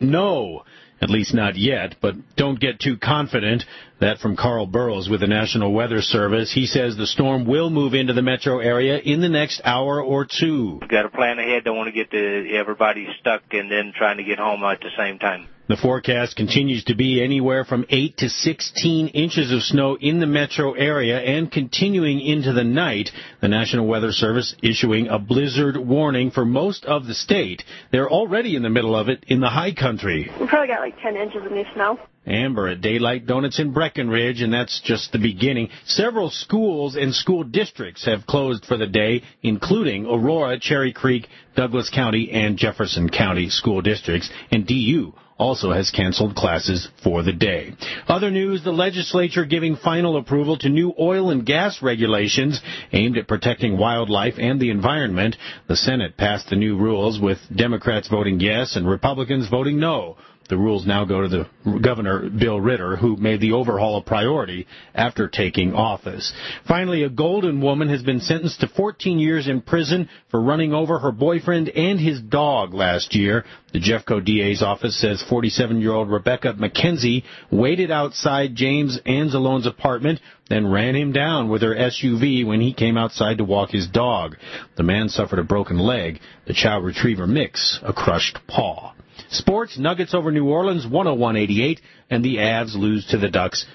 no. At least not yet, but don't get too confident. That from Carl Burrows with the National Weather Service. He says the storm will move into the metro area in the next hour or two. We've got to plan ahead. Don't want to get everybody stuck and then trying to get home at the same time. The forecast continues to be anywhere from 8 to 16 inches of snow in the metro area and continuing into the night. The National Weather Service issuing a blizzard warning for most of the state. They're already in the middle of it in the high country. We probably got like 10 inches of new snow. Amber at Daylight Donuts in Breckenridge, and that's just the beginning. Several schools and school districts have closed for the day, including Aurora, Cherry Creek, Douglas County, and Jefferson County school districts, and DU also has canceled classes for the day. Other news, the legislature giving final approval to new oil and gas regulations aimed at protecting wildlife and the environment. The Senate passed the new rules with Democrats voting yes and Republicans voting no. The rules now go to the Governor, Bill Ritter, who made the overhaul a priority after taking office. Finally, a Golden woman has been sentenced to 14 years in prison for running over her boyfriend and his dog last year. The Jeffco DA's office says 47-year-old Rebecca McKenzie waited outside James Anzalone's apartment, then ran him down with her SUV when he came outside to walk his dog. The man suffered a broken leg. The Chow Retriever mix a crushed paw. Sports, Nuggets over New Orleans, 101-88, and the Avs lose to the Ducks,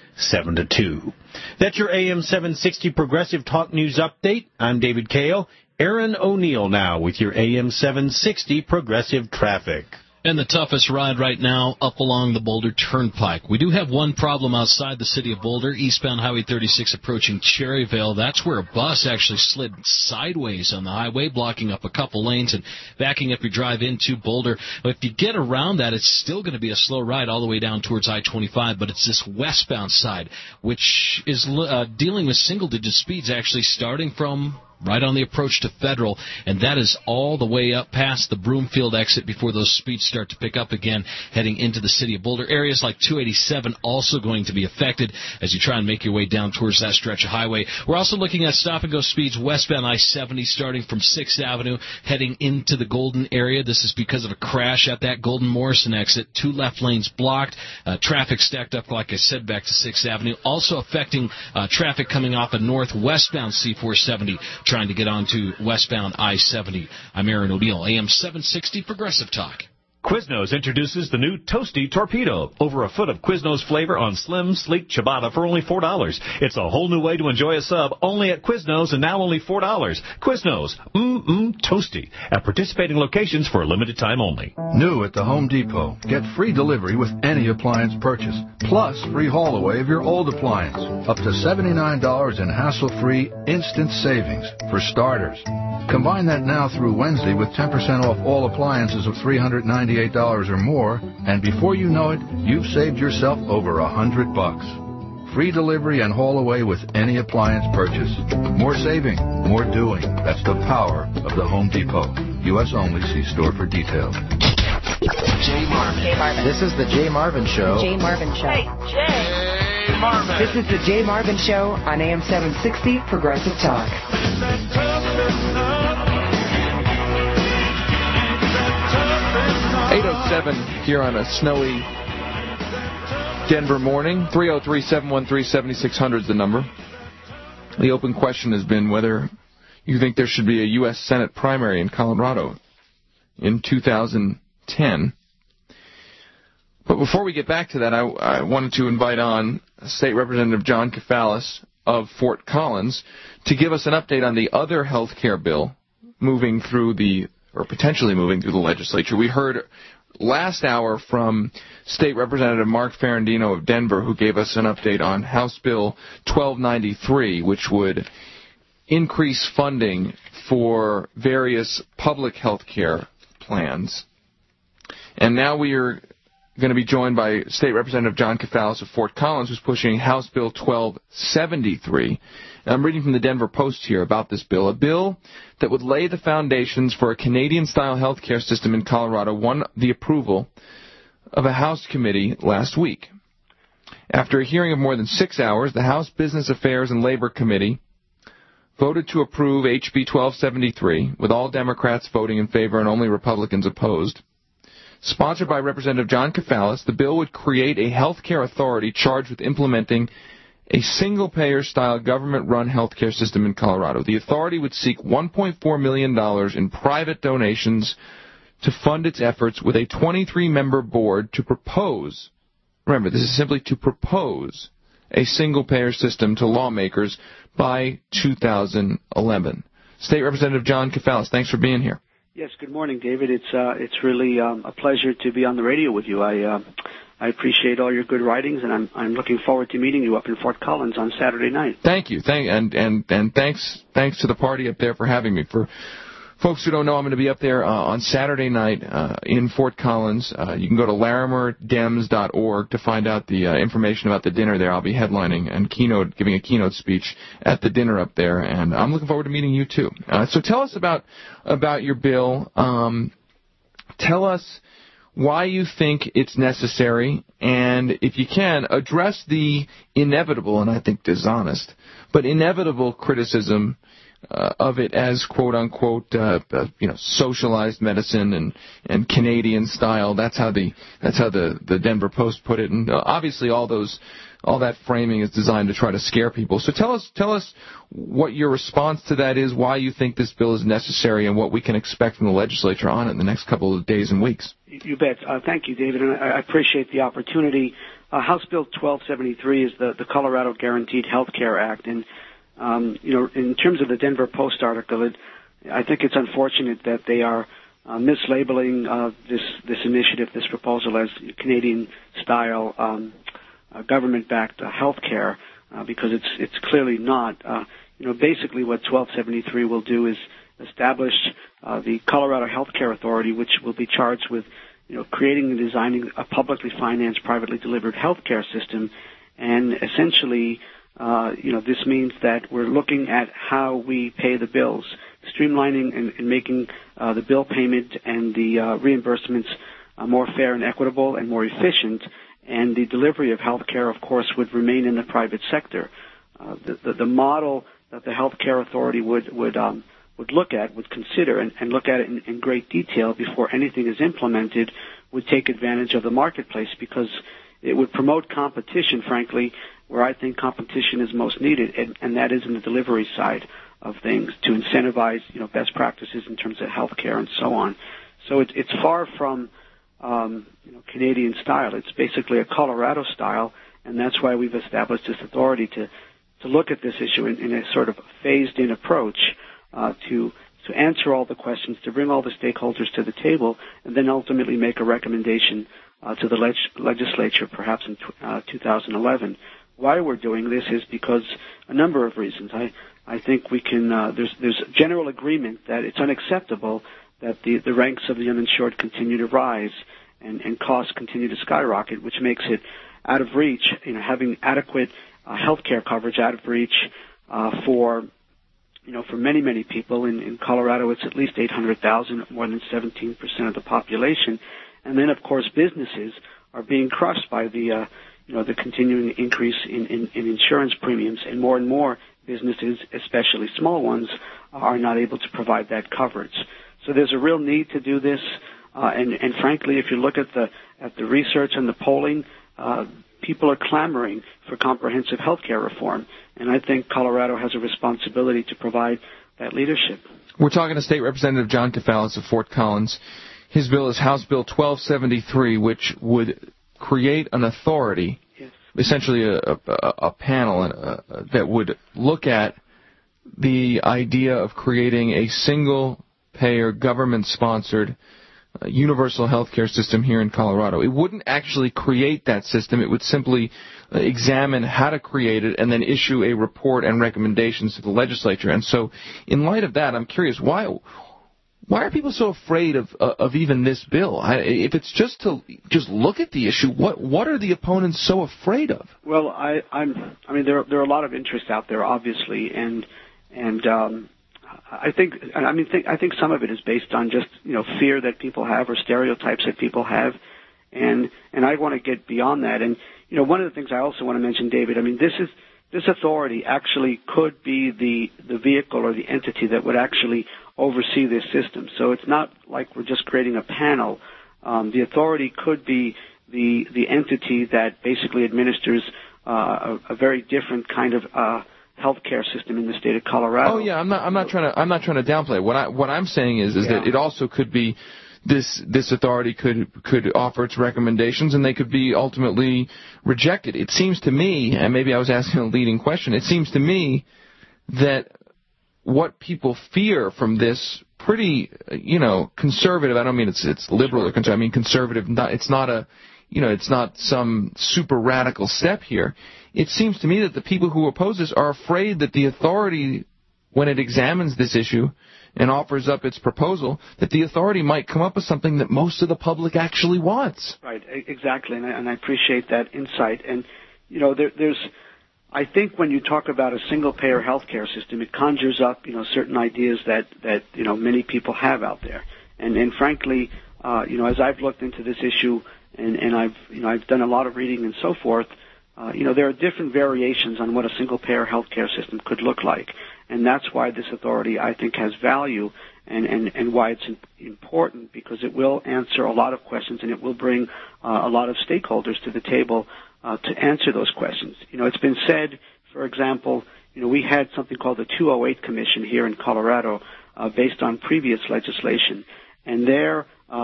7-2. That's your AM 760 Progressive Talk News Update. I'm David Kao. Aaron O'Neill now with your AM 760 Progressive Traffic. And the toughest ride right now up along the Boulder Turnpike. We do have one problem outside the city of Boulder, eastbound Highway 36 approaching Cherryvale. That's where a bus actually slid sideways on the highway, blocking up a couple lanes and backing up your drive into Boulder. But if you get around that, it's still going to be a slow ride all the way down towards I-25, but it's this westbound side, which is dealing with single-digit speeds actually starting from right on the approach to Federal, and that is all the way up past the Broomfield exit before those speeds start to pick up again, heading into the city of Boulder. Areas like 287 also going to be affected as you try and make your way down towards that stretch of highway. We're also looking at stop-and-go speeds westbound I-70 starting from 6th Avenue, heading into the Golden area. This is because of a crash at that Golden Morrison exit. 2 left lanes blocked, traffic stacked up, like I said, back to 6th Avenue. Also affecting traffic coming off of northwestbound C-470, trying to get onto westbound I-70. I'm Aaron O'Neill, AM 760 Progressive Talk. Quiznos introduces the new Toasty Torpedo. Over a foot of Quiznos flavor on slim, sleek ciabatta for only $4. It's a whole new way to enjoy a sub, only at Quiznos, and now only $4. Quiznos, toasty, at participating locations for a limited time only. New at the Home Depot. Get free delivery with any appliance purchase, plus free haul away of your old appliance. Up to $79 in hassle-free instant savings for starters. Combine that now through Wednesday with 10% off all appliances of $398 or more, and before you know it, you've saved yourself over $100. Free delivery and haul away with any appliance purchase. More saving, more doing. That's the power of the Home Depot. U.S. only. See store for details. Jay Marvin. This is the Jay Marvin Show. Jay Marvin Show. Hey, Jay Marvin. This is the Jay Marvin Show on AM 760 Progressive Talk. 8:07 here on a snowy Denver morning. 303-713-7600 is the number. The open question has been whether you think there should be a U.S. Senate primary in Colorado in 2010. But before we get back to that, I wanted to invite on State Representative John Kefalis of Fort Collins to give us an update on the other health care bill moving through potentially moving through the legislature. We heard last hour from State Representative Mark Ferrandino of Denver, who gave us an update on House Bill 1293, which would increase funding for various public health care plans. And now we are going to be joined by State Representative John Kefaulis of Fort Collins, who's pushing House Bill 1273. And I'm reading from the Denver Post here about this bill, a bill that would lay the foundations for a Canadian-style health care system in Colorado, won the approval of a House committee last week. After a hearing of more than 6 hours, the House Business Affairs and Labor Committee voted to approve HB 1273, with all Democrats voting in favor and only Republicans opposed. Sponsored by Representative John Kefaulis, the bill would create a health care authority charged with implementing a single-payer-style government-run health care system in Colorado. The authority would seek $1.4 million in private donations to fund its efforts, with a 23-member board to propose, remember, this is simply to propose, a single-payer system to lawmakers by 2011. State Representative John Kefaulis, thanks for being here. Yes, good morning, David. It's really a pleasure to be on the radio with you. I appreciate all your good writings, and I'm looking forward to meeting you up in Fort Collins on Saturday night. Thank you. And thanks to the party up there for having me. For folks who don't know, I'm going to be up there on Saturday night in Fort Collins. You can go to larimerdems.org to find out the information about the dinner there. I'll be headlining and giving a keynote speech at the dinner up there, and I'm looking forward to meeting you too. So tell us about your bill. Tell us why you think it's necessary, and if you can, address the inevitable, and I think dishonest, but inevitable criticism of it as quote unquote socialized medicine and Canadian style. That's how the Denver Post put it, and obviously all that framing is designed to try to scare people. So tell us what your response to that is, why you think this bill is necessary, and what we can expect from the legislature on it in the next couple of days and weeks. You bet. Thank you, David, and I appreciate the opportunity. House Bill 1273 is the Colorado Guaranteed Health Care Act, and in terms of the Denver Post article, I think it's unfortunate that they are mislabeling this initiative, this proposal, as Canadian-style government-backed health care, because it's clearly not. Basically what 1273 will do is establish the Colorado Health Care Authority, which will be charged with creating and designing a publicly financed, privately delivered health care system, and essentially this means that we're looking at how we pay the bills, streamlining and making the bill payment and the reimbursements more fair and equitable and more efficient, and the delivery of health care, of course, would remain in the private sector. The model that the Health Care Authority would look at, would consider, and look at it in great detail before anything is implemented, would take advantage of the marketplace, because it would promote competition, frankly, where I think competition is most needed, and that is in the delivery side of things, to incentivize best practices in terms of health care and so on. So it's far from Canadian style. It's basically a Colorado style, and that's why we've established this authority to look at this issue in a sort of phased-in approach, to answer all the questions, to bring all the stakeholders to the table, and then ultimately make a recommendation to the legislature, perhaps in 2011. Why we're doing this is because a number of reasons. I think we can. There's general agreement that it's unacceptable that the ranks of the uninsured continue to rise and costs continue to skyrocket, which makes it out of reach. Having adequate health care coverage out of reach for many people. In Colorado, it's at least 800,000, more than 17% of the population. And then, of course, businesses are being crushed by the continuing increase in insurance premiums, and more businesses, especially small ones, are not able to provide that coverage. So there's a real need to do this, and frankly, if you look at the research and the polling, people are clamoring for comprehensive health care reform, and I think Colorado has a responsibility to provide that leadership. We're talking to State Representative John Kefaulis of Fort Collins. His bill is House Bill 1273, which would create an authority, yes, essentially a panel that would look at the idea of creating a single-payer, government-sponsored universal health care system here in Colorado. It wouldn't actually create that system. It would simply examine how to create it and then issue a report and recommendations to the legislature. And so in light of that, I'm curious, why are people so afraid of even this bill? If it's just to look at the issue, what are the opponents so afraid of? Well, I mean, there are a lot of interests out there, obviously, and I think some of it is based on just fear that people have or stereotypes that people have, and I want to get beyond that. And one of the things I also want to mention, David, I mean, this authority actually could be the vehicle or the entity that would actually oversee this system. So it's not like we're just creating a panel. The authority could be the entity that basically administers a very different kind of healthcare system in the state of Colorado. Oh yeah, I'm not trying to downplay it. What I'm saying is that it also could be this authority could offer its recommendations and they could be ultimately rejected. It seems to me, and maybe I was asking a leading question, it seems to me that what people fear from this pretty, conservative, I don't mean it's liberal or conservative, I mean conservative, it's not some super radical step here. It seems to me that the people who oppose this are afraid that the authority, when it examines this issue and offers up its proposal, that the authority might come up with something that most of the public actually wants. Right, exactly, and I appreciate that insight. And, I think when you talk about a single-payer healthcare system, it conjures up, certain ideas that many people have out there. And frankly, as I've looked into this issue and I've done a lot of reading and so forth, there are different variations on what a single-payer healthcare system could look like. And that's why this authority, I think, has value and why it's important, because it will answer a lot of questions and it will bring a lot of stakeholders to the table to answer those questions. It's been said, for example, we had something called the 208 Commission here in Colorado based on previous legislation. And there,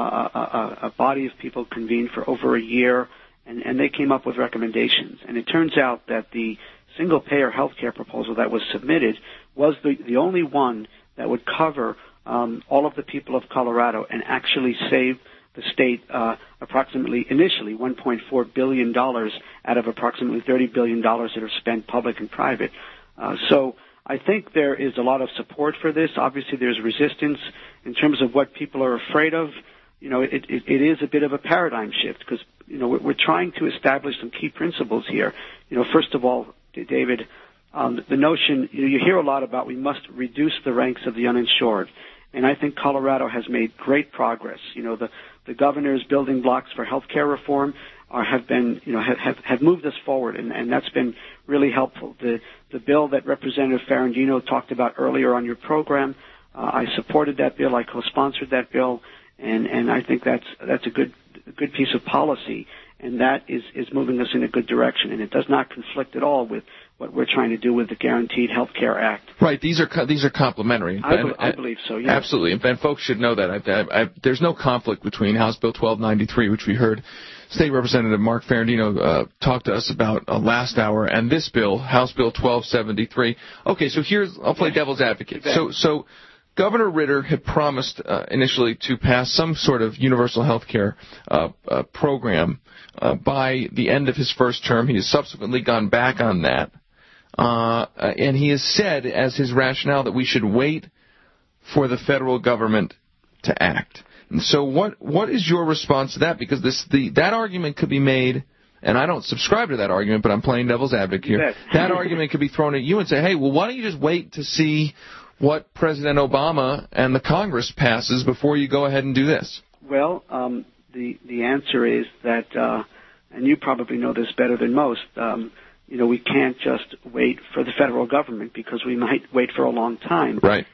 a body of people convened for over a year, and they came up with recommendations. And it turns out that the single-payer health care proposal that was submitted was the only one that would cover all of the people of Colorado and actually save the state approximately, initially, $1.4 billion out of approximately $30 billion that are spent public and private. So I think there is a lot of support for this. Obviously, there's resistance in terms of what people are afraid of. It is a bit of a paradigm shift because, we're trying to establish some key principles here. First of all, David, the notion, you hear a lot about we must reduce the ranks of the uninsured. And I think Colorado has made great progress. The governor's building blocks for health care reform have moved us forward, and that's been really helpful. The bill that Representative Ferrandino talked about earlier on your program, I supported that bill. I co-sponsored that bill, and I think that's a good piece of policy, and that is moving us in a good direction, and it does not conflict at all with what we're trying to do with the Guaranteed Health Care Act. Right. These are complementary. I believe so, yes. Absolutely. And folks should know that. There's no conflict between House Bill 1293, which we heard State Representative Mark Ferrandino talk to us about last hour, and this bill, House Bill 1273. Okay, so I'll play devil's advocate. So Governor Ritter had promised initially to pass some sort of universal health care program by the end of his first term. He has subsequently gone back on that. And he has said as his rationale that we should wait for the federal government to act. And so what is your response to that? Because that argument could be made, and I don't subscribe to that argument, but I'm playing devil's advocate here. That argument could be thrown at you and say, hey, well, why don't you just wait to see what President Obama and the Congress passes before you go ahead and do this? Well, the answer is that, and you probably know this better than most, we can't just wait for the federal government because we might wait for a long time. Right.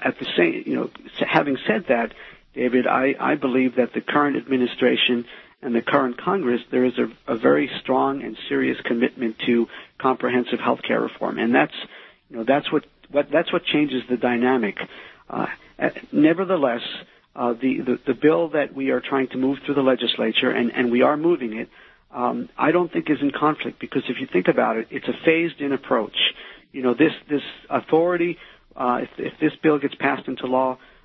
Having said that, David, I believe that the current administration and the current Congress, there is a very strong and serious commitment to comprehensive health care reform, and that's what changes the dynamic. Nevertheless, the bill that we are trying to move through the legislature, and we are moving it, I don't think is in conflict, because if you think about it, it's a phased-in approach. This authority, if this bill gets passed into law,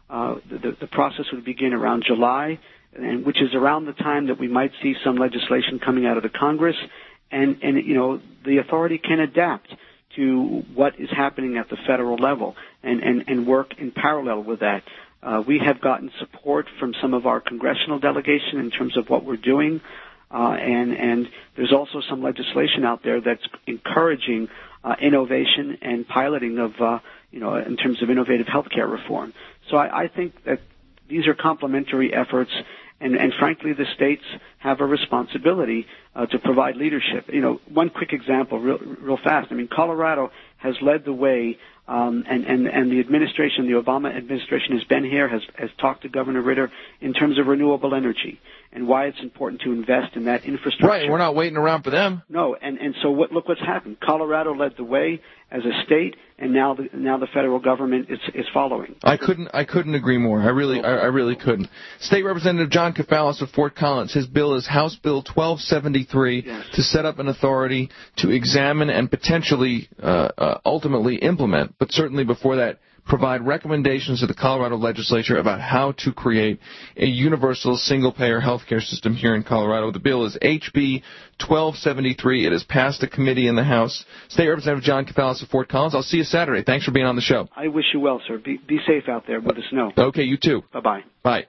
The process would begin around July, and which is around the time that we might see some legislation coming out of the Congress, and the authority can adapt to what is happening at the federal level and work in parallel with that. We have gotten support from some of our congressional delegation in terms of what we're doing, and there's also some legislation out there that's encouraging innovation and piloting of, in terms of innovative healthcare reform. So I think that these are complementary efforts, and frankly, the states have a responsibility to provide leadership. One quick example, real fast. Colorado has led the way, and the administration, the Obama administration, has been here, has talked to Governor Ritter in terms of renewable energy and why it's important to invest in that infrastructure. Right, we're not waiting around for them. No, and so look what's happened. Colorado led the way as a state, and now the federal government is following. I couldn't agree more. I really couldn't. State Representative John Kefalos of Fort Collins. His bill is House Bill 1273 to set up an authority to examine and potentially ultimately implement, but certainly before that, provide recommendations to the Colorado legislature about how to create a universal single-payer health care system here in Colorado. The bill is HB 1273. It has passed a committee in the House. State Representative John Kefalos of Fort Collins, I'll see you Saturday. Thanks for being on the show. I wish you well, sir. Be safe out there with the snow. Okay, you too. Bye-bye. Bye.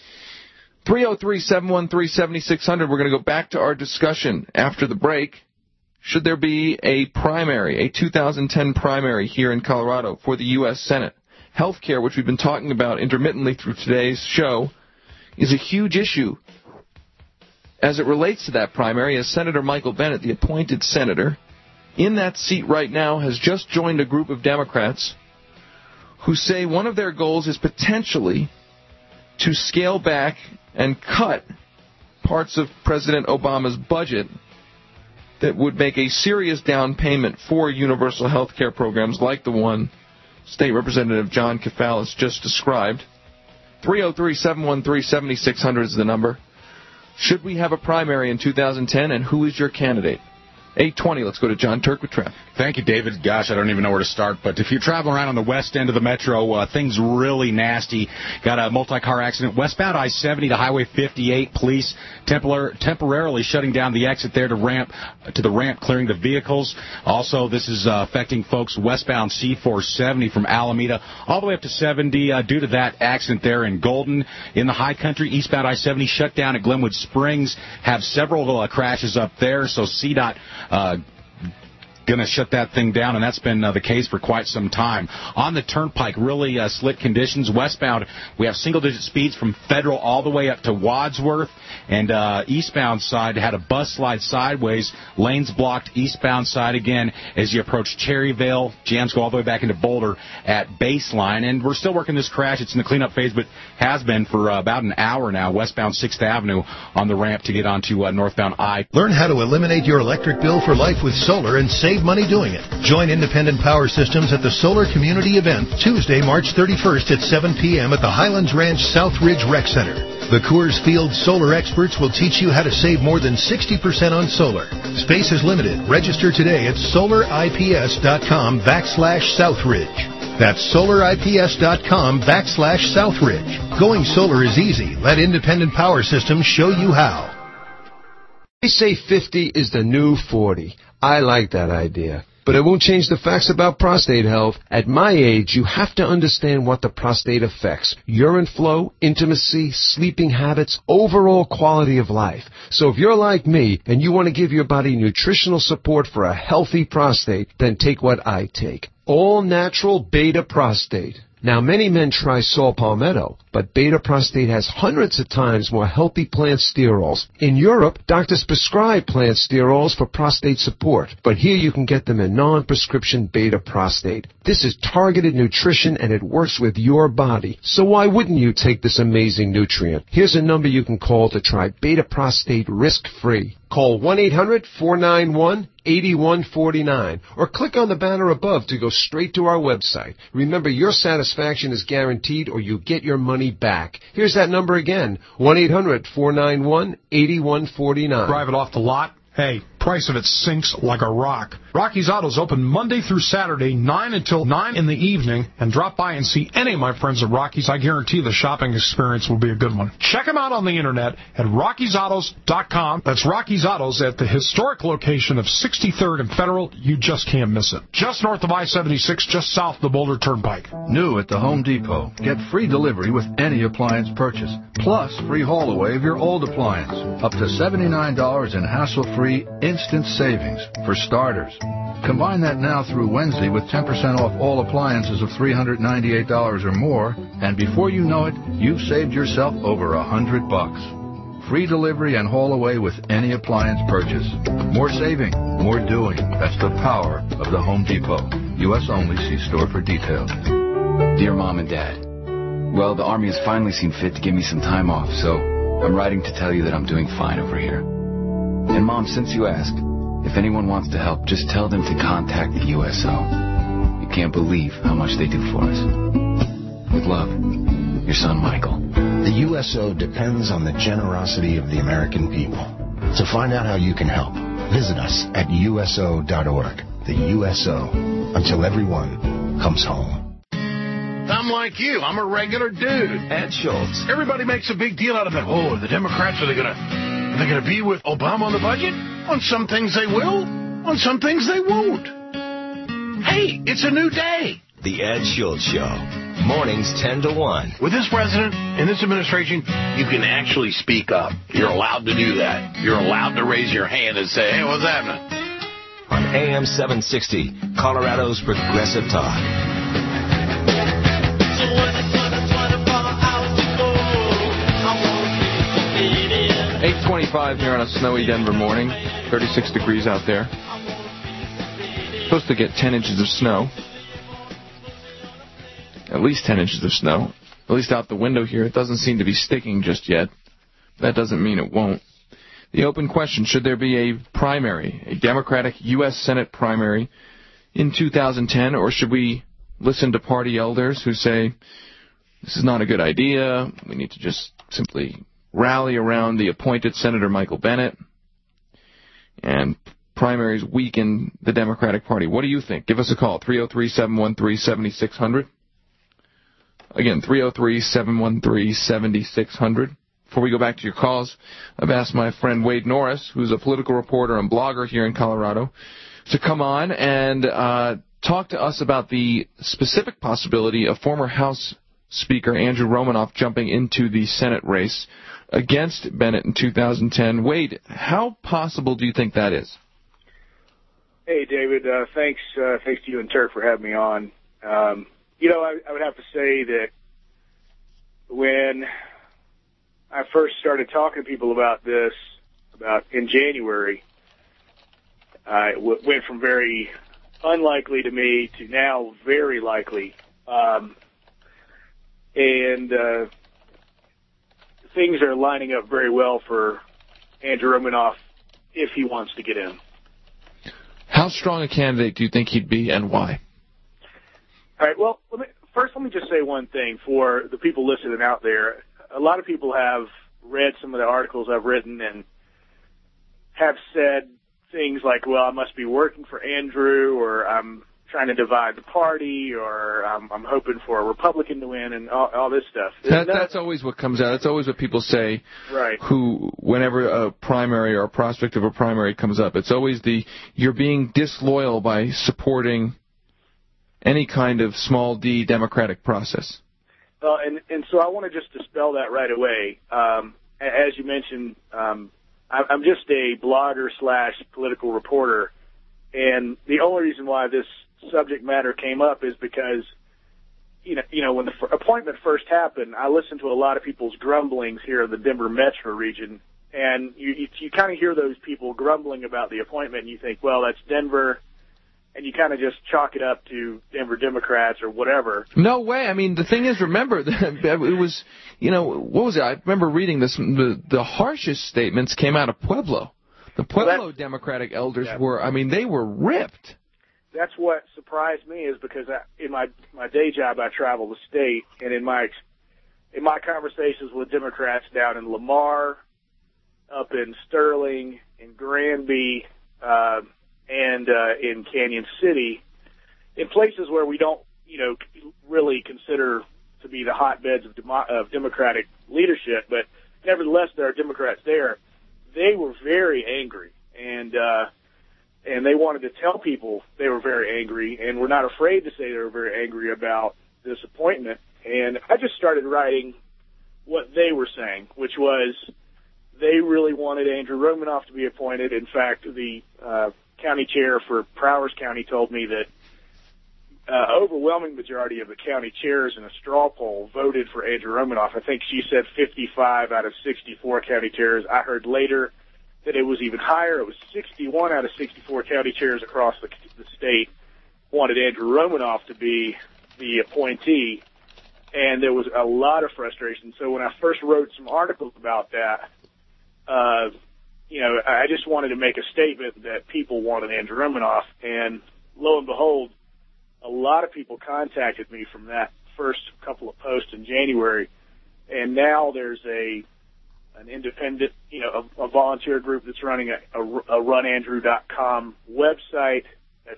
303-713-7600. We're going to go back to our discussion after the break. Should there be a primary, a 2010 primary here in Colorado for the U.S. Senate? Healthcare, which we've been talking about intermittently through today's show, is a huge issue. As it relates to that primary, as Senator Michael Bennet, the appointed senator, in that seat right now has just joined a group of Democrats who say one of their goals is potentially to scale back and cut parts of President Obama's budget that would make a serious down payment for universal health care programs like the one State Representative John Kefalos just described. 303-713-7600 is the number. Should we have a primary in 2010, and who is your candidate? 8:20, let's go to John Turk with traffic. Thank you, David. Gosh, I don't even know where to start, but if you're traveling around on the west end of the metro, things really nasty. Got a multi-car accident westbound I-70 to Highway 58. Police temporarily shutting down the exit there to the ramp, clearing the vehicles. Also, this is affecting folks westbound C-470 from Alameda all the way up to 70 due to that accident there in Golden. In the high country, eastbound I-70 shut down at Glenwood Springs. Have several crashes up there, so CDOT going to shut that thing down, and that's been the case for quite some time. On the Turnpike, really slick conditions. Westbound, we have single-digit speeds from Federal all the way up to Wadsworth, and eastbound side had a bus slide sideways. Lanes blocked eastbound side again as you approach Cherryvale. Jams go all the way back into Boulder at Baseline, and we're still working this crash. It's in the cleanup phase, but has been for about an hour now, westbound 6th Avenue on the ramp to get onto northbound I. Learn how to eliminate your electric bill for life with solar and save money doing it. Join Independent Power Systems at the Solar Community Event Tuesday, March 31st at 7 p.m. at the Highlands Ranch South Ridge Rec Center. The Coors Field solar experts will teach you how to save more than 60% on solar. Space is limited. Register today at solarips.com/Southridge. That's solarips.com/Southridge. Going solar is easy. Let Independent Power Systems show you how. They say 50 is the new 40. I like that idea. But it won't change the facts about prostate health. At my age, you have to understand what the prostate affects. Urine flow, intimacy, sleeping habits, overall quality of life. So if you're like me and you want to give your body nutritional support for a healthy prostate, then take what I take. All natural beta prostate. Now, many men try saw palmetto, but beta prostate has hundreds of times more healthy plant sterols. In Europe, doctors prescribe plant sterols for prostate support, but here you can get them in non-prescription beta prostate. This is targeted nutrition, and it works with your body. So why wouldn't you take this amazing nutrient? Here's a number you can call to try beta prostate risk-free. Call 1-800-491-8149 or click on the banner above to go straight to our website. Remember, your satisfaction is guaranteed or you get your money back. Here's that number again, 1-800-491-8149. Drive it off the lot. Hey, price of it sinks like a rock. Rocky's Autos open Monday through Saturday, 9 until 9 in the evening, and drop by and see any of my friends at Rocky's. I guarantee the shopping experience will be a good one. Check them out on the internet at Rocky'sAutos.com. That's Rocky's Autos at the historic location of 63rd and Federal. You just can't miss it. Just north of I-76, just south of the Boulder Turnpike. New at the Home Depot. Get free delivery with any appliance purchase, plus free haul away of your old appliance. Up to $79 in hassle-free instant savings for starters. Combine that now through Wednesday with 10% off all appliances of $398 or more, and before you know it, you've saved yourself over $100. Free delivery and haul away with any appliance purchase. More saving, more doing. That's the power of the Home Depot. U.S. only. See store for details. Dear Mom and Dad, well, the Army has finally seen fit to give me some time off, so I'm writing to tell you that I'm doing fine over here. And Mom, since you asked, if anyone wants to help, just tell them to contact the USO. You can't believe how much they do for us. With love, your son Michael. The USO depends on the generosity of the American people. To find out how you can help, visit us at USO.org. The USO, until everyone comes home. I'm like you. I'm a regular dude. Ed Schultz. Everybody makes a big deal out of it. Oh, the Democrats, are they gonna be with Obama on the budget? On some things they will. On some things they won't. Hey, it's a new day. The Ed Schultz Show. Mornings 10 to 1. With this president and this administration, you can actually speak up. You're allowed to do that. You're allowed to raise your hand and say, hey, what's happening? On AM 760, Colorado's Progressive Talk. 8:25 here on a snowy Denver morning. 36 degrees out there. Supposed to get 10 inches of snow. At least 10 inches of snow. At least out the window here. It doesn't seem to be sticking just yet. That doesn't mean it won't. The open question, should there be a primary, a Democratic U.S. Senate primary in 2010, or should we listen to party elders who say, this is not a good idea, we need to just simply rally around the appointed Senator Michael Bennet, and primaries weaken the Democratic Party. What do you think? Give us a call, 303-713-7600. Again, 303-713-7600. Before we go back to your calls, I've asked my friend Wade Norris, who's a political reporter and blogger here in Colorado, to come on and talk to us about the specific possibility of former House Speaker Andrew Romanoff jumping into the Senate race against Bennett in 2010. Wade, how possible do you think that is? Hey, David. Thanks to you and Turk for having me on. I would have to say that when I first started talking to people about this, about in January, it went from very unlikely to me to now very likely. Things are lining up very well for Andrew Romanoff if he wants to get in. How strong a candidate do you think he'd be, and why? All right, well, let me just say one thing for the people listening out there. A lot of people have read some of the articles I've written and have said things like, well, I must be working for Andrew, or I'm trying to divide the party, or I'm hoping for a Republican to win, and all this stuff. That's always what comes out. That's always what people say. Right. Whenever a primary or a prospect of a primary comes up, it's always you're being disloyal by supporting any kind of small d democratic process. And so I want to just dispel that right away. As you mentioned, I'm just a blogger / political reporter, and the only reason why this subject matter came up is because, when the appointment first happened, I listened to a lot of people's grumblings here in the Denver metro region, and you kind of hear those people grumbling about the appointment, and you think, well, that's Denver, and you kind of just chalk it up to Denver Democrats or whatever. No way. I mean, the thing is, remember, it was, what was it? I remember reading this. The harshest statements came out of Pueblo. The Pueblo Democratic elders they were ripped. That's what surprised me, is because in my day job I travel the state, and in my conversations with Democrats down in Lamar, up in Sterling, in Granby, and in Canyon City, in places where we don't, really consider to be the hotbeds of Democratic leadership, but nevertheless there are Democrats there. They were very angry, and they wanted to tell people they were very angry, and were not afraid to say they were very angry about this appointment. And I just started writing what they were saying, which was they really wanted Andrew Romanoff to be appointed. In fact, the county chair for Prowers County told me that overwhelming majority of the county chairs in a straw poll voted for Andrew Romanoff. I think she said 55 out of 64 county chairs. I heard later that it was even higher. It was 61 out of 64 county chairs across the state wanted Andrew Romanoff to be the appointee, and there was a lot of frustration. So when I first wrote some articles about that, I just wanted to make a statement that people wanted Andrew Romanoff, and lo and behold, a lot of people contacted me from that first couple of posts in January, and now there's an independent, a volunteer group that's running a runandrew.com website. That's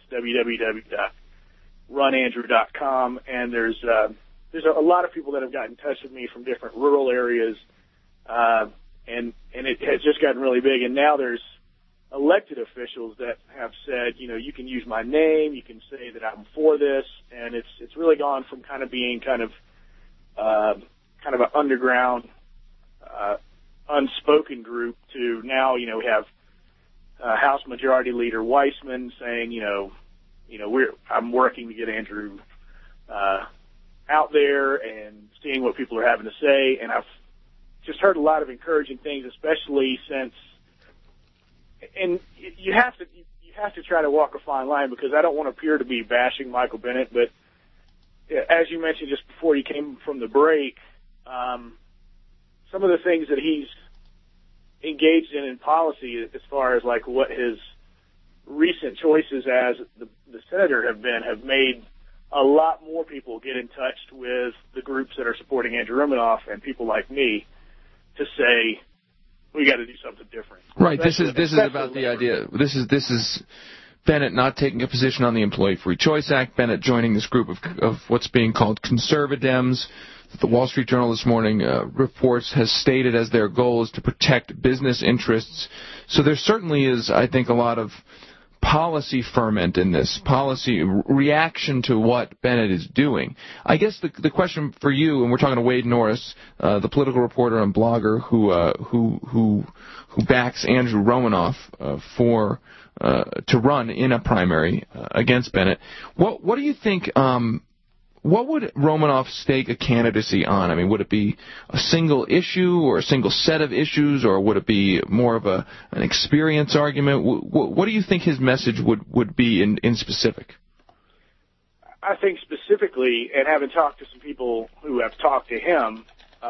www.runandrew.com, and there's a lot of people that have gotten in touch with me from different rural areas, and it has just gotten really big. And now there's elected officials that have said, you can use my name, you can say that I'm for this, and it's really gone from kind of being kind of an underground, unspoken group to now, we have House Majority Leader Weissman saying, I'm working to get Andrew out there and seeing what people are having to say, and I've just heard a lot of encouraging things, especially since. And you have to try to walk a fine line, because I don't want to appear to be bashing Michael Bennet, but as you mentioned just before you came from the break, some of the things that he's engaged in policy, as far as like what his recent choices as the senator have made a lot more people get in touch with the groups that are supporting Andrew Romanoff and people like me to say, we got to do something different. Right. This is about the idea. This is Bennet not taking a position on the Employee Free Choice Act. Bennet joining this group of what's being called conservadems. The Wall Street Journal this morning reports has stated as their goal is to protect business interests. So there certainly is, I think, a lot of policy ferment in this, policy reaction to what Bennet is doing. I guess the question for you, and we're talking to Wade Norris, the political reporter and blogger who backs Andrew Romanoff to run in a primary against Bennet. What do you think? What would Romanoff stake a candidacy on? I mean, would it be a single issue or a single set of issues, or would it be more of an experience argument? What do you think his message would be in specific? I think specifically, and having talked to some people who have talked to him,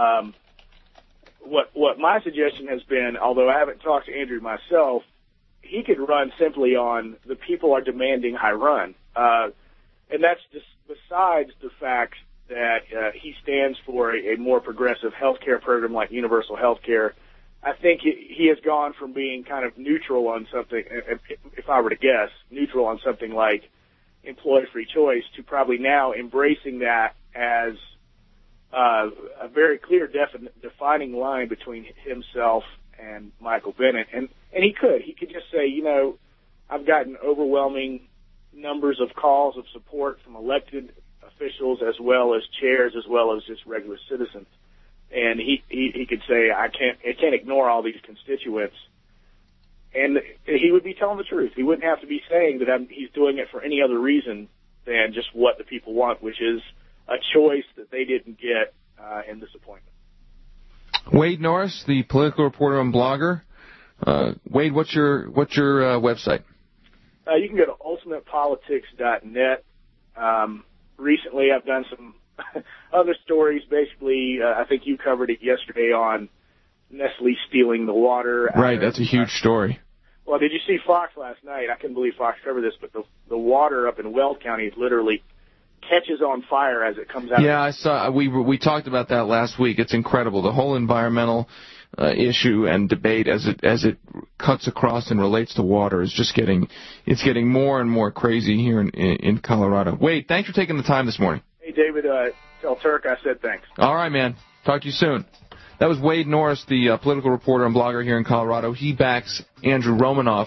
what my suggestion has been, although I haven't talked to Andrew myself, he could run simply on the people are demanding I run. And that's just besides the fact that he stands for a more progressive health care program like universal health care. I think he has gone from being kind of neutral on something, if I were to guess, neutral on something like employee free choice, to probably now embracing that as a very clear defining line between himself and Michael Bennet. And he could just say, I've gotten overwhelming numbers of calls of support from elected officials as well as chairs as well as just regular citizens, and he could say I can't ignore all these constituents, and he would be telling the truth. He wouldn't have to be saying that he's doing it for any other reason than just what the people want, which is a choice that they didn't get in this appointment. Wade Norris, the political reporter and blogger. Wade, what's your website? You can go to ultimatepolitics.net. Recently, I've done some other stories. Basically, I think you covered it yesterday on Nestle stealing the water. Right, that's a huge story. Well, did you see Fox last night? I couldn't believe Fox covered this, but the water up in Weld County literally catches on fire as it comes out. Yeah, I saw. We talked about that last week. It's incredible. The whole environmental issue and debate as it cuts across and relates to water is just getting more and more crazy here in Colorado. Wade, thanks for taking the time this morning. Hey, David, tell Turk I said thanks. All right, man. Talk to you soon. That was Wade Norris, the political reporter and blogger here in Colorado. He backs Andrew Romanoff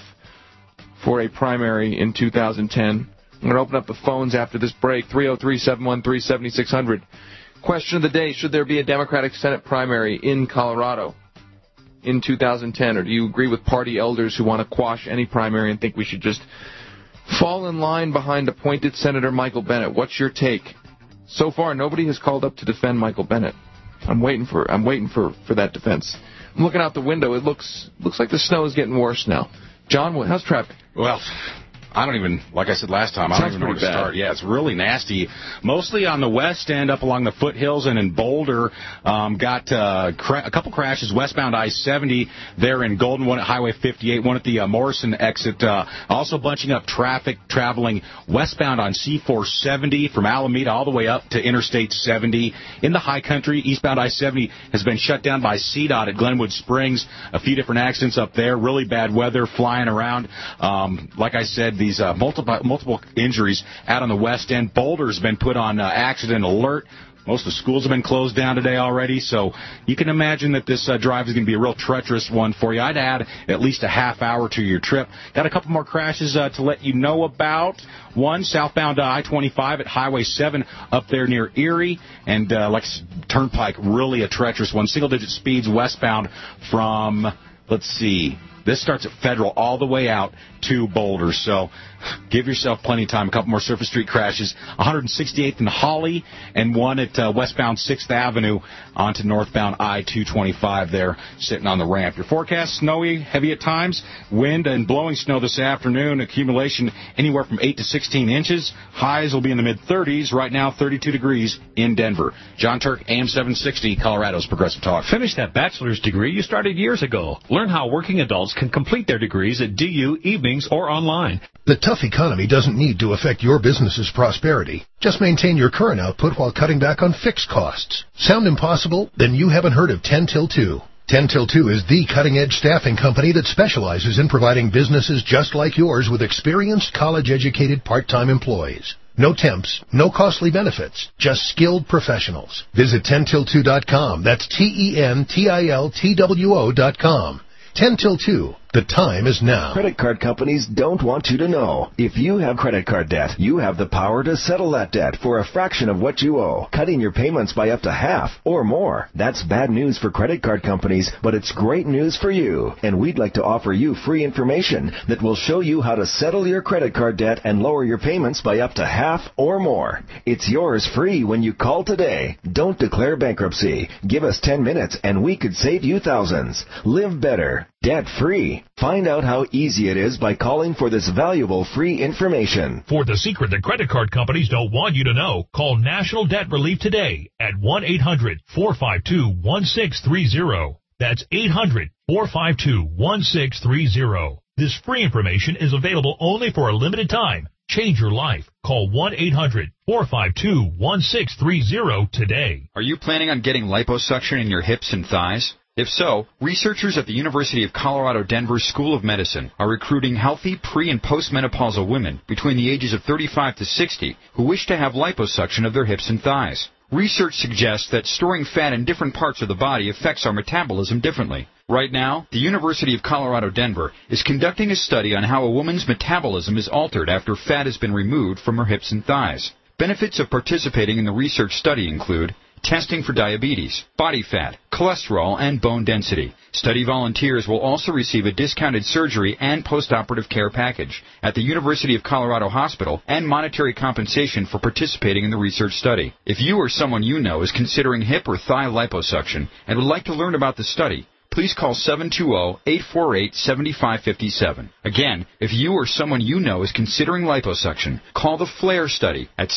for a primary in 2010. I'm going to open up the phones after this break, 303-713-7600. Question of the day, should there be a Democratic Senate primary in Colorado in 2010, or do you agree with party elders who want to quash any primary and think we should just fall in line behind appointed Senator Michael Bennet? What's your take? So far, nobody has called up to defend Michael Bennet. I'm waiting for that defense. I'm looking out the window. It looks like the snow is getting worse now. John, how's traffic? Well, I don't even, like I said last time, I don't even know where to start. Yeah, it's really nasty. Mostly on the west end, up along the foothills, and in Boulder, got a couple crashes westbound I-70 there in Golden, one at Highway 58, one at the Morrison exit. Also bunching up traffic traveling westbound on C-470 from Alameda all the way up to Interstate 70. In the high country, eastbound I-70 has been shut down by CDOT at Glenwood Springs. A few different accidents up there. Really bad weather flying around. Like I said, these multiple injuries out on the west end. Boulder's been put on accident alert. Most of the schools have been closed down today already, so you can imagine that this drive is going to be a real treacherous one for you. I'd add at least a half hour to your trip. Got a couple more crashes to let you know about. One, southbound I-25 at Highway 7 up there near Erie, and Turnpike, really a treacherous one. Single-digit speeds westbound from, let's see, this starts at Federal all the way out to Boulder, so give yourself plenty of time. A couple more Surface Street crashes, 168th and Holly, and one at westbound 6th Avenue onto northbound I-225 there, sitting on the ramp. Your forecast, snowy, heavy at times, wind and blowing snow this afternoon, accumulation anywhere from 8 to 16 inches. Highs will be in the mid-30s. Right now, 32 degrees in Denver. John Turk, AM 760, Colorado's Progressive Talk. Finish that bachelor's degree you started years ago. Learn how working adults can complete their degrees at DU, evenings, or online. The tough economy doesn't need to affect your business's prosperity. Just maintain your current output while cutting back on fixed costs. Sound impossible? Then you haven't heard of 10 Till 2. 10 Till 2 is the cutting-edge staffing company that specializes in providing businesses just like yours with experienced, college-educated part-time employees. No temps, no costly benefits, just skilled professionals. Visit 10till2.com. That's TENTILTWO.com. 10 Till 2. The time is now. Credit card companies don't want you to know. If you have credit card debt, you have the power to settle that debt for a fraction of what you owe, cutting your payments by up to half or more. That's bad news for credit card companies, but it's great news for you. And we'd like to offer you free information that will show you how to settle your credit card debt and lower your payments by up to half or more. It's yours free when you call today. Don't declare bankruptcy. Give us 10 minutes and we could save you thousands. Live better. Debt-free. Find out how easy it is by calling for this valuable free information. For the secret that credit card companies don't want you to know, call National Debt Relief today at 1-800-452-1630. That's 800-452-1630. This free information is available only for a limited time. Change your life. Call 1-800-452-1630 today. Are you planning on getting liposuction in your hips and thighs? If so, researchers at the University of Colorado Denver School of Medicine are recruiting healthy pre- and postmenopausal women between the ages of 35 to 60 who wish to have liposuction of their hips and thighs. Research suggests that storing fat in different parts of the body affects our metabolism differently. Right now, the University of Colorado Denver is conducting a study on how a woman's metabolism is altered after fat has been removed from her hips and thighs. Benefits of participating in the research study include testing for diabetes, body fat, cholesterol, and bone density. Study volunteers will also receive a discounted surgery and postoperative care package at the University of Colorado Hospital and monetary compensation for participating in the research study. If you or someone you know is considering hip or thigh liposuction and would like to learn about the study, please call 720-848-7557. Again, if you or someone you know is considering liposuction, call the FLAIR study at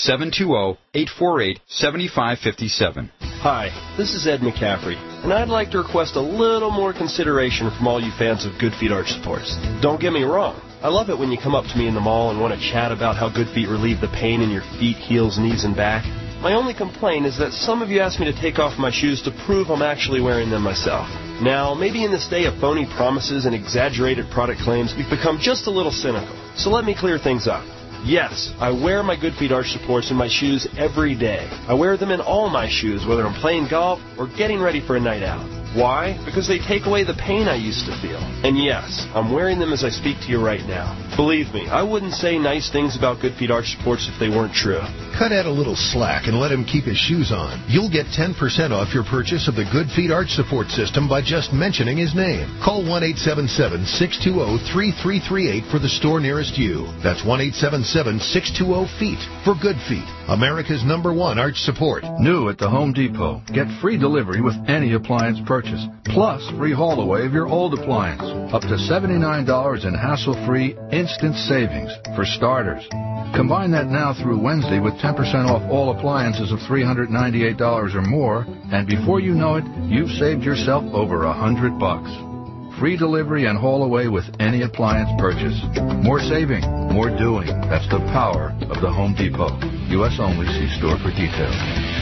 720-848-7557. Hi, this is Ed McCaffrey, and I'd like to request a little more consideration from all you fans of Good Feet Arch Supports. Don't get me wrong. I love it when you come up to me in the mall and want to chat about how Good Feet relieve the pain in your feet, heels, knees, and back. My only complaint is that some of you ask me to take off my shoes to prove I'm actually wearing them myself. Now, maybe in this day of phony promises and exaggerated product claims, we've become just a little cynical. So let me clear things up. Yes, I wear my Good Feet arch supports in my shoes every day. I wear them in all my shoes, whether I'm playing golf or getting ready for a night out. Why? Because they take away the pain I used to feel. And yes, I'm wearing them as I speak to you right now. Believe me, I wouldn't say nice things about Good Feet arch supports if they weren't true. Cut Ed a little slack and let him keep his shoes on. You'll get 10% off your purchase of the Good Feet arch support system by just mentioning his name. Call 1-877-620-3338 for the store nearest you. That's 1-877-620-FEET for Good Feet, America's #1 arch support. New at the Home Depot. Get free delivery with any appliance purchase, plus free haul away of your old appliance. Up to $79 in hassle-free instant savings for starters. Combine that now through Wednesday with 10% off all appliances of $398 or more, and before you know it, you've saved yourself over $100. Free delivery and haul away with any appliance purchase. More saving, more doing. That's the power of the Home Depot. U.S. only. See store for details.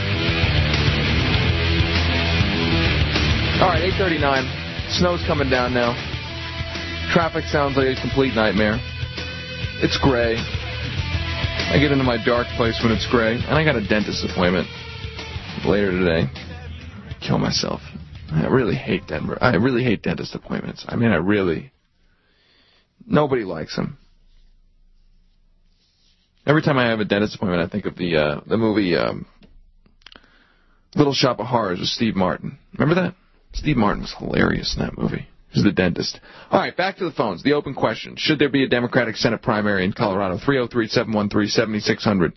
All right, 8:39. Snow's coming down now. Traffic sounds like a complete nightmare. It's gray. I get into my dark place when it's gray, and I got a dentist appointment later today. Kill myself. I really hate Denver. I really hate dentist appointments. I mean, nobody likes them. Every time I have a dentist appointment, I think of the movie Little Shop of Horrors with Steve Martin. Remember that? Steve Martin was hilarious in that movie. He's the dentist. All right, back to the phones. The open question. Should there be a Democratic Senate primary in Colorado? 303-713-7600.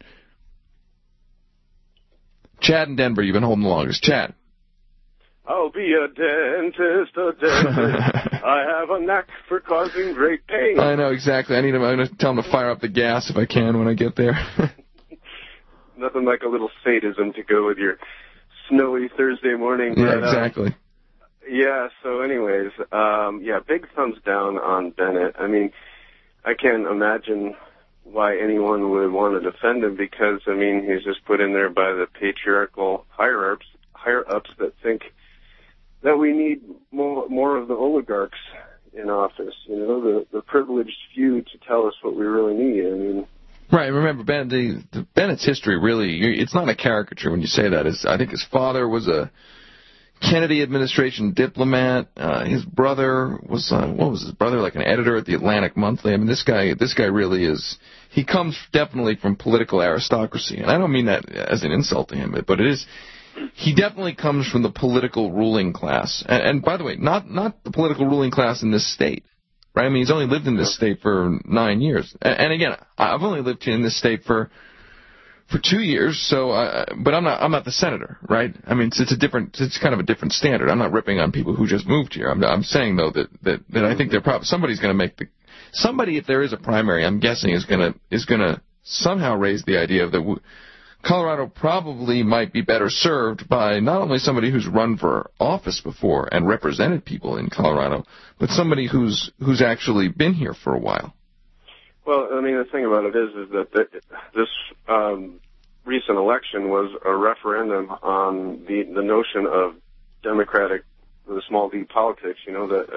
Chad in Denver, you've been holding the longest. Chad. I'll be a dentist, I have a knack for causing great pain. I know, exactly. I'm going to tell him to fire up the gas if I can when I get there. Nothing like a little sadism to go with your snowy Thursday morning. Yeah, exactly. Yeah, so anyways, big thumbs down on Bennett. I mean, I can't imagine why anyone would want to defend him because, I mean, he's just put in there by the patriarchal higher-ups that think that we need more of the oligarchs in office, you know, the privileged few to tell us what we really need. I mean, right. Remember, Bennett's history really—it's not a caricature when you say that. I think his father was a Kennedy administration diplomat. His brother was what was his brother, like an editor at the Atlantic Monthly? I mean, this guy really is. He comes definitely from political aristocracy, and I don't mean that as an insult to him, but it is. He definitely comes from the political ruling class, and by the way, not the political ruling class in this state, right? I mean, he's only lived in this state for 9 years, and again, I've only lived in this state for 2 years, so but I'm not the senator, right? I mean, it's kind of a different standard. I'm not ripping on people who just moved here. I'm saying though that I think somebody's going to make somebody, if there is a primary, I'm guessing is going to somehow raise the idea of that Colorado probably might be better served by not only somebody who's run for office before and represented people in Colorado, but somebody who's actually been here for a while. Well, I mean, the thing about it is that this recent election was a referendum on the notion of democratic, the small d politics. You know that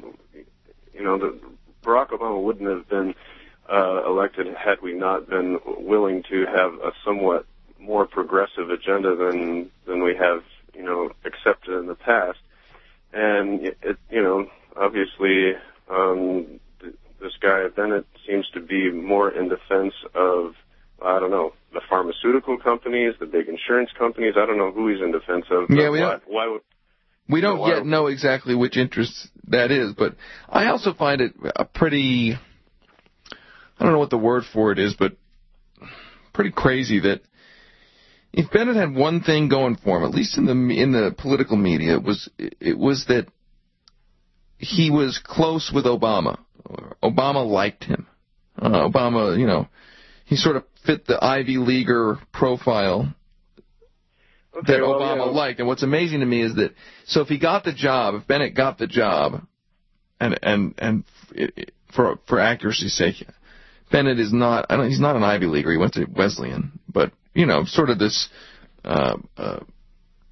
Barack Obama wouldn't have been elected had we not been willing to have a somewhat more progressive agenda than we have, you know, accepted in the past. And obviously, this guy Bennett seems to be more in defense of, I don't know, the pharmaceutical companies, the big insurance companies. I don't know who he's in defense of. Yeah, we don't why yet know exactly which interest that is, but I also find it a pretty, I don't know what the word for it is, but pretty crazy that if Bennett had one thing going for him, at least in the political media, it was that he was close with Obama. Obama liked him. Obama, you know, he sort of fit the Ivy Leaguer profile that Obama liked. And what's amazing to me is that, so if Bennett got the job, and for accuracy's sake, Bennett is not, he's not an Ivy Leaguer, he went to Wesleyan, but, you know, sort of this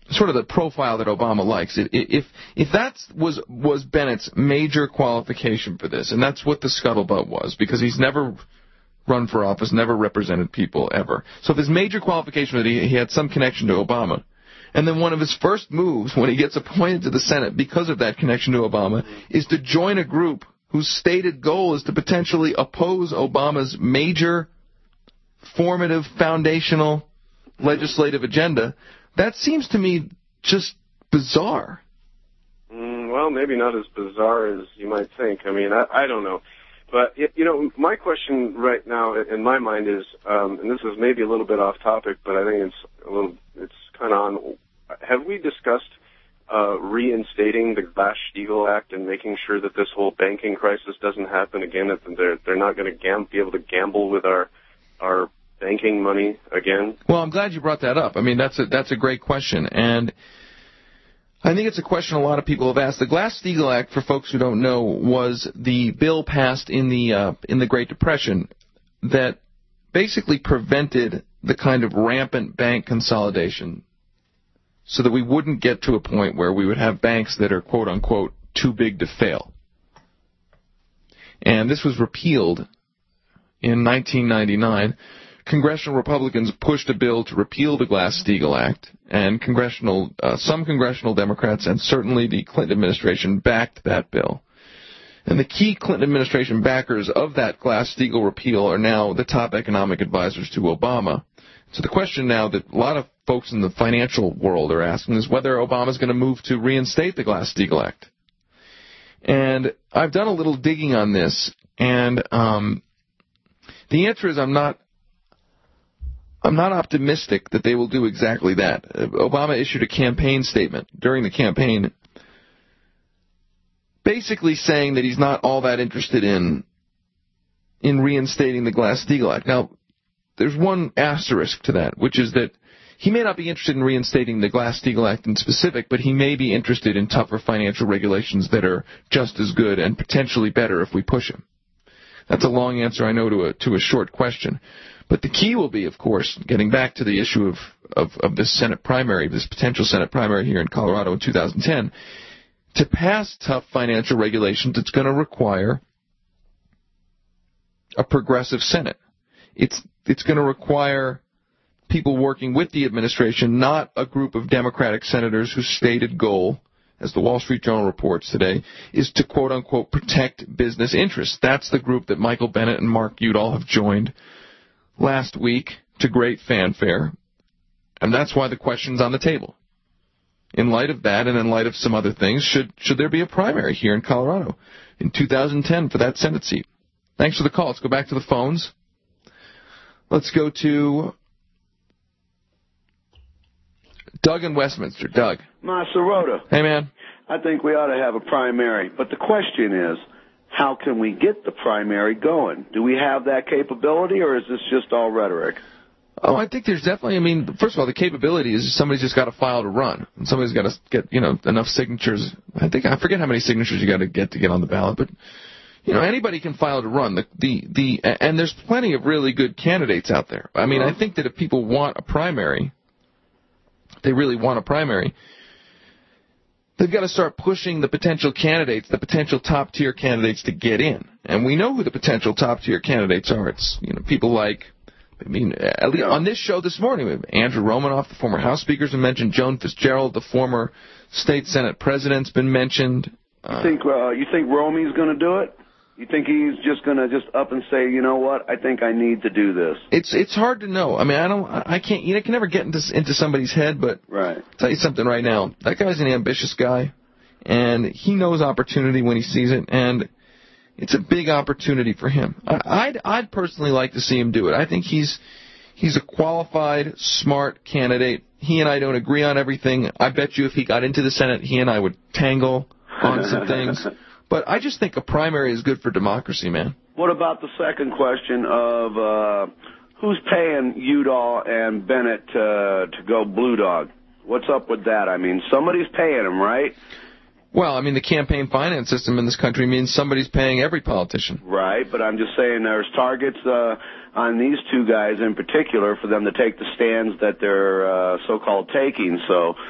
sort of the profile that Obama likes. If that was Bennett's major qualification for this, and that's what the scuttlebutt was, because he's never run for office, never represented people ever. So if his major qualification was that he had some connection to Obama, and then one of his first moves when he gets appointed to the Senate because of that connection to Obama is to join a group whose stated goal is to potentially oppose Obama's major, formative, foundational legislative agenda, that seems to me just bizarre. Well, maybe not as bizarre as you might think. I mean, I don't know. But, you know, my question right now in my mind is, and this is maybe a little bit off topic, but I think it's kind of on, have we discussed reinstating the Glass-Steagall Act and making sure that this whole banking crisis doesn't happen again, that they're not going to be able to gamble with our banking money again? Well, I'm glad you brought that up. I mean, that's a great question, and I think it's a question a lot of people have asked. The Glass-Steagall Act, for folks who don't know, was the bill passed in the Great Depression that basically prevented the kind of rampant bank consolidation so that we wouldn't get to a point where we would have banks that are, quote-unquote, too big to fail. And this was repealed in 1999. Congressional Republicans pushed a bill to repeal the Glass-Steagall Act, and some congressional Democrats and certainly the Clinton administration backed that bill. And the key Clinton administration backers of that Glass-Steagall repeal are now the top economic advisors to Obama. So the question now that a lot of folks in the financial world are asking is whether Obama's going to move to reinstate the Glass-Steagall Act. And I've done a little digging on this, and the answer is I'm not optimistic that they will do exactly that. Obama issued a campaign statement during the campaign basically saying that he's not all that interested in reinstating the Glass-Steagall Act. Now, there's one asterisk to that, which is that he may not be interested in reinstating the Glass-Steagall Act in specific, but he may be interested in tougher financial regulations that are just as good and potentially better if we push him. That's a long answer, I know, to a short question. But the key will be, of course, getting back to the issue of this Senate primary, this potential Senate primary here in Colorado in 2010, to pass tough financial regulations, it's going to require a progressive Senate. It's going to require people working with the administration, not a group of Democratic senators whose stated goal, as the Wall Street Journal reports today, is to, quote-unquote, protect business interests. That's the group that Michael Bennet and Mark Udall have joined last week to great fanfare, and that's why the question's on the table. In light of that and in light of some other things, should there be a primary here in Colorado in 2010 for that Senate seat? Thanks for the call. Let's go back to the phones. Let's go to Doug in Westminster. Doug. Masaroda. Hey, man. I think we ought to have a primary, but the question is, how can we get the primary going? Do we have that capability, or is this just all rhetoric? Oh, I think there's definitely, I mean, first of all, the capability is somebody's just got to file to run. And somebody's got to get, enough signatures. I forget how many signatures you got to get on the ballot, but, anybody can file to run. And there's plenty of really good candidates out there. I mean, I think that if people want a primary, they really want a primary, they've got to start pushing the potential candidates, the potential top-tier candidates to get in. And we know who the potential top-tier candidates are. It's, people like, at least on this show this morning, we have Andrew Romanoff, the former House Speaker, has been mentioned. Joan Fitzgerald, the former State Senate President, has been mentioned. You think Romey's going to do it? You think he's just going to just up and say, you know what, I think I need to do this? It's hard to know. I mean, I can't, you can never get into somebody's head, but right. I'll tell you something right now. That guy's an ambitious guy, and he knows opportunity when he sees it, and it's a big opportunity for him. I'd personally like to see him do it. I think he's a qualified, smart candidate. He and I don't agree on everything. I bet you if he got into the Senate, he and I would tangle on some things. But I just think a primary is good for democracy, man. What about the second question of who's paying Udall and Bennett to go Blue Dog? What's up with that? I mean, somebody's paying them, right? Well, I mean, the campaign finance system in this country means somebody's paying every politician. Right, but I'm just saying there's targets on these two guys in particular for them to take the stands that they're so-called taking. So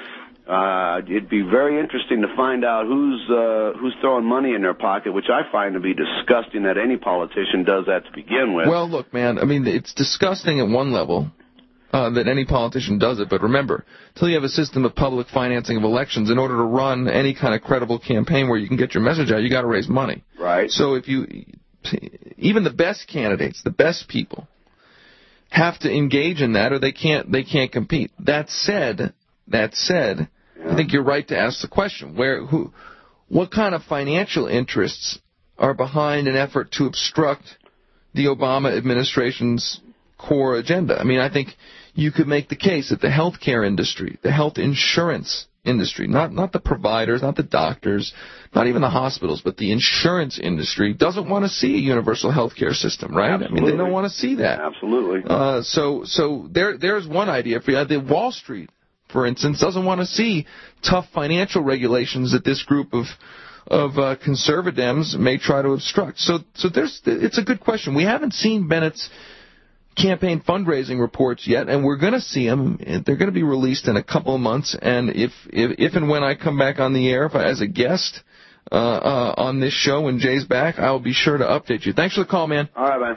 It'd be very interesting to find out who's throwing money in their pocket, which I find to be disgusting that any politician does that to begin with. Well, look, man, I mean, it's disgusting at one level that any politician does it, but remember, until you have a system of public financing of elections, in order to run any kind of credible campaign where you can get your message out, you got to raise money. Right. So even the best candidates, the best people, have to engage in that, or they can't compete. That said, I think you're right to ask the question: what kind of financial interests are behind an effort to obstruct the Obama administration's core agenda? I mean, I think you could make the case that the healthcare industry, the health insurance industry, not the providers, not the doctors, not even the hospitals, but the insurance industry doesn't want to see a universal healthcare system, right? Absolutely. I mean, they don't want to see that. Absolutely. So there's one idea for you. The Wall Street, for instance, doesn't want to see tough financial regulations that this group of conservatives may try to obstruct. So it's a good question. We haven't seen Bennett's campaign fundraising reports yet, and we're going to see them. They're going to be released in a couple of months, and if and when I come back on the air as a guest on this show when Jay's back, I will be sure to update you. Thanks for the call, man. All right, man.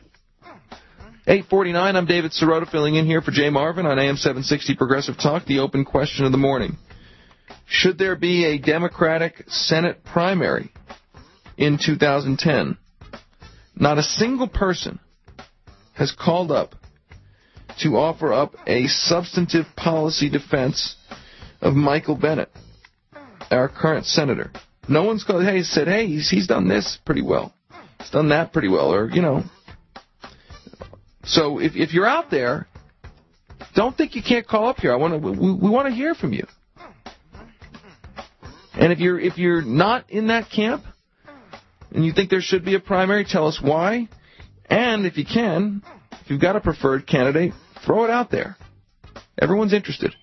8:49, I'm David Sirota filling in here for Jay Marvin on AM 760 Progressive Talk, the open question of the morning. Should there be a Democratic Senate primary in 2010? Not a single person has called up to offer up a substantive policy defense of Michael Bennet, our current senator. No one's called, said, he's done this pretty well. He's done that pretty well, or, So if you're out there, don't think you can't call up here. We want to hear from you. And if you're not in that camp and you think there should be a primary, tell us why. And if you can, if you've got a preferred candidate, throw it out there. Everyone's interested.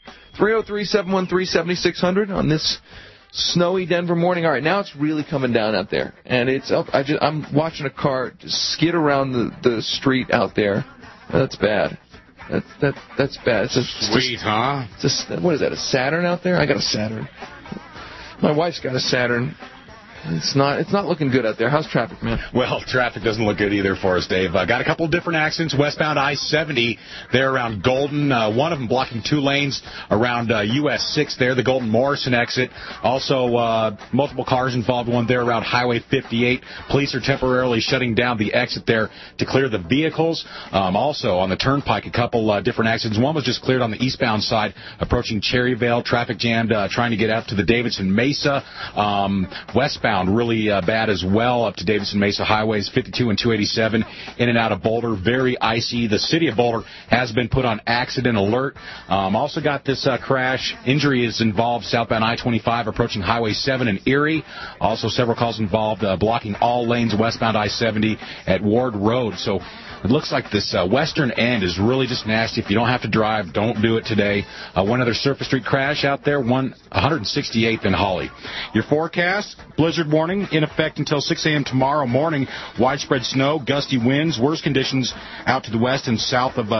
303-713-7600 on this snowy Denver morning. All right, now it's really coming down out there, and it's up. I'm watching a car just skid around the street out there. That's bad. That's bad. Sweet, huh? What is that? A Saturn out there? I got a Saturn. My wife's got a Saturn. It's not looking good out there. How's traffic, man? Well, traffic doesn't look good either for us, Dave. Got a couple of different accidents. Westbound I-70 there around Golden. One of them blocking 2 lanes around US 6 there, the Golden Morrison exit. Also, multiple cars involved. One there around Highway 58. Police are temporarily shutting down the exit there to clear the vehicles. Also, on the Turnpike, a couple different accidents. One was just cleared on the eastbound side, approaching Cherryvale. Traffic jammed, trying to get out to the Davidson Mesa. Westbound really bad as well up to Davidson Mesa highways 52 and 287 in and out of Boulder. Very icy. The city of Boulder has been put on accident alert. Also got this crash. Injury is involved southbound I-25 approaching Highway 7 in Erie. Also several calls involved blocking all lanes westbound I-70 at Ward Road. So it looks like this western end is really just nasty. If you don't have to drive, don't do it today. One other Surface Street crash out there, 168th and Holly. Your forecast, blizzard warning in effect until 6 a.m. tomorrow morning. Widespread snow, gusty winds, worst conditions out to the west and south of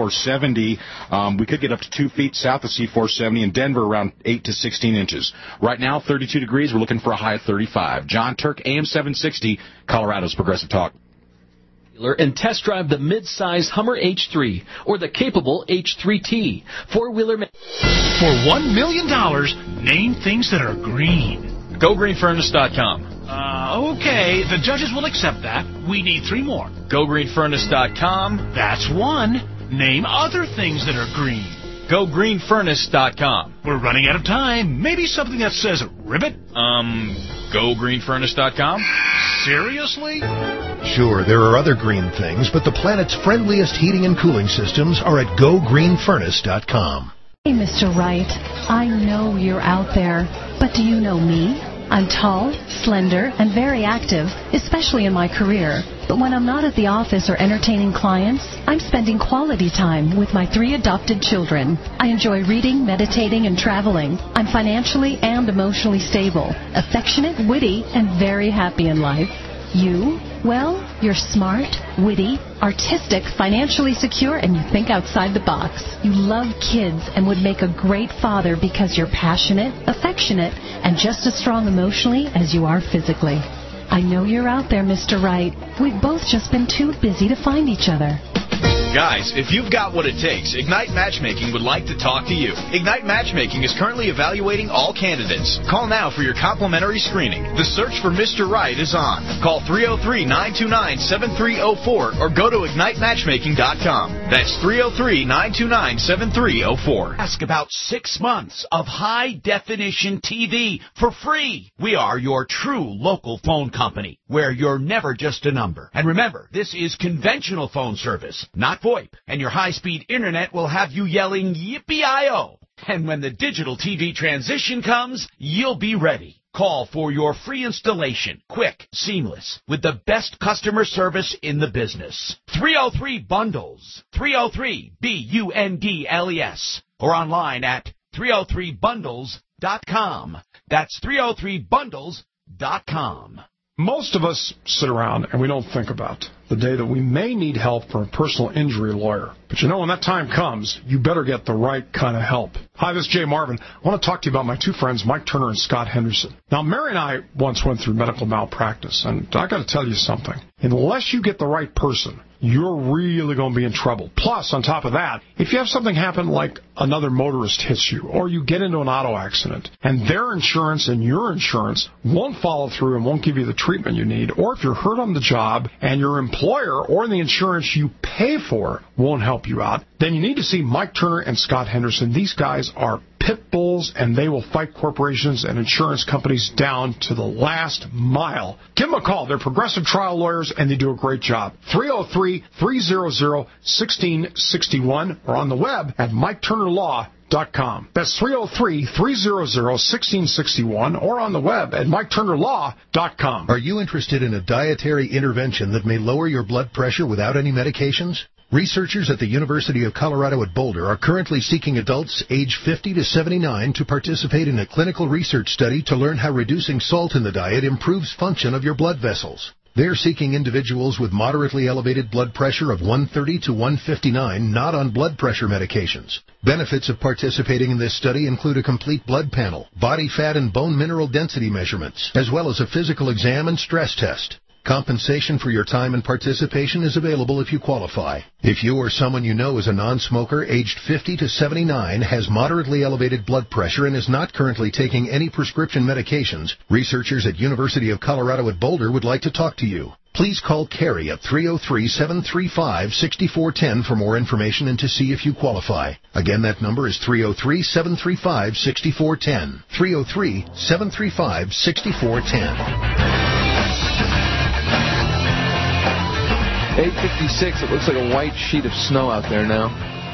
C470. We could get up to 2 feet south of C470 in Denver, around 8 to 16 inches. Right now, 32 degrees. We're looking for a high of 35. John Turk, AM 760, Colorado's Progressive Talk. And test drive the mid-size Hummer H3 or the capable H3T. Four-wheeler. For $1 million, name things that are green. GoGreenFurnace.com. Okay, the judges will accept that. We need 3 more. GoGreenFurnace.com. That's 1. Name other things that are green. GoGreenFurnace.com. We're running out of time. Maybe something that says ribbit? GoGreenFurnace.com. Seriously? Sure, there are other green things, but the planet's friendliest heating and cooling systems are at GoGreenFurnace.com. Hey, Mr. Wright, I know you're out there, but do you know me? I'm tall, slender, and very active, especially in my career. But when I'm not at the office or entertaining clients, I'm spending quality time with my 3 adopted children. I enjoy reading, meditating, and traveling. I'm financially and emotionally stable, affectionate, witty, and very happy in life. You? Well, you're smart, witty, artistic, financially secure, and you think outside the box. You love kids and would make a great father because you're passionate, affectionate, and just as strong emotionally as you are physically. I know you're out there, Mr. Right. We've both just been too busy to find each other. Guys, if you've got what it takes, Ignite Matchmaking would like to talk to you. Ignite Matchmaking is currently evaluating all candidates. Call now for your complimentary screening. The search for Mr. Right is on. Call 303-929-7304 or go to IgniteMatchmaking.com. That's 303-929-7304. Ask about 6 months of high-definition TV for free. We are your true local phone company, where you're never just a number. And remember, this is conventional phone service, not VoIP, and your high-speed internet will have you yelling yippee-I-O. And when the digital TV transition comes, you'll be ready. Call for your free installation, quick, seamless, with the best customer service in the business. 303-BUNDLES, 303-BUNDLES, or online at 303bundles.com. That's 303bundles.com. Most of us sit around and we don't think about the day that we may need help from a personal injury lawyer. But you know, when that time comes, you better get the right kind of help. Hi, this is Jay Marvin. I want to talk to you about my two friends, Mike Turner and Scott Henderson. Now, Mary and I once went through medical malpractice, and I got to tell you something. Unless you get the right person, you're really going to be in trouble. Plus, on top of that, if you have something happen like another motorist hits you or you get into an auto accident and their insurance and your insurance won't follow through and won't give you the treatment you need, or if you're hurt on the job and your employer or the insurance you pay for won't help you out, then you need to see Mike Turner and Scott Henderson. These guys are pit bulls, and they will fight corporations and insurance companies down to the last mile. Give them a call. They're progressive trial lawyers, and they do a great job. 303-300-1661 or on the web at MikeTurnerLaw.com. That's 303-300-1661 or on the web at MikeTurnerLaw.com. Are you interested in a dietary intervention that may lower your blood pressure without any medications? Researchers at the University of Colorado at Boulder are currently seeking adults age 50 to 79 to participate in a clinical research study to learn how reducing salt in the diet improves function of your blood vessels. They're seeking individuals with moderately elevated blood pressure of 130 to 159, not on blood pressure medications. Benefits of participating in this study include a complete blood panel, body fat and bone mineral density measurements, as well as a physical exam and stress test. Compensation for your time and participation is available if you qualify. If you or someone you know is a non-smoker aged 50 to 79, has moderately elevated blood pressure, and is not currently taking any prescription medications, researchers at University of Colorado at Boulder would like to talk to you. Please call Carrie at 303-735-6410 for more information and to see if you qualify. Again, that number is 303-735-6410. 303-735-6410. 8:56, it looks like a white sheet of snow out there now.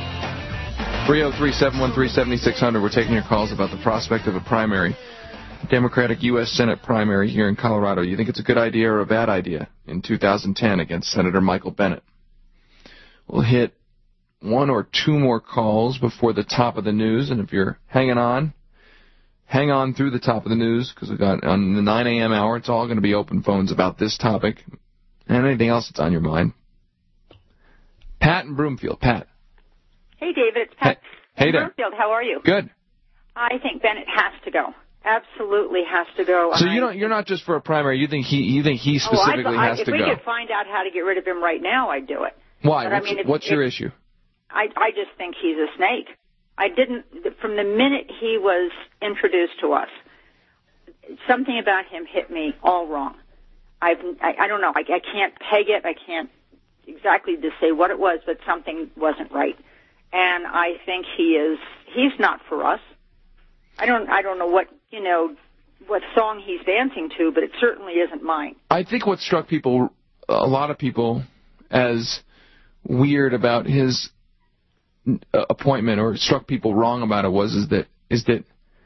303-713-7600, we're taking your calls about the prospect of a primary, Democratic U.S. Senate primary here in Colorado. You think it's a good idea or a bad idea in 2010 against Senator Michael Bennet? We'll hit one or two more calls before the top of the news, and if you're hanging on, hang on through the top of the news, because we've got on the 9 a.m. hour, it's all going to be open phones about this topic and anything else that's on your mind. Pat in Broomfield. Pat. Hey, David. It's Pat. Hey there. Broomfield. How are you? Good. I think Bennett has to go. Absolutely has to go. So you're not just for a primary. You think he specifically has to go. If we could find out how to get rid of him right now, I'd do it. Why? What's your issue? I just think he's a snake. From the minute he was introduced to us, something about him hit me all wrong. I don't know. I can't peg it. I can't exactly just say what it was, but something wasn't right. And I think he's not for us. I don't know what song he's dancing to, but it certainly isn't mine. I think what struck a lot of people as weird about his appointment, or struck people wrong about it, is that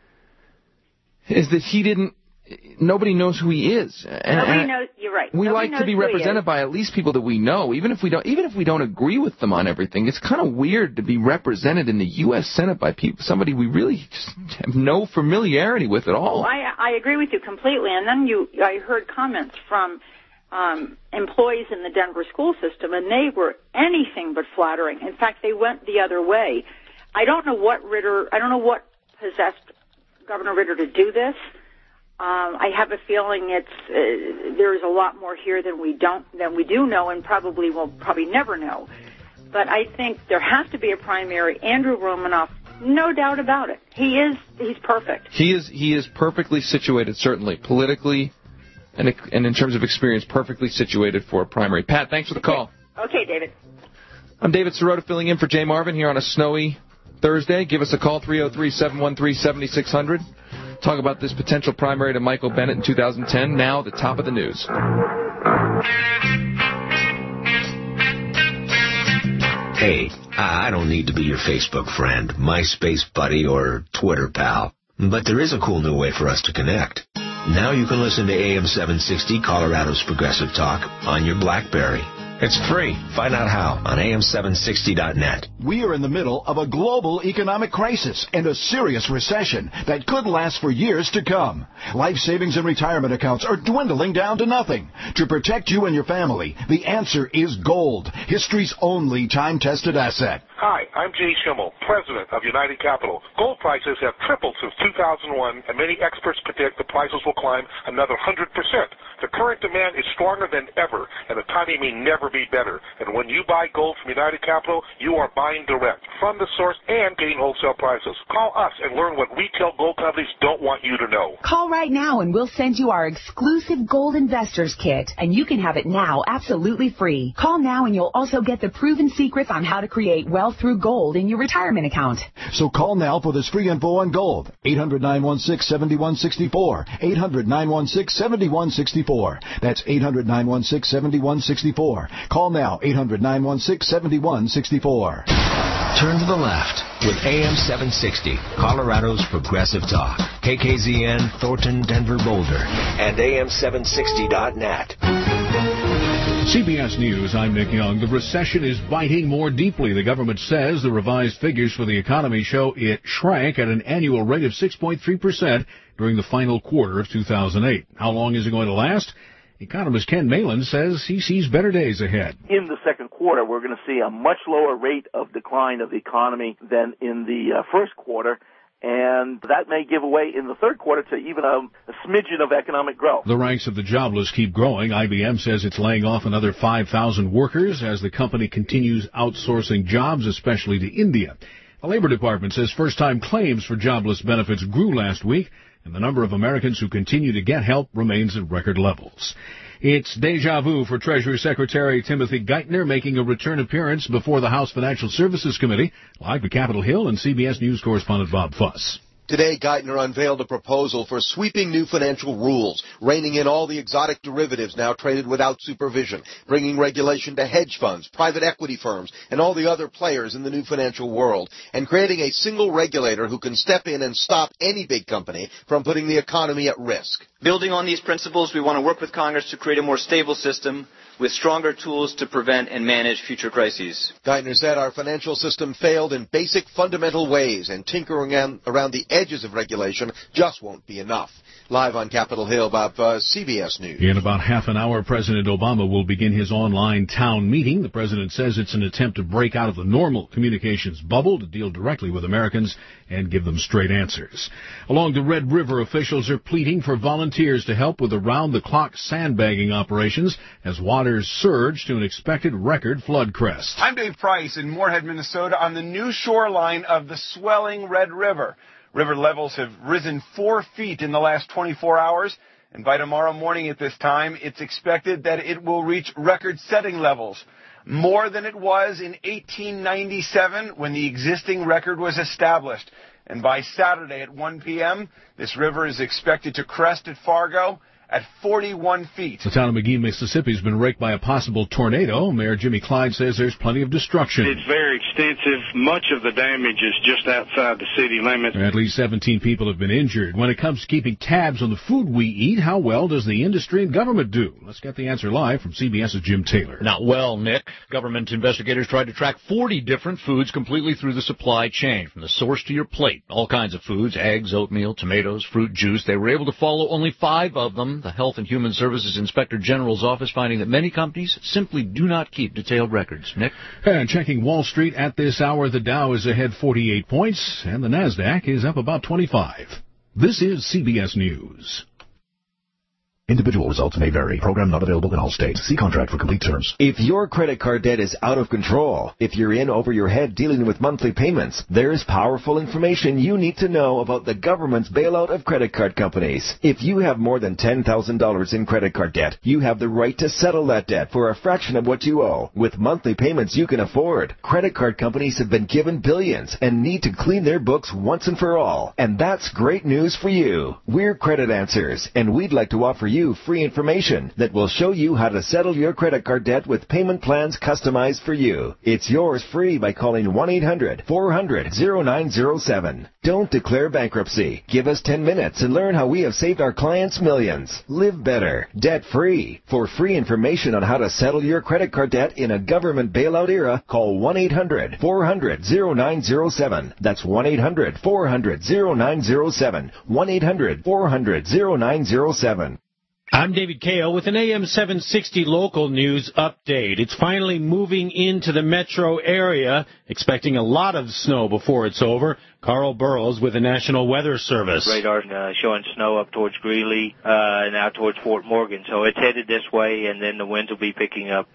he didn't. Nobody knows who he is. Nobody knows. You're right. We like to be represented by at least people that we know, even if we don't agree with them on everything. It's kind of weird to be represented in the U.S. Senate by somebody we really just have no familiarity with at all. I agree with you completely. And then I heard comments from employees in the Denver school system, and they were anything but flattering. In fact, they went the other way. I don't know what possessed Governor Ritter to do this. I have a feeling there's a lot more here than we do know, and probably will never know. But I think there has to be a primary. Andrew Romanoff, no doubt about it. He's perfect. He is perfectly situated, certainly politically, and in terms of experience, perfectly situated for a primary. Pat, thanks for the call. Okay, David. I'm David Sirota filling in for Jay Marvin here on a snowy Thursday. Give us a call, 303-713-7600. Talk about this potential primary to Michael Bennet in 2010. Now, the top of the news. Hey, I don't need to be your Facebook friend, MySpace buddy, or Twitter pal. But there is a cool new way for us to connect. Now you can listen to AM 760, Colorado's Progressive Talk, on your BlackBerry. It's free. Find out how on am760.net. We are in the middle of a global economic crisis and a serious recession that could last for years to come. Life savings and retirement accounts are dwindling down to nothing. To protect you and your family, the answer is gold, history's only time-tested asset. Hi, I'm Jay Schimmel, president of United Capital. Gold prices have tripled since 2001, and many experts predict the prices will climb another 100%. The current demand is stronger than ever, and the timing may never be better. And when you buy gold from United Capital, you are buying direct from the source and getting wholesale prices. Call us and learn what retail gold companies don't want you to know. Call right now and we'll send you our exclusive Gold Investors Kit, and you can have it now absolutely free. Call now and you'll also get the proven secrets on how to create wealth through gold in your retirement account. So call now for this free info on gold. 800-916-7164. 800-916-7164. That's 800-916-7164. Call now, 800-916-7164. Turn to the left with AM 760, Colorado's Progressive Talk. KKZN, Thornton, Denver, Boulder. And AM760.net. CBS News, I'm Nick Young. The recession is biting more deeply. The government says the revised figures for the economy show it shrank at an annual rate of 6.3% during the final quarter of 2008. How long is it going to last? Economist Ken Malin says he sees better days ahead. In the second quarter, we're going to see a much lower rate of decline of the economy than in the first quarter, and that may give way in the third quarter to even a smidgen of economic growth. The ranks of the jobless keep growing. IBM says it's laying off another 5,000 workers as the company continues outsourcing jobs, especially to India. The Labor Department says first-time claims for jobless benefits grew last week, and the number of Americans who continue to get help remains at record levels. It's deja vu for Treasury Secretary Timothy Geithner making a return appearance before the House Financial Services Committee. Live to Capitol Hill and CBS News correspondent Bob Fuss. Today, Geithner unveiled a proposal for sweeping new financial rules, reining in all the exotic derivatives now traded without supervision, bringing regulation to hedge funds, private equity firms, and all the other players in the new financial world, and creating a single regulator who can step in and stop any big company from putting the economy at risk. Building on these principles, we want to work with Congress to create a more stable system with stronger tools to prevent and manage future crises. Geithner said our financial system failed in basic fundamental ways, and tinkering around the edges of regulation just won't be enough. Live on Capitol Hill, Bob Fuss, CBS News. In about half an hour, President Obama will begin his online town meeting. The president says it's an attempt to break out of the normal communications bubble to deal directly with Americans and give them straight answers. Along the Red River, officials are pleading for volunteers to help with around-the-clock sandbagging operations as waters surge to an expected record flood crest. I'm Dave Price in Moorhead, Minnesota, on the new shoreline of the swelling Red River. River levels have risen 4 feet in the last 24 hours, and by tomorrow morning at this time, it's expected that it will reach record-setting levels, more than it was in 1897 when the existing record was established. And by Saturday at 1 p.m., this river is expected to crest at Fargo at 41 feet. The town of McGee, Mississippi has been raked by a possible tornado. Mayor Jimmy Clyde says there's plenty of destruction. It's very extensive. Much of the damage is just outside the city limits. At least 17 people have been injured. When it comes to keeping tabs on the food we eat, how well does the industry and government do? Let's get the answer live from CBS's Jim Taylor. Not well, Nick. Government investigators tried to track 40 different foods completely through the supply chain, from the source to your plate. All kinds of foods, eggs, oatmeal, tomatoes, fruit, juice. They were able to follow only 5 of them from the Health and Human Services Inspector General's office, finding that many companies simply do not keep detailed records. Nick? And checking Wall Street at this hour, the Dow is ahead 48 points, and the NASDAQ is up about 25. This is CBS News. Individual results may vary. Program not available in all states. See contract for complete terms. If your credit card debt is out of control, if you're in over your head dealing with monthly payments, there's powerful information you need to know about the government's bailout of credit card companies. If you have more than $10,000 in credit card debt, you have the right to settle that debt for a fraction of what you owe, with monthly payments you can afford. Credit card companies have been given billions and need to clean their books once and for all. And that's great news for you. We're Credit Answers, and we'd like to offer you free information that will show you how to settle your credit card debt with payment plans customized for you. It's yours free by calling 1-800-400-0907. Don't declare bankruptcy. Give us 10 minutes and learn how we have saved our clients millions. Live better, debt-free. For free information on how to settle your credit card debt in a government bailout era, call 1-800-400-0907. That's 1-800-400-0907. 1-800-400-0907. I'm David Kao with an AM 760 local news update. It's finally moving into the metro area, expecting a lot of snow before it's over. Carl Burrows with the National Weather Service. Radar showing snow up towards Greeley and out towards Fort Morgan. So it's headed this way, and then the winds will be picking up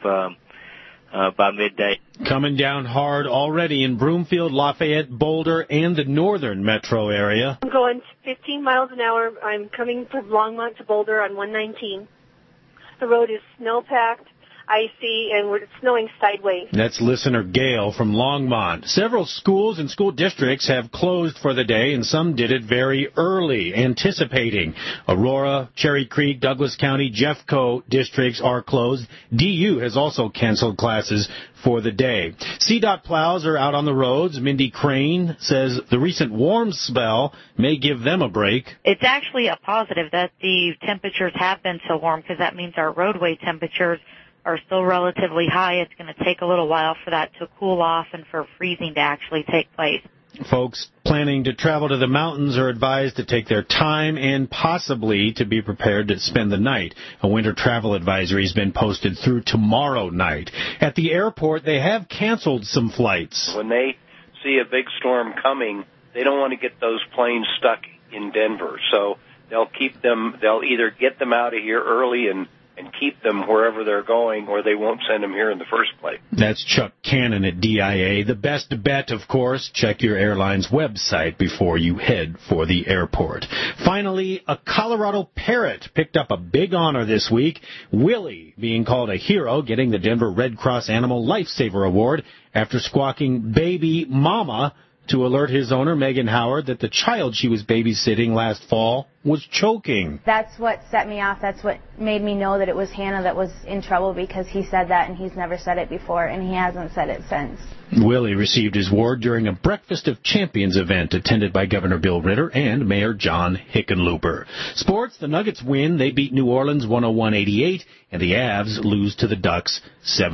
by midday. Coming down hard already in Broomfield, Lafayette, Boulder, and the northern metro area. I'm going 15 miles an hour. I'm coming from Longmont to Boulder on 119. The road is snow-packed, icy, and it's snowing sideways. That's listener Gail from Longmont. Several schools and school districts have closed for the day, and some did it very early, anticipating. Aurora, Cherry Creek, Douglas County, Jeffco districts are closed. DU has also canceled classes for the day. CDOT plows are out on the roads. Mindy Crane says the recent warm spell may give them a break. It's actually a positive that the temperatures have been so warm, because that means our roadway temperatures are still relatively high. It's going to take a little while for that to cool off and for freezing to actually take place. Folks planning to travel to the mountains are advised to take their time and possibly to be prepared to spend the night. A winter travel advisory has been posted through tomorrow night. At the airport, they have canceled some flights. When they see a big storm coming, they don't want to get those planes stuck in Denver. So they'll either get them out of here early and keep them wherever they're going, or they won't send them here in the first place. That's Chuck Cannon at DIA. The best bet, of course, check your airline's website before you head for the airport. Finally, a Colorado parrot picked up a big honor this week. Willie being called a hero, getting the Denver Red Cross Animal Lifesaver Award after squawking "baby mama" to alert his owner, Megan Howard, that the child she was babysitting last fall was choking. That's what set me off. That's what made me know that it was Hannah that was in trouble, because he said that, and he's never said it before, and he hasn't said it since. Willie received his award during a Breakfast of Champions event attended by Governor Bill Ritter and Mayor John Hickenlooper. Sports, the Nuggets win. They beat New Orleans 101-88, and the Avs lose to the Ducks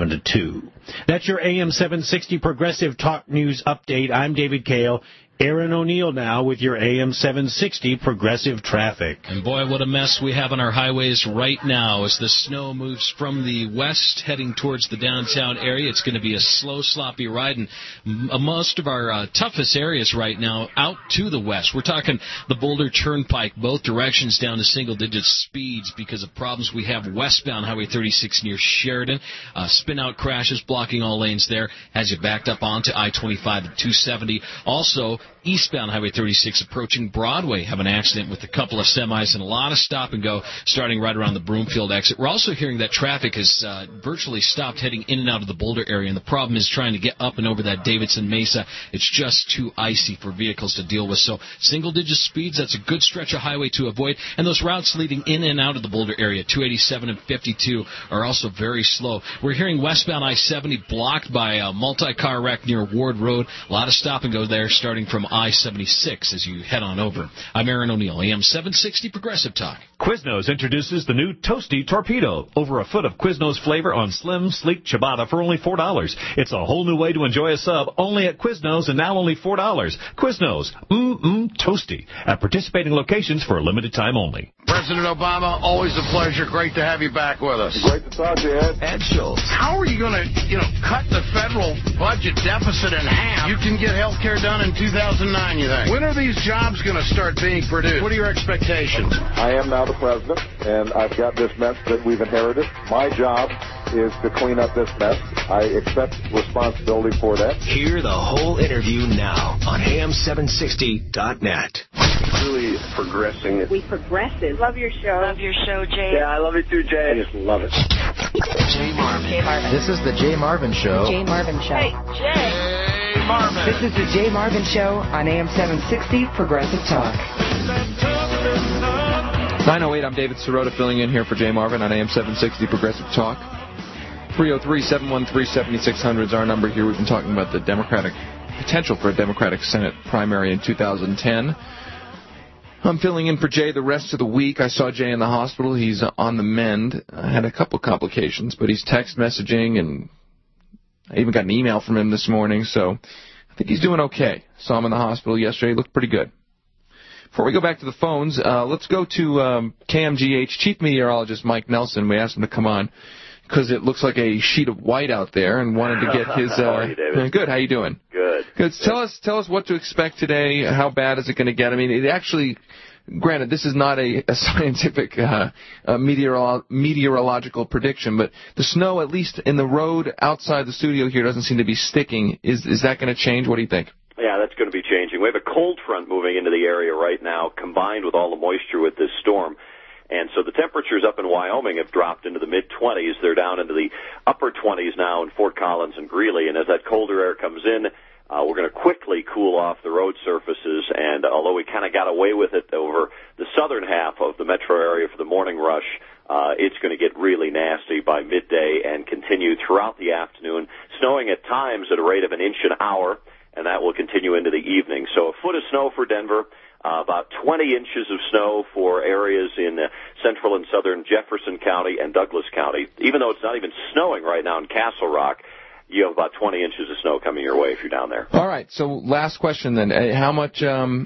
7-2. That's your AM 760 Progressive Talk News update. I'm David Kao. Aaron O'Neill now with your AM 760 Progressive Traffic. And boy, what a mess we have on our highways right now as the snow moves from the west heading towards the downtown area. It's going to be a slow, sloppy ride, and most of our toughest areas right now out to the west. We're talking the Boulder Turnpike, both directions down to single-digit speeds because of problems we have westbound Highway 36 near Sheridan. Spin-out crashes blocking all lanes there as you backed up onto I-25 and 270. Also, eastbound Highway 36 approaching Broadway have an accident with a couple of semis and a lot of stop and go starting right around the Broomfield exit. We're also hearing that traffic has virtually stopped heading in and out of the Boulder area, and the problem is trying to get up and over that Davidson Mesa. It's just too icy for vehicles to deal with. So single-digit speeds, that's a good stretch of highway to avoid. And those routes leading in and out of the Boulder area, 287 and 52, are also very slow. We're hearing westbound I-70 blocked by a multi-car wreck near Ward Road. A lot of stop and go there starting from from I-76 as you head on over. I'm Aaron O'Neill, AM 760 Progressive Talk. Quiznos introduces the new Toasty Torpedo. Over a foot of Quiznos flavor on slim, sleek ciabatta for only $4. It's a whole new way to enjoy a sub, only at Quiznos, and now only $4. Quiznos, toasty, at participating locations for a limited time only. President Obama, always a pleasure. Great to have you back with us. Great to talk to you, Ed. Ed Schultz. How are you going to, cut the federal budget deficit in half? You can get health care done in 2009, you think? When are these jobs going to start being produced? What are your expectations? I am now the president, and I've got this mess that we've inherited. My job is to clean up this mess. I accept responsibility for that. Hear the whole interview now on AM760.net. Really progressing. We progressive. Love your show. Love your show, Jay. Yeah, I love you too, Jay. I just love it. Jay Marvin. Jay Marvin. This is the Jay Marvin Show. Jay Marvin Show. Hey, Jay. Marvin. This is the Jay Marvin Show on AM 760 Progressive Talk. 908, I'm David Sirota filling in here for Jay Marvin on AM 760 Progressive Talk. 303-713-7600 is our number here. We've been talking about the potential for a Democratic Senate primary in 2010. I'm filling in for Jay the rest of the week. I saw Jay in the hospital. He's on the mend. I had a couple complications, but he's text messaging, and I even got an email from him this morning, so I think he's doing okay. Saw him in the hospital yesterday. He looked pretty good. Before we go back to the phones, let's go to KMGH Chief Meteorologist Mike Nelson. We asked him to come on because it looks like a sheet of white out there, and wanted to get his. How are you, David? Good. How you doing? Good. Good. Tell us what to expect today. How bad is it going to get? I mean, it actually. Granted, this is not a scientific meteorological prediction, but the snow, at least in the road outside the studio here, doesn't seem to be sticking. Is that going to change? What do you think? Yeah, that's going to be changing. We have a cold front moving into the area right now, combined with all the moisture with this storm. And so the temperatures up in Wyoming have dropped into the mid-20s. They're down into the upper 20s now in Fort Collins and Greeley. And as that colder air comes in, we're going to quickly cool off the road surfaces, and although we kind of got away with it over the southern half of the metro area for the morning rush, it's going to get really nasty by midday and continue throughout the afternoon, snowing at times at a rate of an inch an hour, and that will continue into the evening. So a foot of snow for Denver, about 20 inches of snow for areas in central and southern Jefferson County and Douglas County. Even though it's not even snowing right now in Castle Rock, you have about 20 inches of snow coming your way if you're down there. All right. So last question then. How much,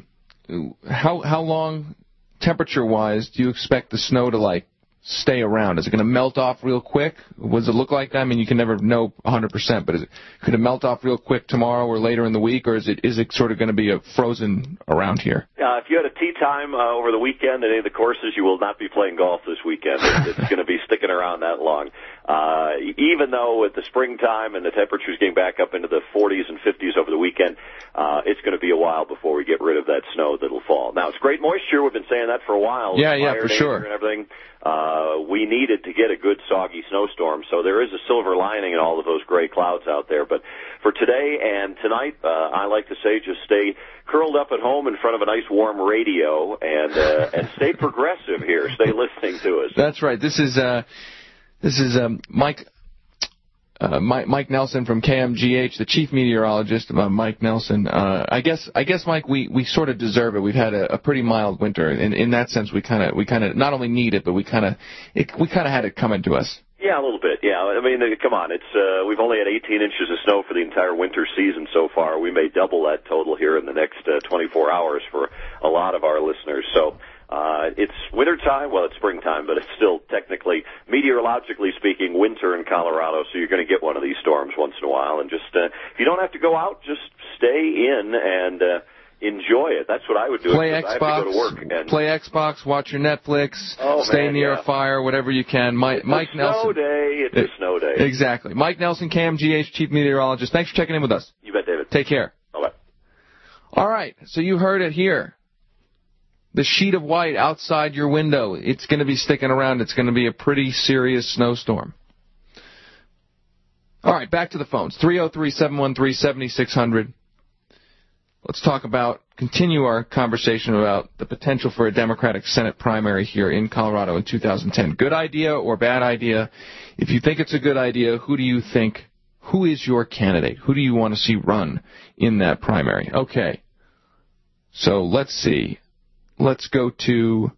how long, temperature-wise, do you expect the snow to, stay around? Is it going to melt off real quick? Does it look like that? I mean, you can never know 100%, but could it melt off real quick tomorrow or later in the week, or is it sort of going to be frozen around here? If you had a tee time over the weekend at any of the courses, you will not be playing golf this weekend. It's going to be sticking around that long. Even though at the springtime and the temperatures getting back up into the 40s and 50s over the weekend, it's going to be a while before we get rid of that snow that'll fall. Now, it's great moisture. We've been saying that for a while. Yeah, for sure. And everything. We needed to get a good soggy snowstorm, so there is a silver lining in all of those gray clouds out there. But for today and tonight, I like to say just stay curled up at home in front of a nice warm radio and stay progressive here. Stay listening to us. That's right. This is Mike Nelson from KMGH, the chief meteorologist, Mike Nelson. I guess, Mike, we sort of deserve it. We've had a pretty mild winter. In that sense, we kind of not only need it, but we kind of had it coming to us. Yeah, a little bit. Yeah, I mean, come on. It's we've only had 18 inches of snow for the entire winter season so far. We may double that total here in the next 24 hours for a lot of our listeners. So. It's wintertime. Well, it's springtime, but it's still technically, meteorologically speaking, winter in Colorado, so you're going to get one of these storms once in a while. And just, if you don't have to go out, just stay in and enjoy it. That's what I would do. Play Xbox. I have to go to work and play Xbox, watch your Netflix, stay near a fire, whatever you can. Mike Nelson. It's a snow day. Exactly. Mike Nelson, KMGH, chief meteorologist. Thanks for checking in with us. You bet, David. Take care. Bye-bye. All right, so you heard it here. The sheet of white outside your window, it's going to be sticking around. It's going to be a pretty serious snowstorm. All right, back to the phones. 303-713-7600. Let's continue our conversation about the potential for a Democratic Senate primary here in Colorado in 2010. Good idea or bad idea? If you think it's a good idea, who is your candidate? Who do you want to see run in that primary? Okay. So let's see. Let's go to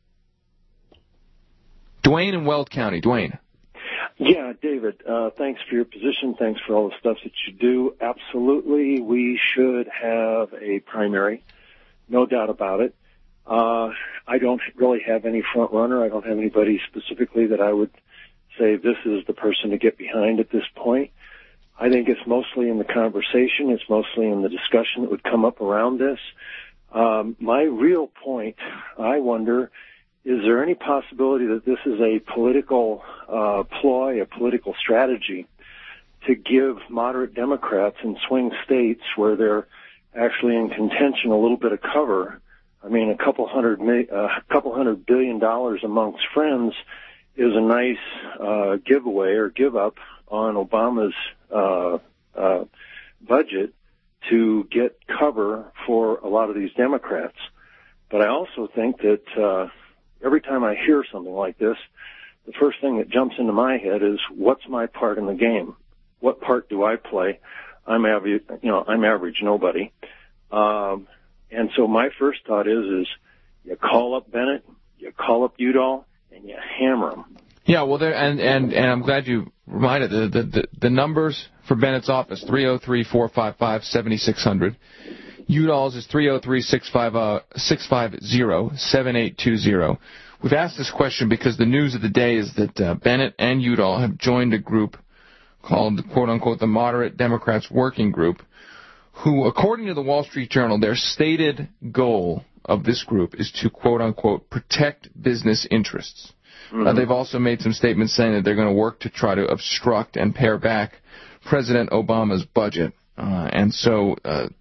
Dwayne in Weld County. Dwayne. Yeah, David, thanks for your position. Thanks for all the stuff that you do. Absolutely, we should have a primary. No doubt about it. I don't really have any front runner. I don't have anybody specifically that I would say this is the person to get behind at this point. I think it's mostly in the conversation. It's mostly in the discussion that would come up around this. My real point, I wonder, is there any possibility that this is a political ploy, a political strategy to give moderate Democrats in swing states where they're actually in contention a little bit of cover? I mean, a couple $100 billion amongst friends is a nice giveaway or give up on Obama's budget to get cover for a lot of these Democrats. But I also think that every time I hear something like this, the first thing that jumps into my head is, what's my part in the game? What part do I play? I'm average nobody. And so my first thought is you call up Bennett, you call up Udall, and you hammer them. Yeah, well, and I'm glad you reminded the numbers for Bennett's office, 303-455-7600. Udall's is 303-650-7820. We've asked this question because the news of the day is that Bennett and Udall have joined a group called, quote-unquote, the Moderate Democrats Working Group, who, according to the Wall Street Journal, their stated goal of this group is to, quote-unquote, protect business interests. Mm-hmm. They've also made some statements saying that they're going to work to try to obstruct and pare back President Obama's budget. And so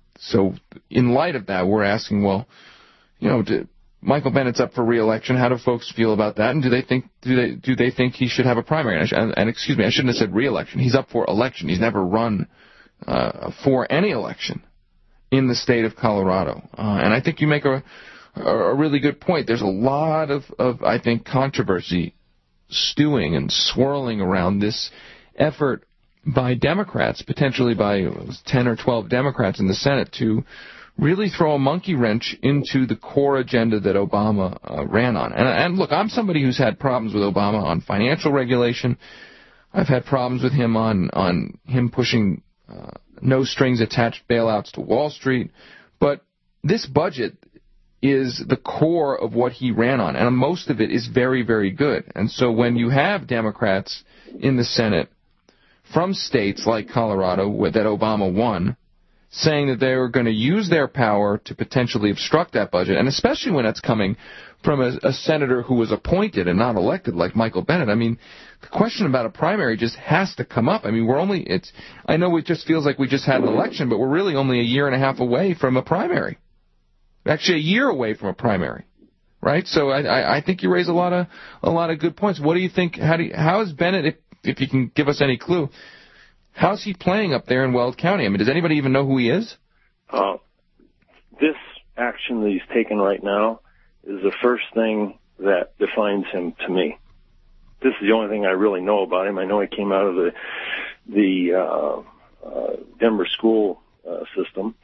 in light of that, we're asking, well, Michael Bennett's up for re-election. How do folks feel about that? And do they think he should have a primary? And excuse me, I shouldn't have said re-election. He's up for election. He's never run for any election in the state of Colorado. And I think you make a really good point. There's a lot of I think, controversy stewing and swirling around this effort by Democrats, potentially by 10 or 12 Democrats in the Senate, to really throw a monkey wrench into the core agenda that Obama ran on. And look, I'm somebody who's had problems with Obama on financial regulation. I've had problems with him on him pushing no-strings-attached bailouts to Wall Street. But this budget is the core of what he ran on, and most of it is very, very good. And so when you have Democrats in the Senate from states like Colorado that Obama won, saying that they were going to use their power to potentially obstruct that budget, and especially when it's coming from a senator who was appointed and not elected like Michael Bennet. I mean, the question about a primary just has to come up. I mean, I know it just feels like we just had an election, but we're really only a year and a half away from a primary. Actually, a year away from a primary, right? So I think you raise a lot of good points. What do you think? How is Bennett, if you can give us any clue, how's he playing up there in Weld County? I mean, does anybody even know who he is? This action that he's taken right now is the first thing that defines him to me. This is the only thing I really know about him. I know he came out of the Denver school system.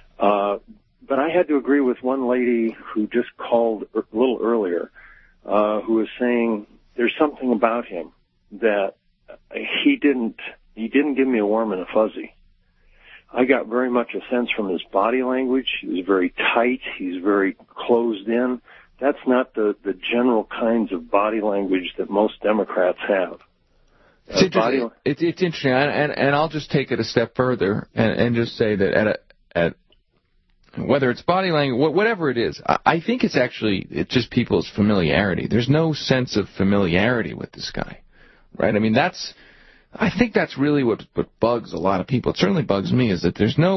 But I had to agree with one lady who just called a little earlier, who was saying there's something about him that he didn't give me a warm and a fuzzy. I got very much a sense from his body language. He was very tight. He's very closed in. That's not the general kinds of body language that most Democrats have. It's interesting, and I'll just take it a step further and just say that at whether it's body language, whatever it is, I think it's just people's familiarity. There's no sense of familiarity with this guy, right? I mean, I think that's really what bugs a lot of people. It certainly bugs me, is that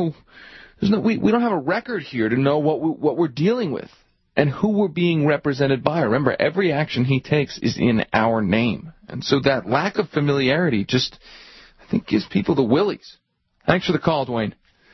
we don't have a record here to know what we're dealing with and who we're being represented by. Remember, every action he takes is in our name. And so that lack of familiarity just, I think, gives people the willies. Thanks for the call, Dwayne.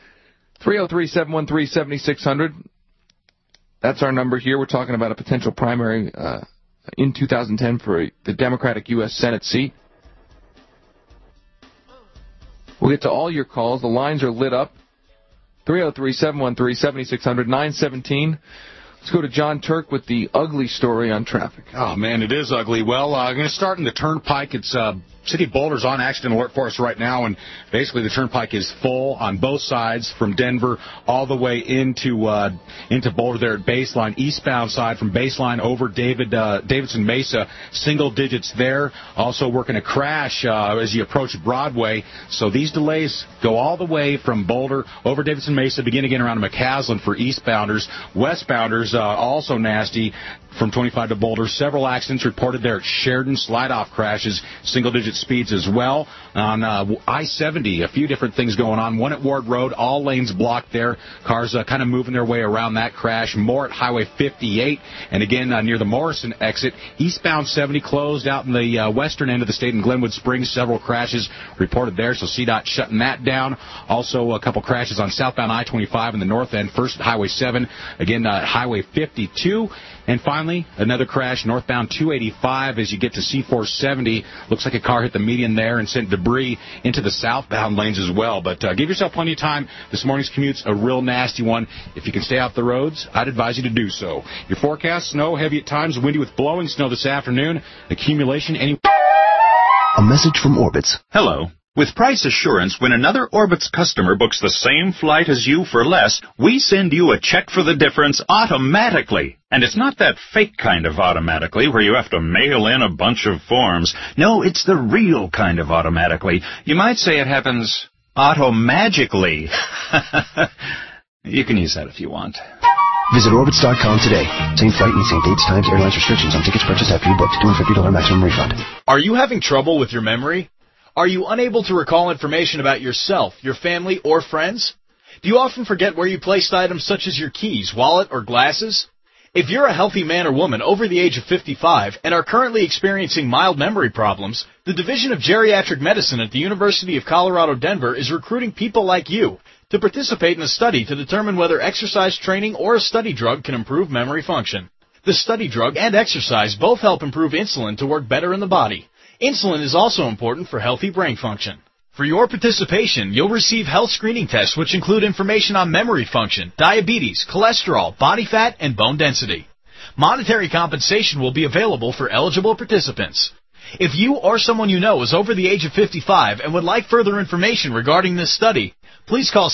303-713-7600. That's our number here. We're talking about a potential primary in 2010 for the Democratic U.S. Senate seat. We'll get to all your calls. The lines are lit up. 303-713-7600, 917. Let's go to John Turk with the ugly story on traffic. Oh, man, it is ugly. Well, I'm going to start in the Turnpike. It's City of Boulder's on accident alert for us right now, and basically the Turnpike is full on both sides from Denver all the way into Boulder there at Baseline, eastbound side from Baseline over Davidson Mesa, single digits there. Also working a crash as you approach Broadway. So these delays go all the way from Boulder over Davidson Mesa, begin again around McCaslin for eastbounders. Westbounders also nasty from 25 to Boulder. Several accidents reported there at Sheridan, slide-off crashes, single-digit speeds as well. On I-70, a few different things going on. One at Ward Road, all lanes blocked there. Cars kind of moving their way around that crash. More at Highway 58, and again near the Morrison exit. Eastbound 70 closed out in the western end of the state in Glenwood Springs. Several crashes reported there, so CDOT shutting that down. Also a couple crashes on southbound I-25 in the north end. First at Highway 7, again Highway 52. And finally, another crash northbound 285 as you get to C470. Looks like a car hit the median there and sent debris into the southbound lanes as well. But give yourself plenty of time. This morning's commute's a real nasty one. If you can stay off the roads, I'd advise you to do so. Your forecast, snow, heavy at times, windy with blowing snow this afternoon. Accumulation any... A message from Orbitz. Hello. With Price Assurance, when another Orbitz customer books the same flight as you for less, we send you a check for the difference automatically. And it's not that fake kind of automatically where you have to mail in a bunch of forms. No, it's the real kind of automatically. You might say it happens automagically. You can use that if you want. Visit Orbitz.com today. Same flight and same dates, times, airlines restrictions on tickets purchased after you booked. $250 maximum refund. Are you having trouble with your memory? Are you unable to recall information about yourself, your family, or friends? Do you often forget where you placed items such as your keys, wallet, or glasses? If you're a healthy man or woman over the age of 55 and are currently experiencing mild memory problems, the Division of Geriatric Medicine at the University of Colorado Denver is recruiting people like you to participate in a study to determine whether exercise training or a study drug can improve memory function. The study drug and exercise both help improve insulin to work better in the body. Insulin is also important for healthy brain function. For your participation, you'll receive health screening tests which include information on memory function, diabetes, cholesterol, body fat, and bone density. Monetary compensation will be available for eligible participants. If you or someone you know is over the age of 55 and would like further information regarding this study, please call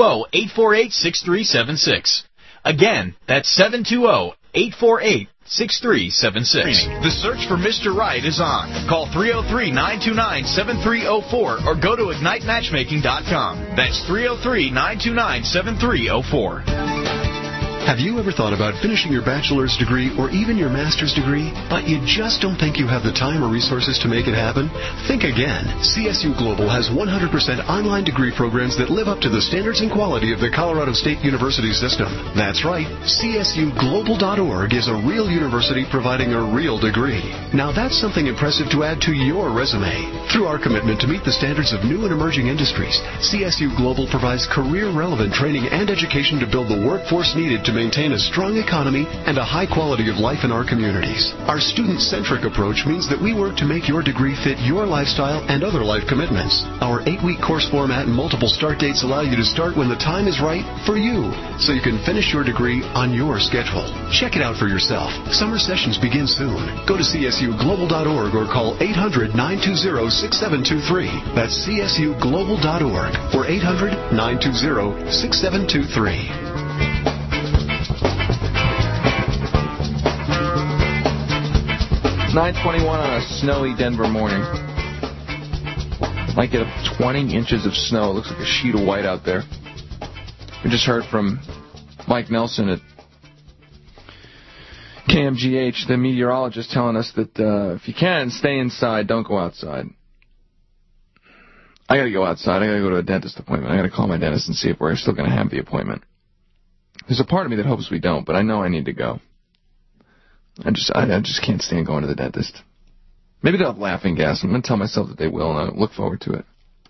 720-848-6376. Again, that's 720-848-6376. The search for Mr. Right is on. Call 303-929-7304 or go to IgniteMatchmaking.com. That's 303-929-7304. Have you ever thought about finishing your bachelor's degree or even your master's degree, but you just don't think you have the time or resources to make it happen? Think again. CSU Global has 100% online degree programs that live up to the standards and quality of the Colorado State University system. That's right. CSUglobal.org is a real university providing a real degree. Now that's something impressive to add to your resume. Through our commitment to meet the standards of new and emerging industries, CSU Global provides career-relevant training and education to build the workforce needed to maintain a strong economy and a high quality of life in our communities. Our student-centric approach means that we work to make your degree fit your lifestyle and other life commitments. Our 8-week course format and multiple start dates allow you to start when the time is right for you, so you can finish your degree on your schedule. Check it out for yourself. Summer sessions begin soon. Go to csuglobal.org or call 800-920-6723. That's csuglobal.org or 800-920-6723. 9:21 on a snowy Denver morning. Might get up 20 inches of snow. It looks like a sheet of white out there. We just heard from Mike Nelson at KMGH, the meteorologist, telling us that if you can, stay inside, don't go outside. I got to go outside. I got to go to a dentist appointment. I got to call my dentist and see if we're still going to have the appointment. There's a part of me that hopes we don't, but I know I need to go. I just can't stand going to the dentist. Maybe they'll have laughing gas. I'm going to tell myself that they will, and I look forward to it.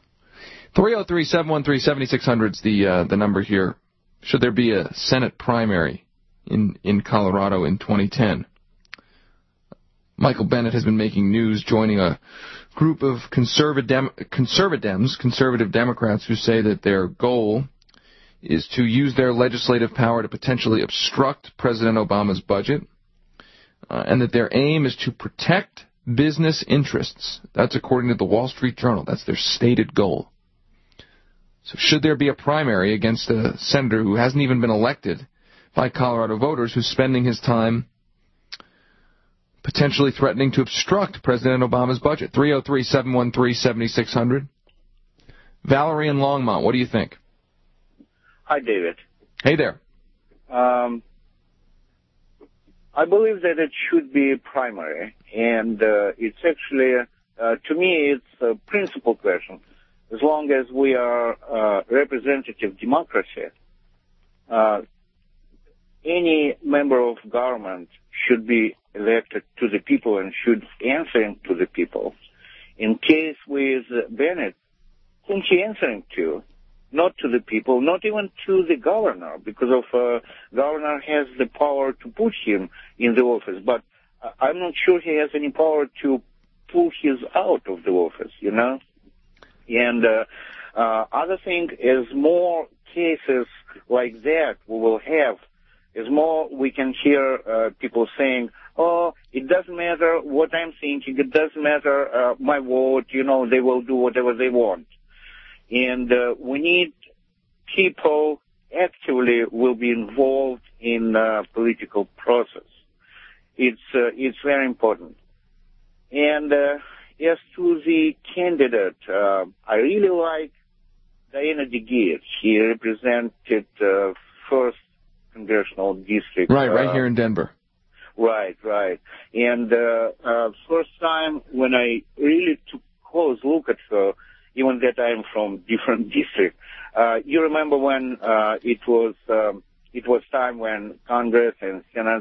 303-713-7600 is the number here. Should there be a Senate primary in Colorado in 2010? Michael Bennet has been making news, joining a group of conservative Democrats who say that their goal is to use their legislative power to potentially obstruct President Obama's budget, and that their aim is to protect business interests. That's according to the Wall Street Journal. That's their stated goal. So should there be a primary against a senator who hasn't even been elected by Colorado voters, who's spending his time potentially threatening to obstruct President Obama's budget? 303-713-7600. Valerie in Longmont, what do you think? Hi, David. Hey there. I believe that it should be primary, and it's actually, to me, it's a principal question. As long as we are representative democracy, any member of government should be elected to the people and should answer to the people. In case with Bennett, whom he answering to? Not to the people, not even to the governor, because governor has the power to put him in the office, but I'm not sure he has any power to pull his out of the office, you know? And other thing is, more cases like that we will have, is more we can hear people saying, oh, it doesn't matter what I'm thinking, it doesn't matter my vote, you know, they will do whatever they want. And we need people actively will be involved in political process. It's very important. And as to the candidate, I really like Diana DeGette. She represented first congressional district. Right here in Denver. Right. And first time when I really took close look at her, even that I'm from different district. You remember when it was time when Congress and Senate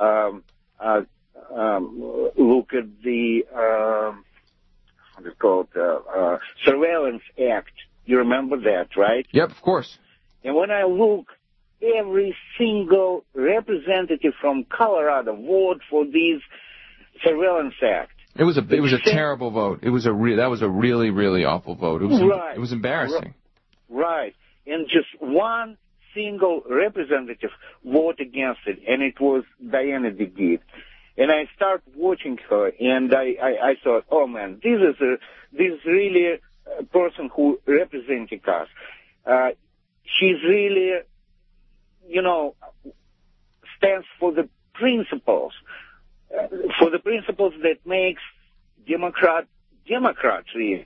look at the what's it called Surveillance Act. You remember that, right? Yep, of course. And when I look, every single representative from Colorado voted for this Surveillance Act. It was a terrible vote. That was a really, really awful vote. It was embarrassing. Right. And just one single representative voted against it, and it was Diana DeGette. And I started watching her, and I thought, oh man, this is really a person who representing us. She's really, you know, stands for the principles. For the principles that makes Democrats really,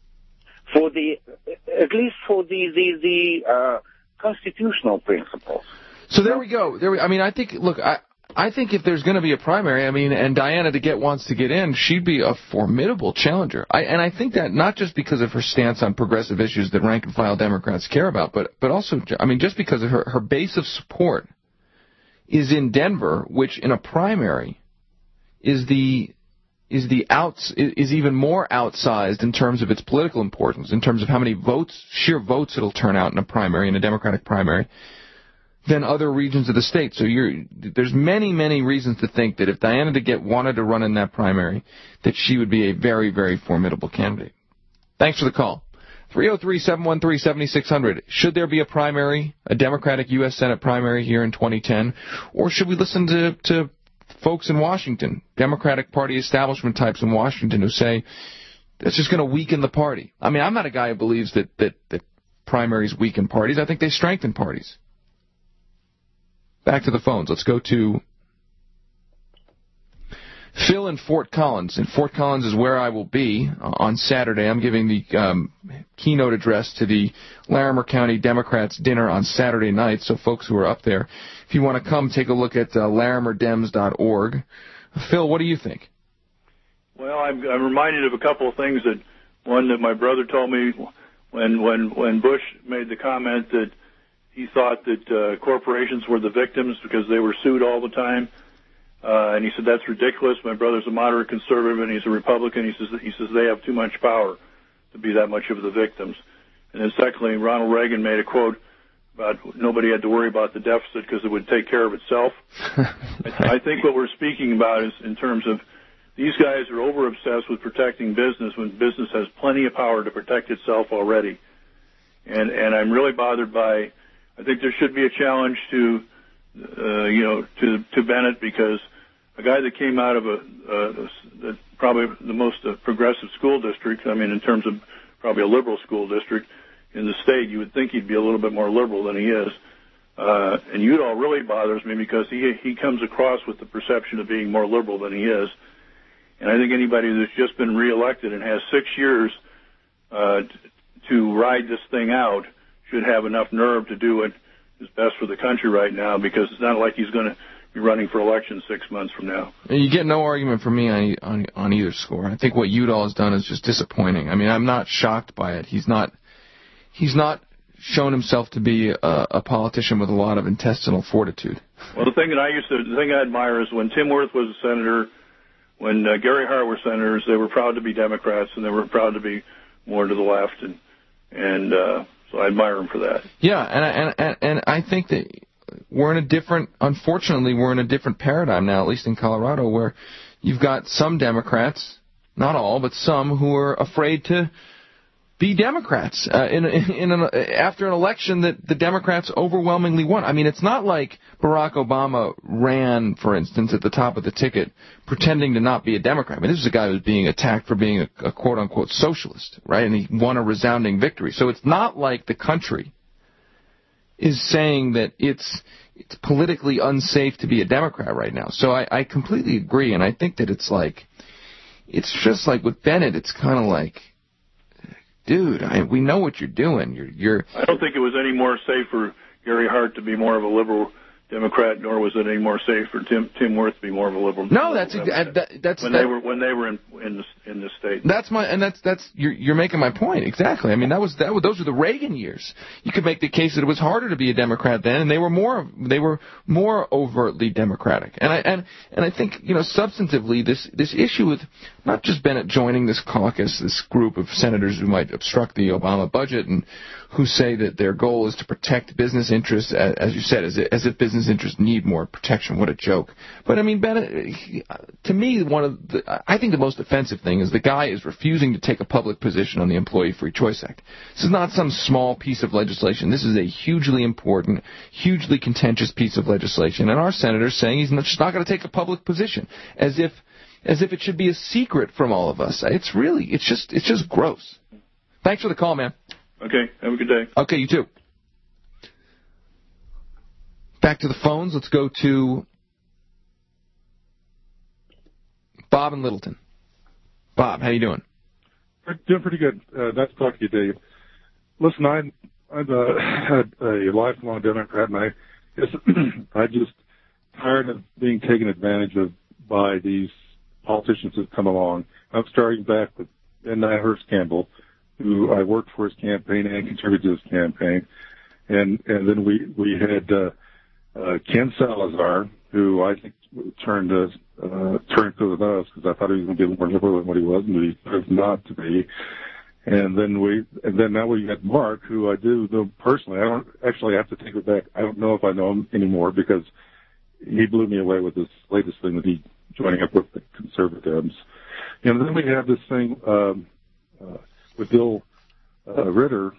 at least for the constitutional principles. So there we go. I think if there's going to be a primary, and Diana DeGette wants to get in, she'd be a formidable challenger. And I think that not just because of her stance on progressive issues that rank and file Democrats care about, but also, just because of her base of support is in Denver, which in a primary is even more outsized in terms of its political importance, in terms of how many sheer votes it'll turn out in a primary, in a Democratic primary, than other regions of the state. So there's many, many reasons to think that if Diana DeGette wanted to run in that primary, that she would be a very, very formidable candidate. Thanks for the call. 303-713-7600. Should there be a primary, a Democratic U.S. Senate primary here in 2010, or should we listen to folks in Washington, Democratic Party establishment types in Washington, who say that's just going to weaken the party? I'm not a guy who believes that primaries weaken parties. I think they strengthen parties. Back to the phones. Let's go to Phil in Fort Collins. And Fort Collins is where I will be on Saturday. I'm giving the keynote address to the Larimer County Democrats dinner on Saturday night. So folks who are up there, if you want to come, take a look at larimerdems.org. Phil, what do you think? Well, I'm reminded of a couple of things. One that my brother told me when Bush made the comment that he thought that corporations were the victims because they were sued all the time. And he said, that's ridiculous. My brother's a moderate conservative, and he's a Republican. He says they have too much power to be that much of the victims. And then secondly, Ronald Reagan made a quote about nobody had to worry about the deficit because it would take care of itself. I think what we're speaking about is in terms of these guys are over-obsessed with protecting business when business has plenty of power to protect itself already. And I'm really bothered by, I think there should be a challenge to Bennett, because a guy that came out of probably the most progressive school district, I mean, in terms of probably a liberal school district in the state, you would think he'd be a little bit more liberal than he is. And Udall really bothers me because he comes across with the perception of being more liberal than he is. And I think anybody that's just been reelected and has 6 years to ride this thing out should have enough nerve to do what is best for the country right now, because it's not like he's going to be running for election 6 months from now. You get no argument from me on either score. I think what Udall has done is just disappointing. I mean, I'm not shocked by it. He's not shown himself to be a politician with a lot of intestinal fortitude. Well, the thing I admire is when Tim Wirth was a senator, when Gary Hart were senators, they were proud to be Democrats and they were proud to be more to the left, and so I admire them for that. Yeah, and I think that unfortunately, we're in a different paradigm now, at least in Colorado, where you've got some Democrats, not all, but some, who are afraid to be Democrats after an election that the Democrats overwhelmingly won. I mean, it's not like Barack Obama ran, for instance, at the top of the ticket pretending to not be a Democrat. I mean, this is a guy who was being attacked for being a quote-unquote socialist, right? And he won a resounding victory. So it's not like the country is saying that it's politically unsafe to be a Democrat right now. So I completely agree, and I think that it's just like with Bennett, it's kind of like, dude, we know what you're doing. I don't think it was any more safe for Gary Hart to be more of a liberal Democrat, nor was it any more safe for Tim Wirth to be more of a liberal. No, that's when they were in the state. You're making my point exactly. I mean, those were the Reagan years. You could make the case that it was harder to be a Democrat then, and they were more overtly Democratic. And I think, substantively this issue with not just Bennett joining this caucus, this group of senators who might obstruct the Obama budget and who say that their goal is to protect business interests, as you said, as if business interests need more protection. What a joke. But, I mean, Bennett, to me, I think the most offensive thing is the guy is refusing to take a public position on the Employee Free Choice Act. This is not some small piece of legislation. This is a hugely important, hugely contentious piece of legislation. And our senator's saying he's just not going to take a public position, as if it should be a secret from all of us. It's just gross. Thanks for the call, man. Okay, have a good day. Okay, you too. Back to the phones. Let's go to Bob in Littleton. Bob, how you doing? Doing pretty good. Nice to talk to you, Dave. Listen, I'm a lifelong Democrat, and I just tired of being taken advantage of by these politicians that come along. I'm starting back with Ben Nyhurst Campbell, who I worked for his campaign and contributed to his campaign. And then we had Ken Salazar, who I think turned to us because I thought he was going to be more liberal than what he was, and he proved not to be. And then now we got Mark, who I do know personally. I don't actually have to take it back. I don't know if I know him anymore because he blew me away with this latest thing that he joining up with the conservatives. And then we have this thing with Bill Ritter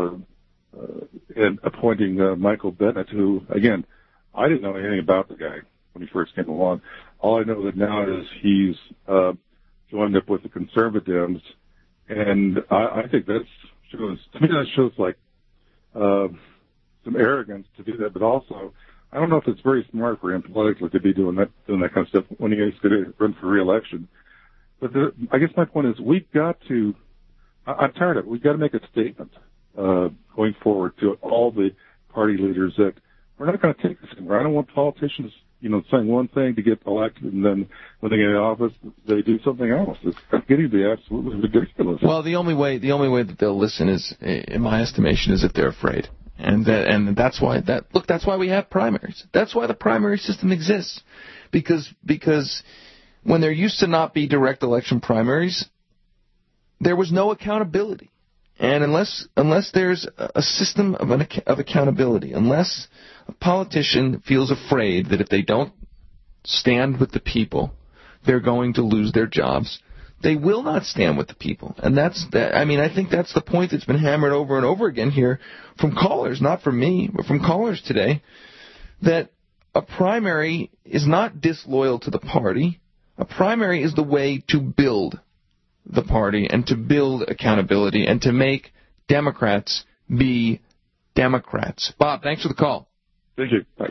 and appointing Michael Bennett, who, again, I didn't know anything about the guy when he first came along. All I know that now is he's joined up with the conservatives, and I think to me that shows like some arrogance to do that, but also I don't know if it's very smart for him politically to be doing that kind of stuff when he's going to run for re-election. But I guess my point is I'm tired of it. We've got to make a statement going forward to all the party leaders that we're not going to take this anymore. I don't want politicians, saying one thing to get elected, and then when they get in office, they do something else. It's getting to be absolutely ridiculous. Well, the only way that they'll listen is, in my estimation, is if they're afraid. And that's why we have primaries. That's why the primary system exists. Because when there used to not be direct election primaries, there was no accountability. And unless there's a system of accountability, unless a politician feels afraid that if they don't stand with the people, they're going to lose their jobs, They will not stand with the people. And I think that's the point that's been hammered over and over again here from callers, not from me, but from callers today, that a primary is not disloyal to the party. A primary is the way to build the party and to build accountability and to make Democrats be Democrats. Bob, thanks for the call. Thank you. Bye.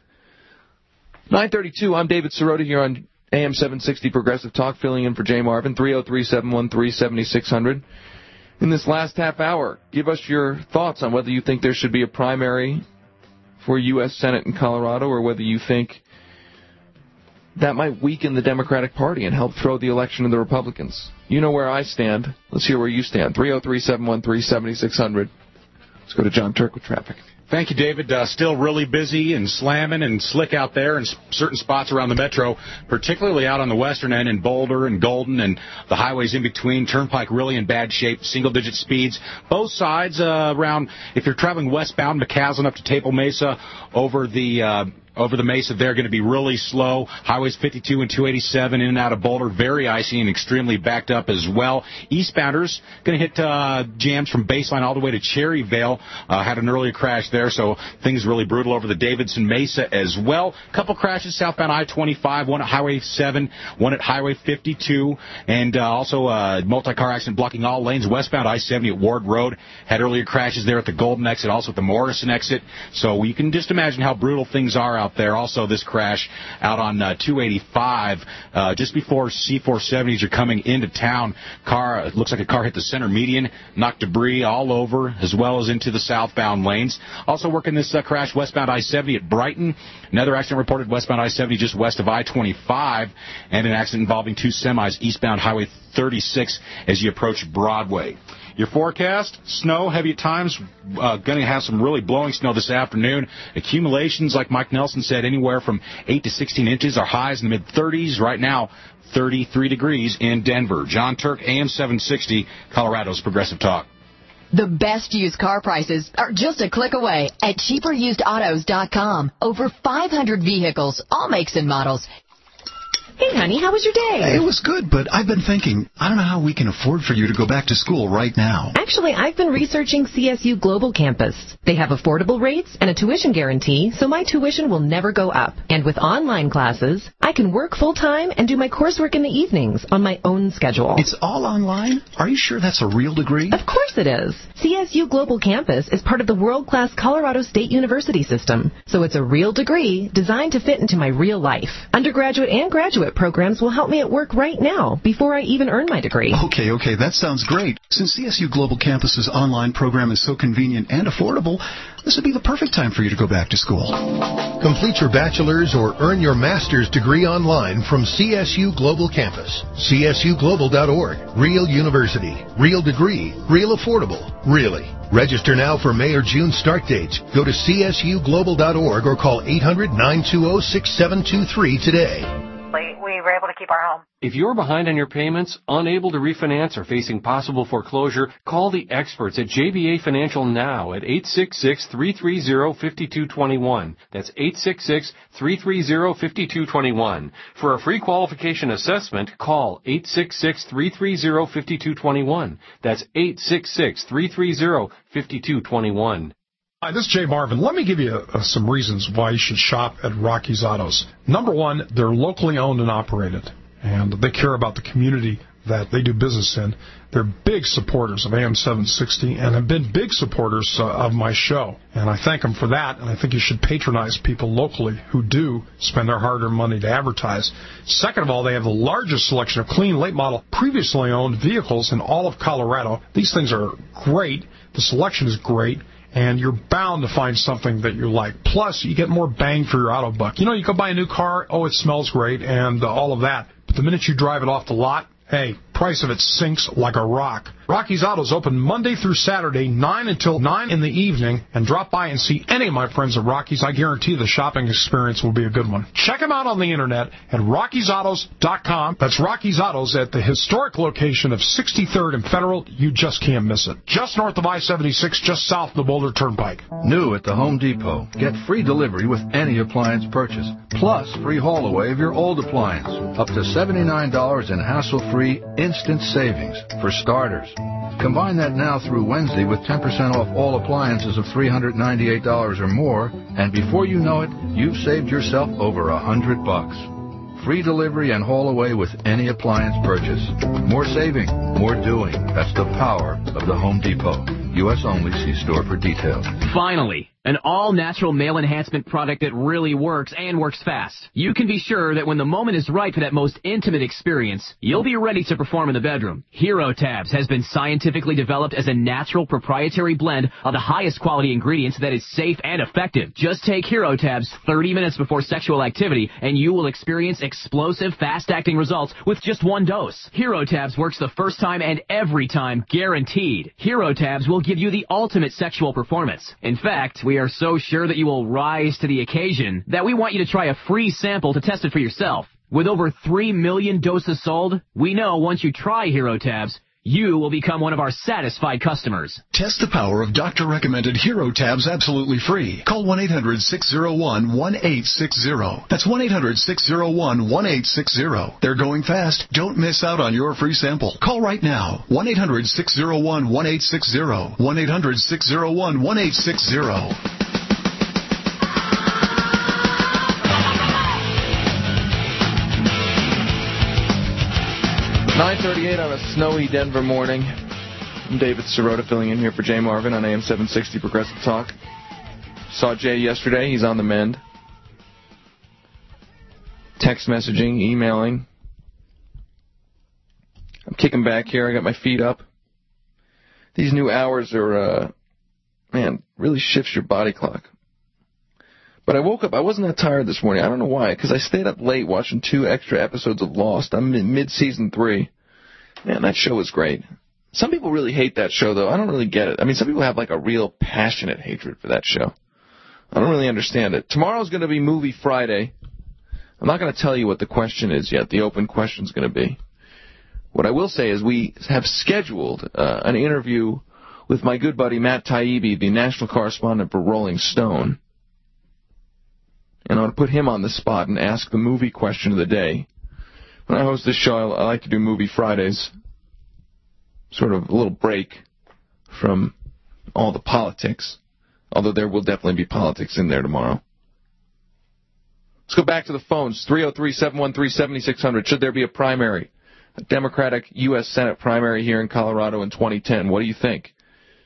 9:32, I'm David Sirota here on AM 760 Progressive Talk, filling in for Jay Marvin, 303-713-7600. In this last half hour, give us your thoughts on whether you think there should be a primary for U.S. Senate in Colorado or whether you think that might weaken the Democratic Party and help throw the election to the Republicans. You know where I stand. Let's hear where you stand. 303-713-7600. Let's go to John Turk with traffic. Thank you, David. Still really busy and slamming and slick out there in certain spots around the metro, particularly out on the western end in Boulder and Golden and the highways in between. Turnpike really in bad shape, single-digit speeds. Both sides around, if you're traveling westbound, McCaslin up to Table Mesa, over the Mesa, they're going to be really slow. Highways 52 and 287 in and out of Boulder, very icy and extremely backed up as well. Eastbounders going to hit jams from Baseline all the way to Cherryvale. Had an earlier crash there, so things really brutal over the Davidson Mesa as well. Couple crashes southbound I-25, one at Highway 7, one at Highway 52, and also a multi-car accident blocking all lanes westbound I-70 at Ward Road. Had earlier crashes there at the Golden exit, also at the Morrison exit. So you can just imagine how brutal things are out there. Also, this crash out on 285, just before C470 as you're coming into town. It looks like a car hit the center median, knocked debris all over, as well as into the southbound lanes. Also working this crash westbound I-70 at Brighton. Another accident reported westbound I-70 just west of I-25, and an accident involving two semis eastbound Highway 36 as you approach Broadway. Your forecast, snow, heavy at times, going to have some really blowing snow this afternoon. Accumulations, like Mike Nelson said, anywhere from 8 to 16 inches. Our highs in the mid-30s. Right now, 33 degrees in Denver. John Turk, AM 760, Colorado's Progressive Talk. The best used car prices are just a click away at cheaperusedautos.com. Over 500 vehicles, all makes and models. Hey, honey, how was your day? It was good, but I've been thinking, I don't know how we can afford for you to go back to school right now. Actually, I've been researching CSU Global Campus. They have affordable rates and a tuition guarantee, so my tuition will never go up. And with online classes, I can work full-time and do my coursework in the evenings on my own schedule. It's all online? Are you sure that's a real degree? Of course it is. CSU Global Campus is part of the world-class Colorado State University system, so it's a real degree designed to fit into my real life. Undergraduate and graduate programs will help me at work right now before I even earn my degree. Okay, that sounds great. Since CSU Global Campus's online program is so convenient and affordable, this would be the perfect time for you to go back to school. Complete your bachelor's or earn your master's degree online from CSU Global Campus. CSUglobal.org. Real university. Real degree. Real affordable. Really. Register now for May or June start dates. Go to CSUglobal.org or call 800-920-6723 today. We were able to keep our home. If you're behind on your payments, unable to refinance, or facing possible foreclosure, call the experts at JBA Financial now at 866-330-5221. That's 866-330-5221. For a free qualification assessment, call 866-330-5221. That's 866-330-5221. Hi, this is Jay Marvin. Let me give you some reasons why you should shop at Rocky's Autos. Number one, they're locally owned and operated, and they care about the community that they do business in. They're big supporters of AM 760 and have been big supporters of my show, and I thank them for that, and I think you should patronize people locally who do spend their hard-earned money to advertise. Second of all, they have the largest selection of clean, late-model, previously owned vehicles in all of Colorado. These things are great. The selection is great. And you're bound to find something that you like. Plus, you get more bang for your auto buck. You know, you go buy a new car, it smells great, and all of that. But the minute you drive it off the lot, hey, price of it sinks like a rock. Rocky's Autos open Monday through Saturday, 9 until 9 in the evening, and drop by and see any of my friends at Rocky's. I guarantee the shopping experience will be a good one. Check them out on the internet at Rocky'sAutos.com. That's Rocky's Autos at the historic location of 63rd and Federal. You just can't miss it. Just north of I-76, just south of the Boulder Turnpike. New at the Home Depot. Get free delivery with any appliance purchase, plus free haul away of your old appliance. Up to $79 in hassle-free instant savings for starters. Combine that now through Wednesday with 10% off all appliances of $398 or more, and before you know it, you've saved yourself over $100. Free delivery and haul away with any appliance purchase. More saving, more doing. That's the power of the Home Depot. U.S. only. See store for details. Finally, an all-natural male enhancement product that really works and works fast. You can be sure that when the moment is right for that most intimate experience, you'll be ready to perform in the bedroom. Hero Tabs has been scientifically developed as a natural proprietary blend of the highest quality ingredients that is safe and effective. Just take Hero Tabs 30 minutes before sexual activity and you will experience explosive, fast-acting results with just one dose. Hero Tabs works the first time and every time, guaranteed. Hero Tabs will give you the ultimate sexual performance. In fact, we are so sure that you will rise to the occasion that we want you to try a free sample to test it for yourself. With over 3 million doses sold, we know once you try Hero Tabs, you will become one of our satisfied customers. Test the power of doctor-recommended Hero Tabs absolutely free. Call 1-800-601-1860. That's 1-800-601-1860. They're going fast. Don't miss out on your free sample. Call right now. 1-800-601-1860. 1-800-601-1860. 9:38 on a snowy Denver morning. I'm David Sirota filling in here for Jay Marvin on AM 760 Progressive Talk. Saw Jay yesterday. He's on the mend. Text messaging, emailing. I'm kicking back here. I got my feet up. These new hours are, really shifts your body clock. But I woke up, I wasn't that tired this morning. I don't know why, because I stayed up late watching 2 extra episodes of Lost. I'm in mid-season 3. Man, that show is great. Some people really hate that show, though. I don't really get it. I mean, some people have, like, a real passionate hatred for that show. I don't really understand it. Tomorrow's going to be Movie Friday. I'm not going to tell you what the question is yet. The open question's going to be. What I will say is we have scheduled an interview with my good buddy Matt Taibbi, the national correspondent for Rolling Stone. And I want to put him on the spot and ask the movie question of the day. When I host this show, I like to do Movie Fridays. Sort of a little break from all the politics. Although there will definitely be politics in there tomorrow. Let's go back to the phones. 303-713-7600. Should there be a primary? A Democratic U.S. Senate primary here in Colorado in 2010. What do you think?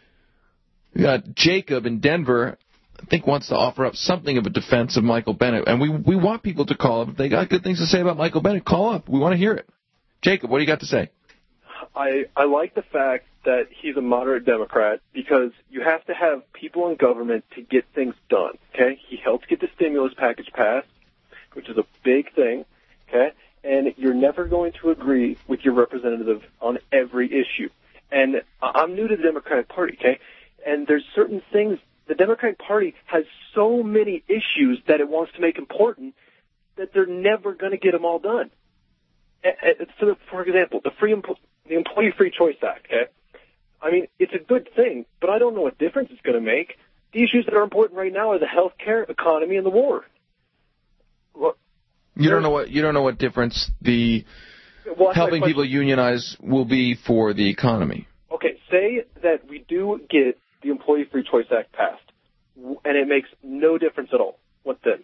We got Jacob in Denver. I think wants to offer up something of a defense of Michael Bennet. And we want people to call up. If they got good things to say about Michael Bennet, call up. We want to hear it. Jacob, what do you got to say? I like the fact that he's a moderate Democrat because you have to have people in government to get things done, okay? He helped get the stimulus package passed, which is a big thing, okay? And you're never going to agree with your representative on every issue. And I'm new to the Democratic Party, okay? And there's certain things. The Democratic Party has so many issues that it wants to make important that they're never going to get them all done. So, for example, the Employee Free Choice Act, okay? I mean, it's a good thing, but I don't know what difference it's going to make. The issues that are important right now are the health care, economy, and the war. Well, you don't know what difference the helping people unionize will be for the economy. Okay, say that we do get the Employee Free Choice Act passed, and it makes no difference at all. What then?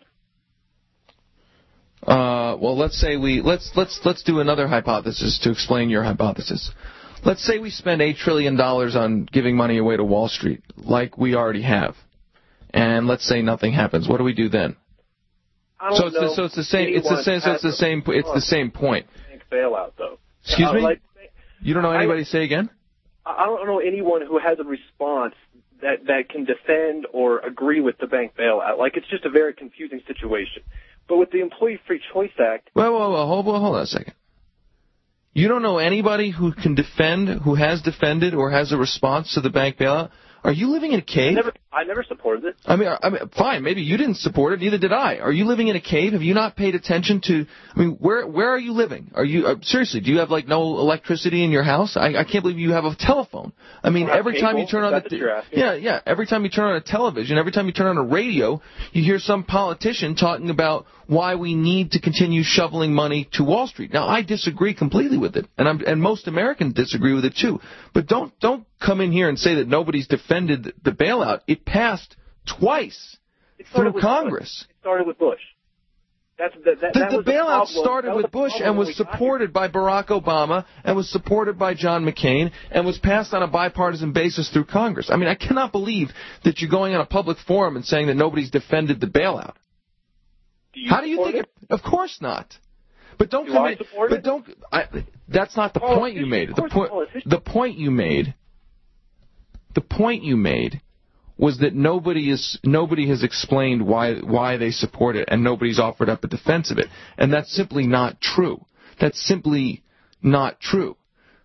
Well, let's say let's do another hypothesis to explain your hypothesis. Let's say we spend $8 trillion on giving money away to Wall Street, like we already have, and let's say nothing happens. What do we do then? So it's the same point. Bailout, though. Excuse me? You don't know anybody? Say again? I don't know anyone who has a response that can defend or agree with the bank bailout. Like, it's just a very confusing situation. But with the Employee Free Choice Act... Well, hold on a second. You don't know anybody who can defend, who has defended, or has a response to the bank bailout? Are you living in a cave? I never supported it. I mean, fine, maybe you didn't support it, neither did I. Are you living in a cave? Have you not paid attention to, I mean, where are you living? Are you, seriously, do you have, like, no electricity in your house? I can't believe you have a telephone. I mean, every time you turn on every time you turn on a television, every time you turn on a radio, you hear some politician talking about why we need to continue shoveling money to Wall Street. Now, I disagree completely with it, and most Americans disagree with it too. But don't come in here and say that nobody's defended the bailout. It passed twice through Congress. It started with Bush. The bailout started with Bush and was supported by Barack Obama and was supported by John McCain and was passed on a bipartisan basis through Congress. I mean, I cannot believe that you're going on a public forum and saying that nobody's defended the bailout. How do you think it? Of course not. But don't come in. But don't. That's not the point you made. The point you made. The point you made was that nobody has explained why they support it, and nobody's offered up a defense of it, and that's simply not true. That's simply not true.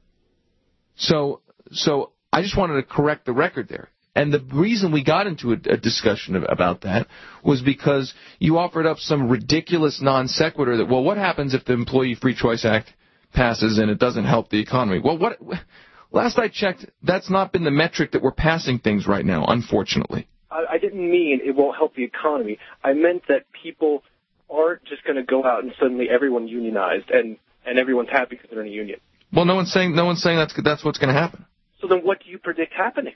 So I just wanted to correct the record there. And the reason we got into a discussion about that was because you offered up some ridiculous non sequitur that, well, what happens if the Employee Free Choice Act passes and it doesn't help the economy? Well, last I checked, that's not been the metric that we're passing things right now, unfortunately. I didn't mean it won't help the economy. I meant that people aren't just going to go out and suddenly everyone unionized and everyone's happy because they're in a union. Well, no one's saying that's what's going to happen. So then what do you predict happening?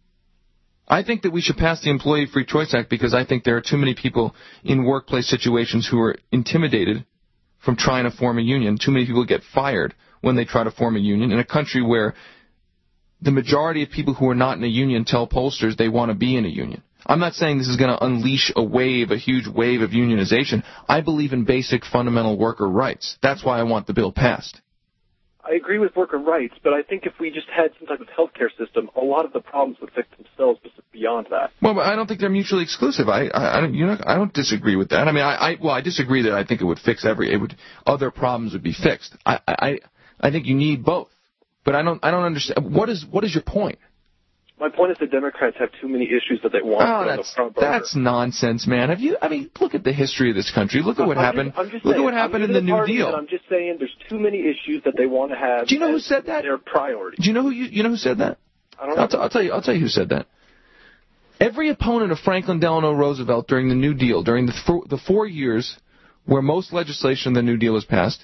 I think that we should pass the Employee Free Choice Act because I think there are too many people in workplace situations who are intimidated from trying to form a union. Too many people get fired when they try to form a union in a country where the majority of people who are not in a union tell pollsters they want to be in a union. I'm not saying this is going to unleash a huge wave of unionization. I believe in basic fundamental worker rights. That's why I want the bill passed. I agree with worker rights, but I think if we just had some type of healthcare system, a lot of the problems would fix themselves beyond that. Well, but I don't think they're mutually exclusive. I don't disagree with that. I mean, I disagree that I think it would fix other problems would be fixed. I think you need both, but I don't understand. What is your point? My point is the Democrats have too many issues that they want to put on the front burner. That's nonsense, man. Look at the history of this country. Look at what happened. Look at what happened in the New Deal. I'm just saying there's too many issues that they want to have. Do you know who said that? Their priority. Do you know who said that? I don't know. I'll tell you who said that. Every opponent of Franklin Delano Roosevelt during the New Deal, during the 4 years where most legislation in the New Deal was passed,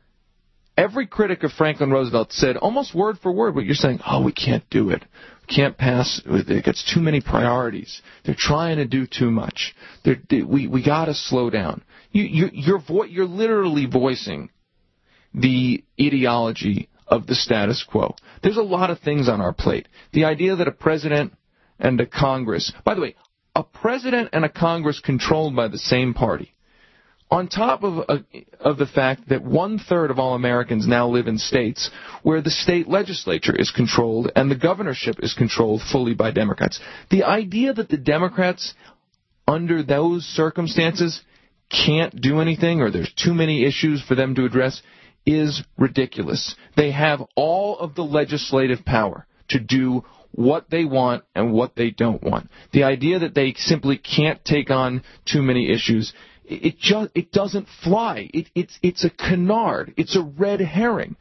every critic of Franklin Roosevelt said, almost word for word, what you're saying, oh, we can't do it. We can't pass. It gets too many priorities. They're trying to do too much. We got to slow down. You're literally voicing the ideology of the status quo. There's a lot of things on our plate. The idea that a president and a Congress, by the way, a president and a Congress controlled by the same party, on top of the fact that 1/3 of all Americans now live in states where the state legislature is controlled and the governorship is controlled fully by Democrats. The idea that the Democrats, under those circumstances, can't do anything or there's too many issues for them to address is ridiculous. They have all of the legislative power to do what they want and what they don't want. The idea that they simply can't take on too many issues, it doesn't fly. It's a canard. It's a red herring.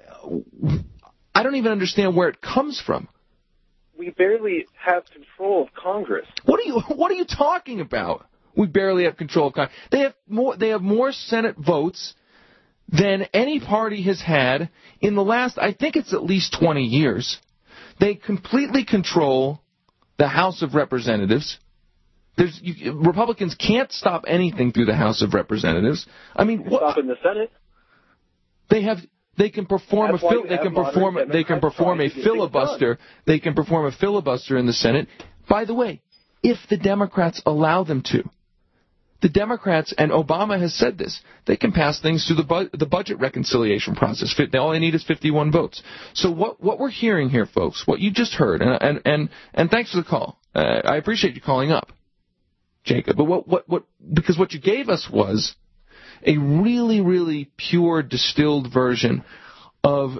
I don't even understand where it comes from. We barely have control of Congress. What are you talking about? We barely have control of Congress. They have more Senate votes than any party has had in the last, I think it's at least 20 years. They completely control the House of Representatives. Republicans can't stop anything through the House of Representatives. I mean, stop in the Senate. They can perform a filibuster. They can perform a filibuster in the Senate. By the way, if the Democrats allow them to. The Democrats, and Obama has said this, they can pass things through the budget reconciliation process. All they need is 51 votes. So what we're hearing here, folks, what you just heard, and thanks for the call. I appreciate you calling up, Jacob. But because what you gave us was a really, really pure, distilled version of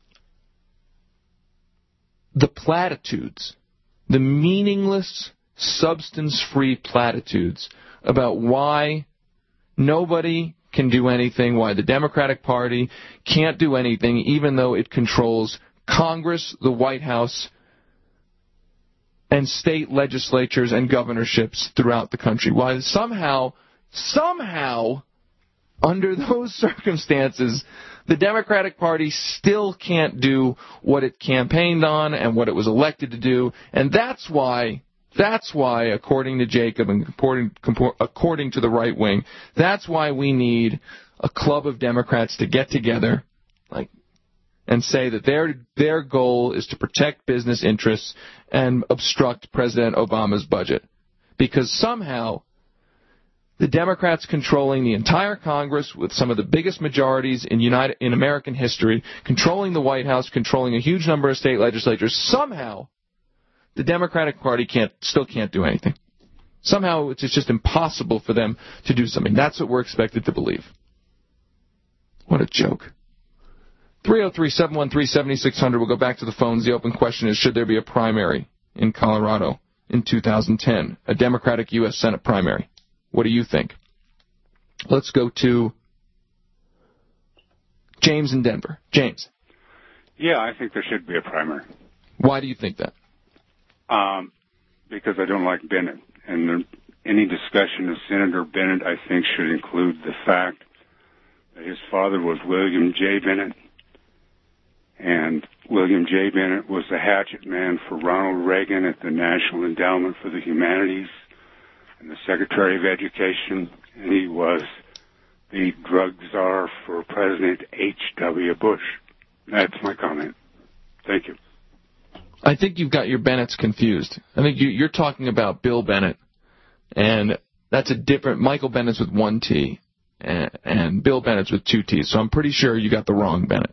the platitudes, the meaningless, substance-free platitudes about why nobody can do anything, why the Democratic Party can't do anything, even though it controls Congress, the White House, and state legislatures and governorships throughout the country. Why somehow, under those circumstances, the Democratic Party still can't do what it campaigned on and what it was elected to do. And that's why, according to Jacob and according to the right wing, that's why we need a club of Democrats to get together, and say that their goal is to protect business interests and obstruct President Obama's budget. Because somehow the Democrats controlling the entire Congress with some of the biggest majorities in American history, controlling the White House, controlling a huge number of state legislatures, somehow the Democratic Party still can't do anything. Somehow it's just impossible for them to do something. That's what we're expected to believe. What a joke. 303-713-7600. We'll go back to the phones. The open question is, should there be a primary in Colorado in 2010? A Democratic U.S. Senate primary. What do you think? Let's go to James in Denver. James. Yeah, I think there should be a primary. Why do you think that? Because I don't like Bennett. And any discussion of Senator Bennett, I think, should include the fact that his father was William J. Bennett. And William J. Bennett was the hatchet man for Ronald Reagan at the National Endowment for the Humanities and the Secretary of Education. And he was the drug czar for President H.W. Bush. That's my comment. Thank you. I think you've got your Bennetts confused. I think you're talking about Bill Bennett, and that's a different... Michael Bennett's with one T, and Bill Bennett's with two T's, so I'm pretty sure you got the wrong Bennett.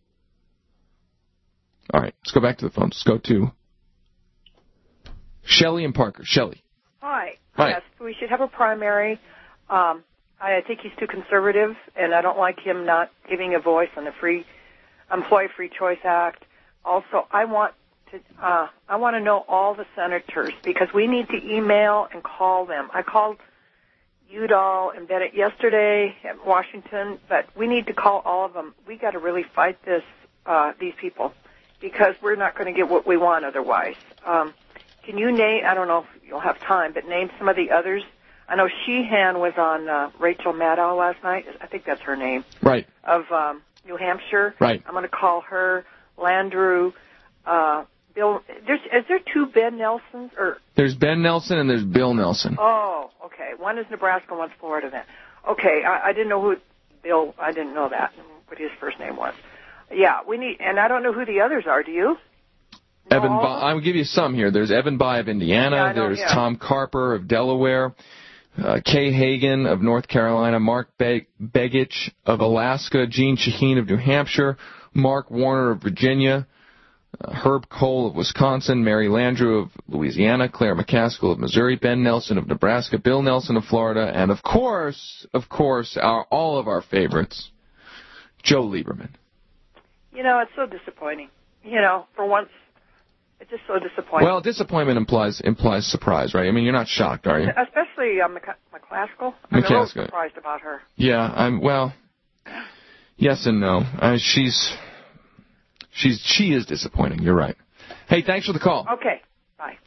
All right, let's go back to the phones. Let's go to Shelley and Parker. Shelley. Hi. Hi. Yes, we should have a primary. I think he's too conservative, and I don't like him not giving a voice on the Employee Free Choice Act. Also, I want to know all the senators, because we need to email and call them. I called Udall and Bennett yesterday at Washington, but we need to call all of them. We got to really fight these people, because we're not going to get what we want otherwise. Can you name, I don't know if you'll have time, but name some of the others? I know Sheehan was on Rachel Maddow last night. I think that's her name. Right. Of New Hampshire. Right. I'm going to call her. Landrieu, Bill. Is there two Ben Nelsons? There's Ben Nelson and there's Bill Nelson. Oh, okay. One is Nebraska, one's Florida then. Okay, I didn't know I didn't know that, what his first name was. Yeah, and I don't know who the others are, do you? Evan I'll give you some here. There's Evan Bayh of Indiana. There's Tom Carper of Delaware. Kay Hagan of North Carolina. Mark Begich of Alaska. Gene Shaheen of New Hampshire. Mark Warner of Virginia. Herb Cole of Wisconsin. Mary Landrieu of Louisiana. Claire McCaskill of Missouri. Ben Nelson of Nebraska. Bill Nelson of Florida. And, of course, all of our favorites, Joe Lieberman. It's so disappointing. For once, it's just so disappointing. Well, disappointment implies surprise, right? I mean, you're not shocked, are you? Especially McCaskill. I'm a little surprised about her. Yeah, yes and no. She is disappointing. You're right. Hey, thanks for the call. Okay, bye.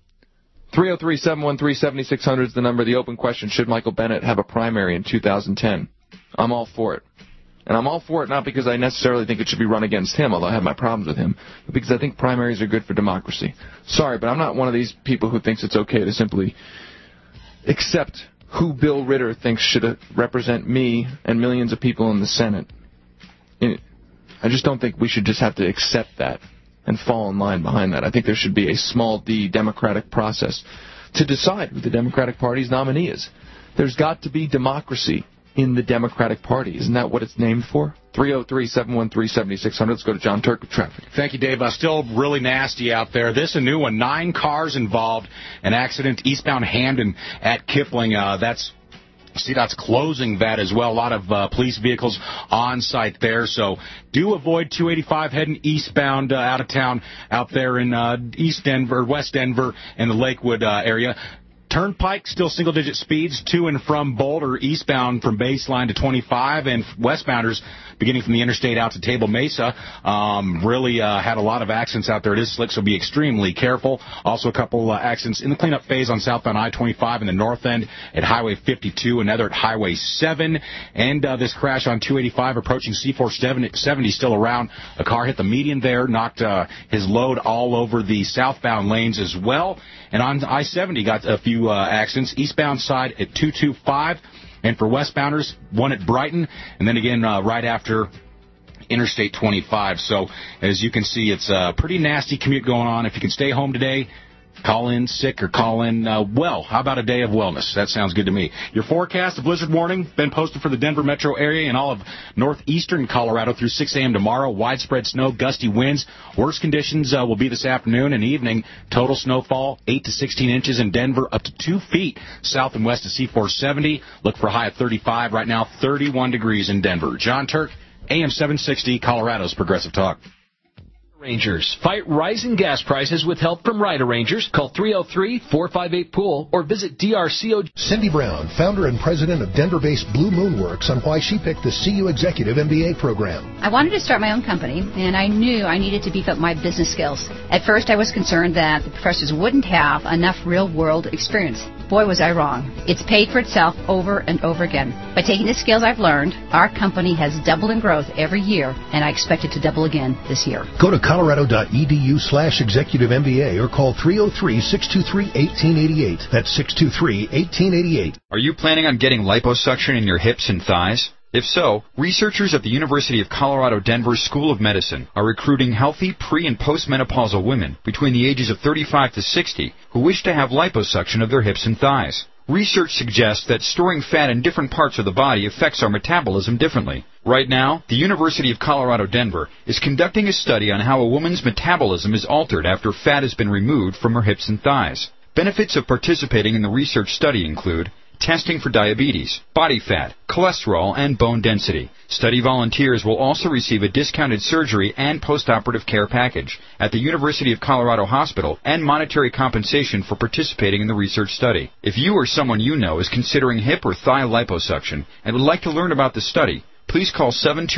303-713-7600 is the number. The open question: should Michael Bennet have a primary in 2010? I'm all for it. And I'm all for it not because I necessarily think it should be run against him, although I have my problems with him, but because I think primaries are good for democracy. Sorry, but I'm not one of these people who thinks it's okay to simply accept who Bill Ritter thinks should represent me and millions of people in the Senate. I just don't think we should just have to accept that and fall in line behind that. I think there should be a small d democratic process to decide who the Democratic Party's nominee is. There's got to be democracy in the Democratic Party. Isn't that what it's named for? 303-713-7600. Let's go to John Turk with traffic. Thank you, Dave. Still really nasty out there. This a new one. 9 cars involved. An accident eastbound Hamden at Kipling. That's CDOT's closing that as well. A lot of police vehicles on site there, so do avoid 285 heading eastbound out of town out there in East Denver, West Denver, and the Lakewood area. Turnpike, still single-digit speeds to and from Boulder, eastbound from Baseline to 25, and westbounders beginning from the interstate out to Table Mesa. Really had a lot of accidents out there. It is slick, so be extremely careful. Also a couple accidents in the cleanup phase on southbound I-25 in the north end at Highway 52, another at Highway 7, and this crash on 285 approaching C-470 still around. A car hit the median there, knocked his load all over the southbound lanes as well. And on I-70 got a few accidents, eastbound side at 225, and for westbounders, one at Brighton, and then again right after Interstate 25. So as you can see, it's a pretty nasty commute going on. If you can stay home today, call in sick or call in well. How about a day of wellness? That sounds good to me. Your forecast, a blizzard warning, been posted for the Denver metro area and all of northeastern Colorado through 6 a.m. tomorrow. Widespread snow, gusty winds. Worst conditions will be this afternoon and evening. Total snowfall, 8 to 16 inches in Denver, up to 2 feet south and west of C-470. Look for a high of 35. Right now, 31 degrees in Denver. John Turk, AM 760, Colorado's Progressive Talk. Rangers. Fight rising gas prices with help from Ride Arrangers. Call 303-458-POOL or visit DRCO. Cindy Brown, founder and president of Denver-based Blue Moon Works, on why she picked the CU Executive MBA program. I wanted to start my own company, and I knew I needed to beef up my business skills. At first, I was concerned that the professors wouldn't have enough real-world experience. Boy, was I wrong. It's paid for itself over and over again. By taking the skills I've learned, our company has doubled in growth every year, and I expect it to double again this year. Go to colorado.edu/executive MBA or call 303-623-1888. That's 623-1888. Are you planning on getting liposuction in your hips and thighs? If so, researchers at the University of Colorado Denver School of Medicine are recruiting healthy pre- and postmenopausal women between the ages of 35 to 60 who wish to have liposuction of their hips and thighs. Research suggests that storing fat in different parts of the body affects our metabolism differently. Right now, the University of Colorado Denver is conducting a study on how a woman's metabolism is altered after fat has been removed from her hips and thighs. Benefits of participating in the research study include testing for diabetes, body fat, cholesterol, and bone density. Study volunteers will also receive a discounted surgery and postoperative care package at the University of Colorado Hospital and monetary compensation for participating in the research study. If you or someone you know is considering hip or thigh liposuction and would like to learn about the study, please call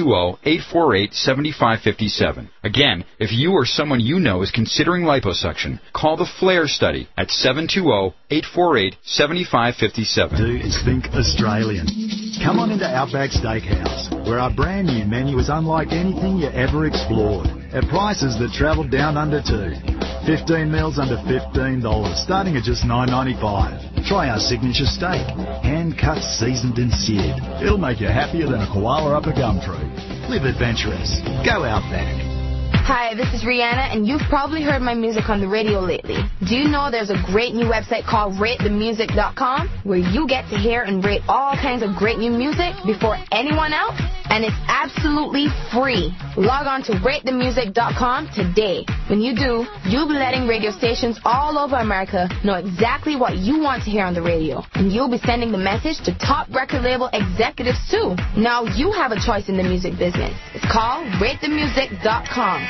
720-848-7557. Again, if you or someone you know is considering liposuction, call the FLAIR study at 720-848-7557. Do is think Australian. Come on into Outback Steakhouse, where our brand new menu is unlike anything you ever explored, at prices that travel down under $2. 15 meals under $15, starting at just $9.95. Try our signature steak, hand-cut, seasoned and seared. It'll make you happier than a koala up a gum tree. Live adventurous. Go Outback. Hi, this is Rihanna, and you've probably heard my music on the radio lately. Do you know there's a great new website called RateTheMusic.com, where you get to hear and rate all kinds of great new music before anyone else? And it's absolutely free. Log on to RateTheMusic.com today. When you do, you'll be letting radio stations all over America know exactly what you want to hear on the radio. And you'll be sending the message to top record label executives too. Now you have a choice in the music business. It's called RateTheMusic.com.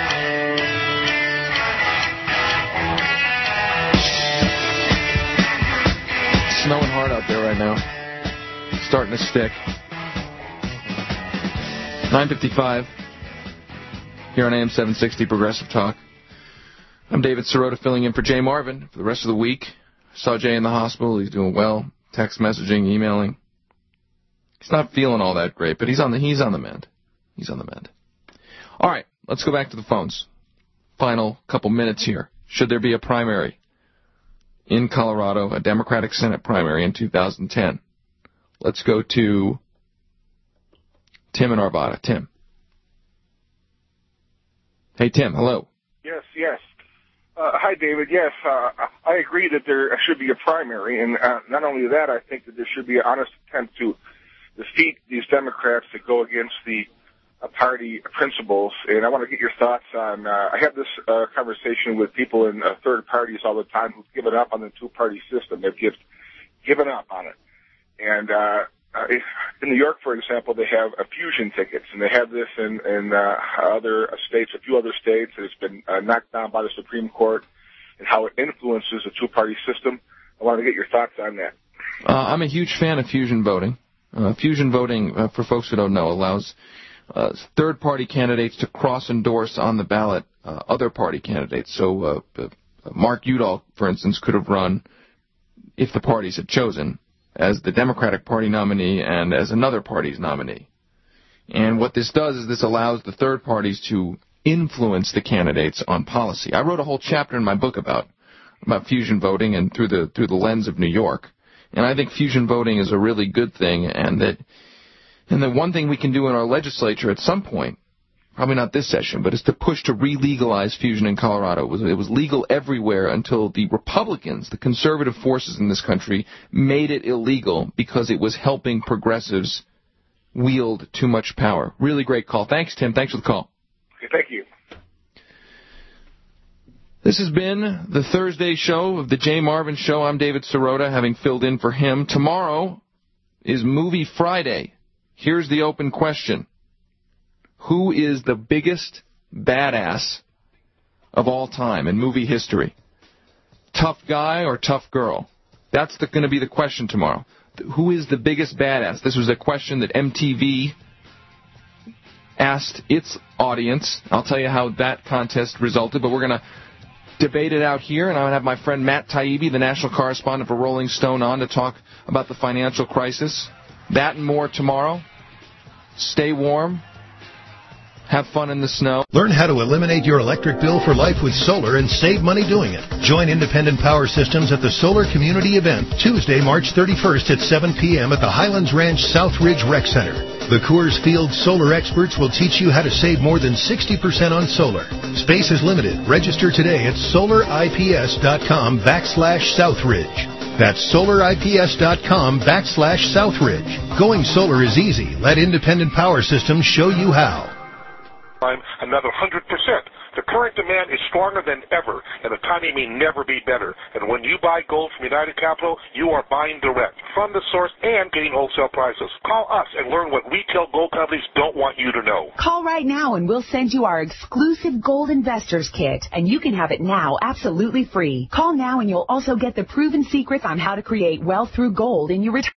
Snowing hard out there right now. Starting to stick. 9:55 here on AM 760 Progressive Talk. I'm David Sirota filling in for Jay Marvin for the rest of the week. Saw Jay in the hospital. He's doing well. Text messaging, emailing. He's not feeling all that great, but he's on the mend. He's on the mend. All right, let's go back to the phones. Final couple minutes here. Should there be a primary in Colorado, a Democratic Senate primary in 2010? Let's go to Tim in Arvada. Tim. Hey, Tim. Hello. Yes. Hi, David. Yes, I agree that there should be a primary, and not only that, I think that there should be an honest attempt to defeat these Democrats that go against the party principles. And I want to get your thoughts on, I have this conversation with people in third parties all the time who've given up on the two-party system. They've given up on it. And in New York, for example, they have fusion tickets, and they have this in other states, a few other states. It's been knocked down by the Supreme Court, and how it influences the two-party system. I want to get your thoughts on that. I'm a huge fan of fusion voting. Fusion voting, for folks who don't know, allows third-party candidates to cross-endorse on the ballot other party candidates. So Mark Udall, for instance, could have run, if the parties had chosen, as the Democratic Party nominee and as another party's nominee. And what this does is this allows the third parties to influence the candidates on policy. I wrote a whole chapter in my book about fusion voting and through the lens of New York. And I think fusion voting is a really good thing, and that one thing we can do in our legislature at some point, probably not this session, but is to push to re-legalize fusion in Colorado. It was legal everywhere until the Republicans, the conservative forces in this country, made it illegal because it was helping progressives wield too much power. Really great call. Thanks, Tim. Thanks for the call. Okay, thank you. This has been the Thursday show of the Jay Marvin Show. I'm David Sirota, having filled in for him. Tomorrow is Movie Friday. Here's the open question. Who is the biggest badass of all time in movie history? Tough guy or tough girl? That's going to be the question tomorrow. Who is the biggest badass? This was a question that MTV asked its audience. I'll tell you how that contest resulted, but we're going to debate it out here, and I'm going to have my friend Matt Taibbi, the national correspondent for Rolling Stone, on to talk about the financial crisis. That and more tomorrow. Stay warm. Have fun in the snow. Learn how to eliminate your electric bill for life with solar and save money doing it. Join Independent Power Systems at the Solar Community Event, Tuesday, March 31st at 7 p.m. at the Highlands Ranch Southridge Rec Center. The Coors Field solar experts will teach you how to save more than 60% on solar. Space is limited. Register today at solarips.com/Southridge. That's solarips.com/Southridge. Going solar is easy. Let Independent Power Systems show you how. Another 100%. The current demand is stronger than ever, and the timing may never be better. And when you buy gold from United Capital, you are buying direct from the source and getting wholesale prices. Call us and learn what retail gold companies don't want you to know. Call right now and we'll send you our exclusive Gold Investors Kit, and you can have it now absolutely free. Call now and you'll also get the proven secrets on how to create wealth through gold in your retirement.